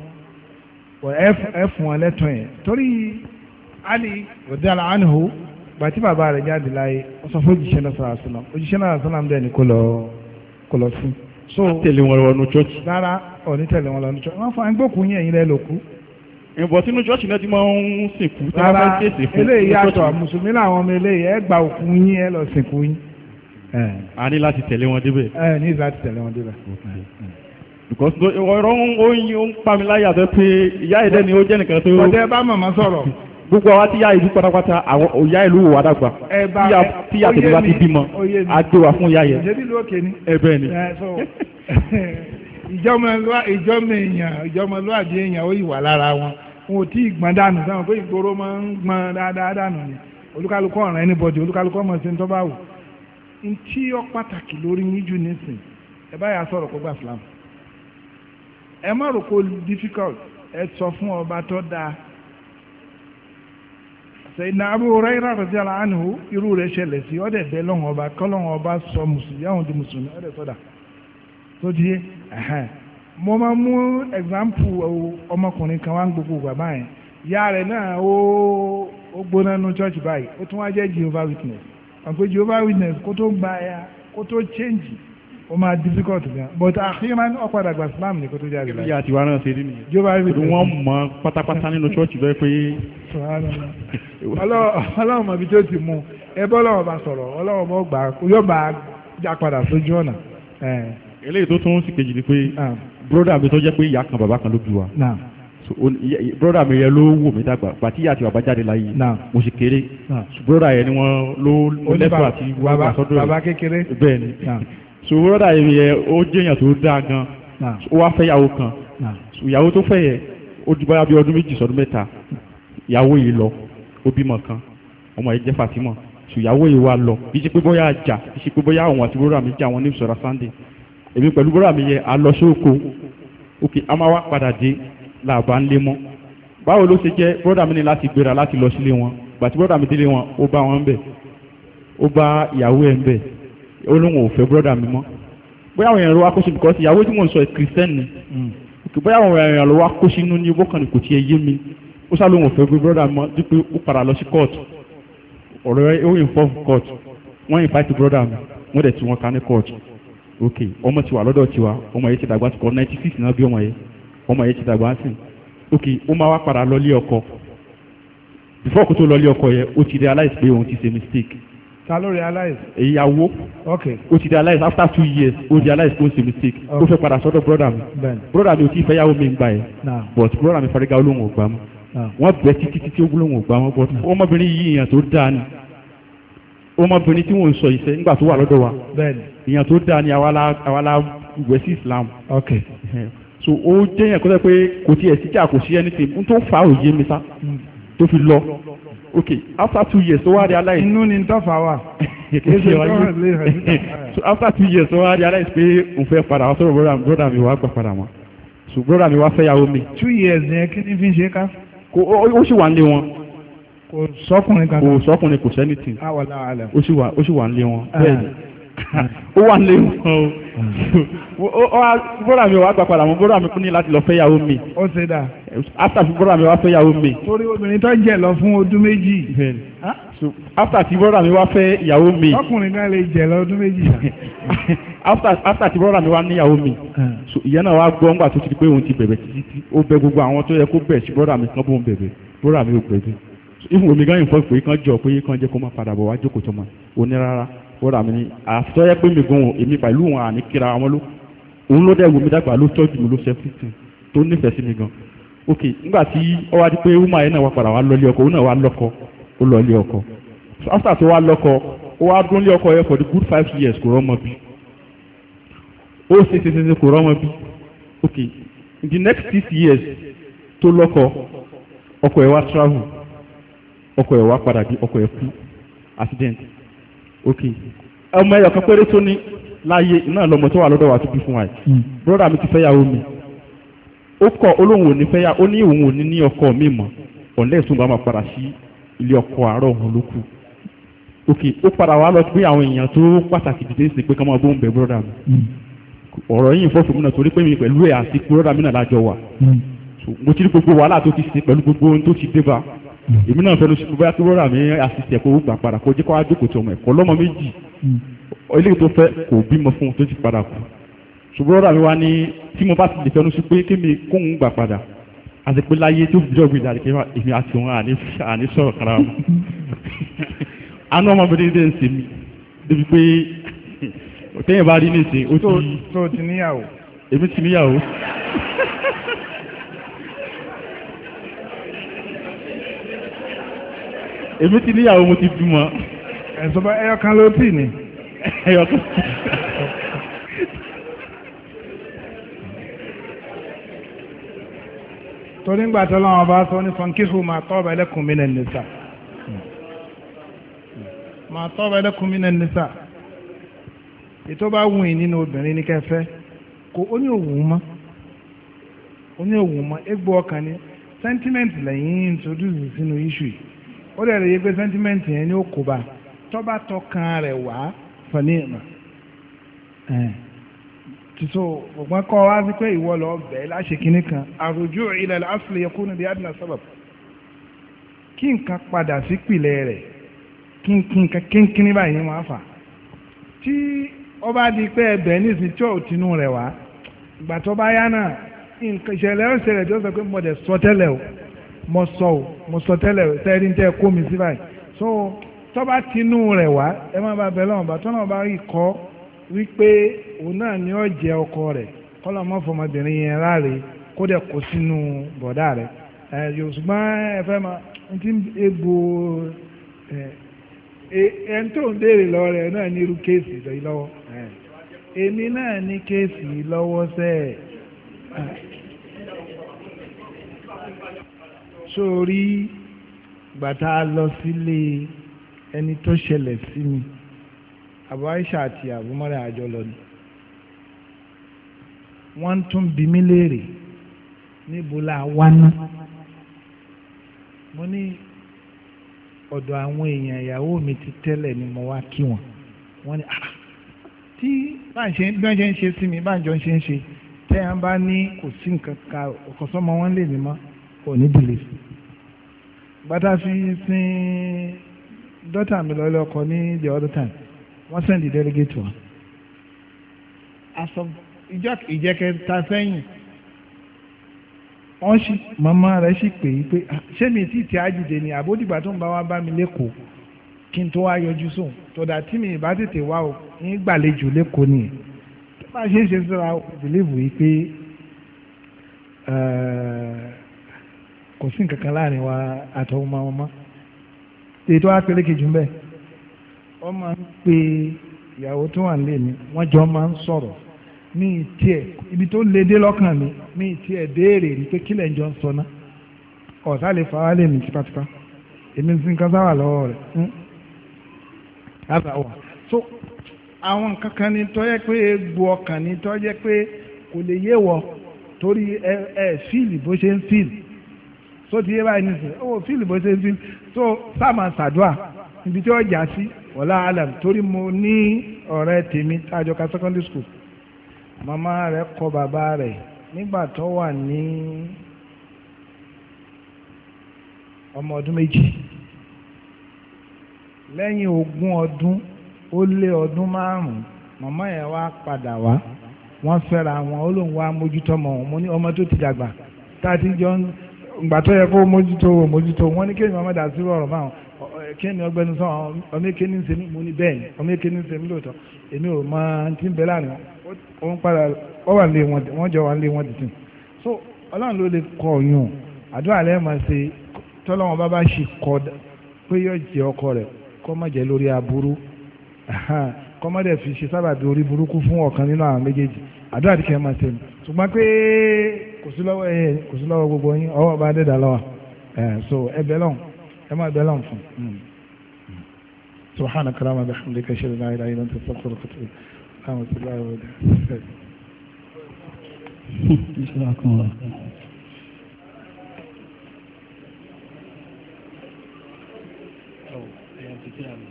ẹ fún wọn lẹ́tọ̀ yẹn torí Ali rọdíàlá ànihó gbàtí bàbá rẹ̀ jáde láyé ó sọ fún òjíṣẹ́ náà sọ̀rọ̀ àṣìlọ òjíṣẹ́ náà sọ̀rọ̀ àmì dẹ́ni kó lọ sí. so tẹ̀lé wọn lọ nu church. rárá òní tẹ̀lé wọn lọ nu church wọ́n fún agbókùn yẹn ilẹ̀ ló kú. ìbọn sínú church náà ti máa ń sìnkú. rárá eléyìí yàtọ̀ mùsùlùmí làwọn ọmọ eléyìí ẹ gba òkú yín ẹ lọ sìnkú yín. a ní láti tẹ̀lé wọn débẹ̀. ní láti tẹ̀lé wọn débẹ̀. because ọ̀rọ̀ ó ń pa mi láyà tó pé ìyá ẹ̀dẹ́ ni ó jẹ́ nìkan tó. ọ̀dẹ́ bá màmá sọ̀rọ̀. gbogbo àwa tí ìyá ìlú pátápátá àwọn ìyá ìlú wò wá dàgbà. tí ìyá tèmi bá ti bímọ á gbé wa fún ìyá yẹn. ìjẹ́bí ló kéde. ẹ bẹ́ẹ̀ ni. ìjọmọlúwàbí èèyàn ó yìí wà lára wọn wọn ò tí ì gbọ́n dànù sáwọn pé ìgboro máa ń gbọ́n dáadáa dànù ni olúkálukú ọ̀ràn anybody olúkálukú ọmọ sí ní tó bá wù. ntí ọ pàtàkì lórí yín jù nísìn ẹ bá yà sọ̀rọ̀ kó gbà Islam ẹ má rò kó difficult ẹ sọ fún ọba tó dáa Sayyidina Abu Hurairah radiyallahu anhu irú rẹ̀ ṣẹlẹ̀ sí ọ̀dẹ̀ bẹ́ẹ̀ lọ́wọ́ ọba kọ́lọ́wọ́ ọba sọ mùsùlùmí àwọn di mùsùlùmí ọ̀dẹ̀ sọ́dà tó di mo máa mú example ọmọkùnrin kan wá ń gbogbo bàbá yẹn ìyá rẹ̀ náà ó gbóná nu church báyìí ó tún wá jẹ́ Jehovah Witness àpò Jehovah Witness kó tó gba ẹ̀ kó tó change ó máa difficult gan but àfihàn ọ̀padà gba Islam ní kó tó jáde láyé. ìyá àtiwá náà ṣe rí nìyẹn. Jehovah Witness wọ́n mọ pátápátá nínú church bẹ́ẹ̀ pé. ọlọ́run mọ̀ bí tó ti mú ẹ bọ́ ọlọ́run bá sọ̀rọ̀ ọlọ́run bọ́ gbà yóò bá já padà sójú ọ̀nà. eléyìí tó tún sì kejì ni pé broda mi tó jẹ́ pé ìyá kan bàbá kan ló bí wa. broda mi yẹn ló wò mí dàgbà pàtí ìyá àti bàbá jáde láyé mo sì kéré broda yẹn ni wọ́n ló lẹ́tọ̀ àti wọ́n gbà sọ́dọ̀ rẹ̀ bàbá kékeré bẹ́ẹ̀ ni so broda yẹn ó jẹ́yàn tó dáa gan ó wá fẹ́ ìyàwó kan ìyàwó tó fẹ́ yẹn ó di báyà bí ọdún méjì sọdún mẹ́ta ìyàwó yìí lọ ó bímọ kan ọmọ yìí jẹ́ Fatima ṣùyàwó yìí wá lọ kì í ṣe pé bóyá àjà kì í ṣe pé bóyá àwọn àti bọ́dà mi jà wọn ní ìṣọ̀ra Sunday èmi pẹ̀lú bọ́dà mi yẹ a lọ sóko ok a máa wá padà dé làbá ń lé mọ́ báwo ló ṣe jẹ́ bọ́dà mi ní láti gbéra láti lọ sílé wọn gbàtí bọ́dà mi délé wọn ó bá wọn bẹ̀ ó bá ìyàwó ẹ̀ ń bẹ̀ ó lóun ò fẹ́ bọ́dà mi mọ́ bóyá àwọn èèyàn ló wá kó sí because ìyàwó tí mò ń sọ ẹ̀ kìrìsìtẹ́nì ni bóyá àwọn èèyàn ló wá kó sínú ní bókan ní kò tiẹ̀ yé mi ó sá lóun ò fẹ́ bọ́dà mi mọ́ dípé ó padà lọ sí court ọ̀rọ̀ ẹ̀ ó involve court wọ́n invite bọ́dà mi wọ́n dẹ̀ tí wọ́n ká ní court ok ọmọ tiwa lọ́dọ̀ tiwa ọmọ yẹn ti dàgbà sí kọ́ 96 náà bí ọmọ yẹn ti dàgbà sí ok ó máa wá padà lọ lé ọkọ before kó tó lọ lé ọkọ yẹn ó ti realize pé òun ti ṣe mistake. ta ló realize. ìyàwó ok ó ti realize after 2 years ó realize pé ó ṣe mistake ó fẹ́ padà sọ́dọ̀ brother mi brother mi ò tí ì fẹ́ yàwó mi gbà yẹn but brother mi fariga olóhùn ò gbà mọ́ wọ́n bẹ̀ títí ó olóhùn ò gbà mọ́ but ọmọbìnrin yìí èèyàn tó dáa ni ọmọbìnrin tí wọ́n ń sọ ìṣe nígbà tó wà lọ́dọ̀ wa èèyàn tó dáa ni àwa la wẹ̀ sí Islam. ok so ó jẹ́ yẹn kó tẹ́ pé kò tiẹ̀ sí jà kò sí anything n tó fa òye mi sá tó fi lọ ok after 2 years tó wá realize. inú ni tó fà wá. so after 2 years tó wá realize pé òun fẹ́ padà wá sọ̀rọ̀ brother mi wá gbà padà wọn so brother mi wá fẹ́ yàwó mi. 2 years yẹn kí ni fi ń ṣe ká. ó sì wà nílé wọn. kò sọkùnrin kankan. kò sọkùnrin kò sẹ́nìtì. ó sì wà nílé wọn. bẹ́ẹ̀ni ó wà nílé wọn o bọ́dà mi wá gbà padà mọ́ bọ́dà mi kún ní láti lọ fẹ́ yàwó mi. ó ṣe dà. after tí bọ́dà mi wá fẹ́ yàwó mi. torí obìnrin tó jẹ lọ fún ọdún méjì. so after tí bọ́dà mi wá fẹ́ yàwó mi. ọkùnrin náà lè jẹ lọ ọdún méjì. after tí bọ́dà mi wá ní yàwó mi. so ìyẹn náà wá gbọ́ ńgbà tó ti di pé òun ti bẹ̀bẹ̀ títí ó bẹ gbogbo àwọn tó yẹ kó bẹ̀ sí bọ́dà mi kan bóun bẹ̀bẹ̀ bọ́dà mi ò bẹ̀bẹ̀. ìfún omi gan ìfọ́ pé kán jọ pé kán jẹ́ kó má padà bọ̀ wá jókòó tó ma onírárá bọ́dà mi ni àtọ́yẹ pé mi gan èmi pẹ̀lú wọn àní kíra wọn ló òun ló dẹ̀ wò mí dàgbà ló tọ́jú mi ló ṣe fífún tó nífẹ̀ẹ́ sí mi gan ok nígbà tí ó wá di pé woman yẹn náà wá padà wá lọ́lé ọkọ òun náà wá lọ́kọ ó lọ́lé ọkọ so after tó wá lọ́kọ ó wá dún lé ọkọ yẹn for the good 5 years kò rọ́mọ bí ó ṣe kò rọ́mọ bí ok in the next 6 years tó lọ́kọ ọkọ ẹ̀ wá travel ọkọ ẹ̀ wá padà bí ọkọ ẹ̀ kú accident ok ọmọ ẹ̀yọ̀ kan péré tó ní láyé náà lọmọ tó wà lọ́dọ̀ wa tó bí fún wa yìí brọ́dà mi ti fẹ́ yàwó mi ó kọ olóhùn òní fẹ́ yà ó ní òun òní ní ọkọ mi mọ̀ ọ̀lẹ́ ìsúngbà máa padà sí ilé ọkọ àárọ̀ òun ló kù ok ó padà wá lọ pé àwọn èèyàn tó pàtàkì dìde sí pé ká máa bóun bẹ brọ́dà mi ọ̀rọ̀ yìí fọ́ fún mi náà torí pé mi pẹ̀lú ẹ̀ àti brọ́dà mi náà lájọ wà mo ti rí gbogbo wàhálà tó ti ṣe pẹ̀lú gbogbo ohun tó ti dé bá èmi náà fẹ́ lọ sí bóyá kí brọ́dà mi àṣìṣe kó gbà padà kó jẹ́ kó wá jókòó tí ọmọ ẹ̀kọ́ lọ́mọ méjì eléyìí tó fẹ́ kò bímọ fún un tó ti padà kú ṣùgbọ́n brọ́dà mi wá ní tí mo bá ti lè fẹ́nu sí pé kémi kóhun gbà padà àti pé láyé tó fi jọ́gbìn ìdàrí kéwà èmi àti òun àní sọ̀rọ̀ kára wọn àánú ọmọbìnrin dé ń ṣe mí débi pé òtẹ́yìn bá rí níṣe ó ti. tó ti níyàwó. èmi ti níyàwó. èmi ti níyàwó mo ti bímọ. ẹ̀sọ́ bá ẹyọkan ló tì ní. ẹyọkan. torí ń gbà tó lọ́wọ́ bá sọ ní fankihu ma taba lakum minan nisa ma taba lakum minan nisa ètò bá wù yín nínú obìnrin ní kẹfẹ́ kò ó ní òwú mọ́ egbò ọkàn ní sentiment lẹ́yìn introduce sínú issue yìí ó dẹ̀ rẹ̀ yé pé sentiment yẹn ní ó kó bá tọ́ba tọkàn rẹ̀ wá fani ìmọ̀ tìtò ògbọ́n kọ́ wá sí pé ìwọ lọ bẹ̀ẹ́ láṣẹ kínní kan àròjù ila al-asli yakunu bi adna sabab kí nǹkan padà sí pìlẹ̀ rẹ̀ kínkín báyìí wọ́n á fà tí ó bá di pé ẹbẹ̀ nísìnyí tí ò tinú rẹ̀ wá ìgbà tó bá yá náà nǹkan ìṣẹ̀lẹ̀ ó ṣẹlẹ̀ tó sọ pé mo dẹ̀ sọ tẹ́lẹ̀ o mo sọ tẹ́lẹ̀ o tẹ́rí tẹ́ kó mi sí báyìí so tó bá tinú rẹ̀ wá ẹ má ba bẹ̀ lọ́wọ́ bá tó náà bá rí kọ́ wípé òun náà ni ó jẹ ọkọ rẹ̀ kọ́lọ́ mọ́ fọmọbìnrin yẹn ráre kó dẹ̀ kó sínú bọ̀dá rẹ̀ yóò ṣùgbọ́n ẹ fẹ́ máa ń tí egbò ẹni tó ń béèrè lọ́wọ́ rẹ̀ náà ní irú kéèsì lọ́wọ́ èmi náà ní kéèsì lọ́wọ́ sẹ́ẹ̀ sórí gbàtà lọ sílé ẹni tó ṣẹlẹ̀ sí mi Abu Aisha àti Abu Mariam àjọ lọ ni wọ́n tún bi mí léèrè níbo la wá ná mo ní ọ̀dọ̀ àwọn èèyàn ìyàwó mi ti tẹ́lẹ̀ ni mo wá kí wọn wọ́n ní tí bí wọ́n ṣe ń ṣe sí mi báńjọ ṣe ń ṣe tẹ́ ẹ̀ ń bá ní kò sí nǹkan ká ọkọ̀ sọ́mọ wọn lè ní mọ́ kò ní dìlé sí bàtà fi sin dọ́tà mi lọ́lẹ́ ọkọ̀ ní the other time wọ́n send the delegate wa aṣọ ìjẹkẹta sẹ́yìn wọ́n sì màmá rẹ̀ sì pè é pé ṣé mi tí ti àjìdè ni àbódìgbà tó ń bá wá bá mi lẹ́kọ̀ọ́ kí n tó wá yọjú sóun tọ́da tí mi bá tètè wá o ń gbàlejò lẹ́kọ̀ọ́ nìyẹn tó bá ṣe é ṣe síra bìlíìfù yìí pé kò sí nǹkan kan láàrin wa àtọwọ́ máa wọn mọ́ èyí tó wá pélé kejì ń bẹ̀ wọ́n máa ń pe ìyàwó tó wà nílé mi wọ́n jọ máa ń sọ̀rọ̀ mi tiẹ̀ ibi tó lè dé lọ́kàn mi tiẹ̀ béèrè rí pé kílẹ̀ ń jọ ń sọ ná ọ̀tá lè fa wálé mi tipátipá èmi ń sin kan sáwà lọ́wọ́ rẹ̀ lábà wà so àwọn nǹkan kan ní tó yẹ pé egbò ọkàn ní tó yẹ pé kò lè yé wọ torí ẹ fíìlì bó ṣe ń fíìlì so ti yé báyìí nísìnyí ó fíìlì bó ṣe ń fíìlì so sáàmà sàdúà ibi tí ó jà sí wọlá alam torí mo ní ọ̀rẹ́ tèmi tájọ ka secondary school màmá rẹ̀ kọ bàbá rẹ̀ nígbà tó wà ní ọmọ ọdún méjì lẹ́yìn 20 ọdún ó lé ọdún 5 màmá yẹn wá padà wá wọ́n fẹ́ra wọn ó lóun wá mójútó ọmọ wọn mo ní ọmọ tó ti dàgbà táàtì jọ ìgbà tó yẹ kó mójútó wọn ní kéèyàn màmá dà sí ọ̀rọ̀ báwọn kéèyàn ọgbẹ́ni sọ ọmọ èké ní sèmi mo ní bẹ́ẹ̀ ni ọmọ èké ní sèmi lóòótọ́ èmi ò máa ti ń bẹ láàrin wọn padà wọ́n wà lé wọ́n jọ wà lé wọn dìtìn so ọlọ́run ló lè kọ ọ̀yún àdúrà lẹ́yìn máa ṣe tọ́lọ́wọ́n bá ṣì kọ́ pé yóò jẹ ọkọ rẹ̀ kọ́ má jẹ́ lórí aburú kọ́ má dẹ̀ fi ṣe sábàbí orí burúkú fún ọ̀kan nínú àwọn méjèèjì àdúrà tí kẹ́ máa ṣe ṣùgbọ́n pé kò sí lọ́wọ́ gbogbo yín ọwọ́ bá dẹ́dà lọ́wọ́ so ẹ bẹ́ lọ́hùn ẹ má bẹ́ lọ́hùn fún subhanaka allahumma bihamdika ashhadu an la ilaha illa anta astaghfiruka wa atubu ilayk.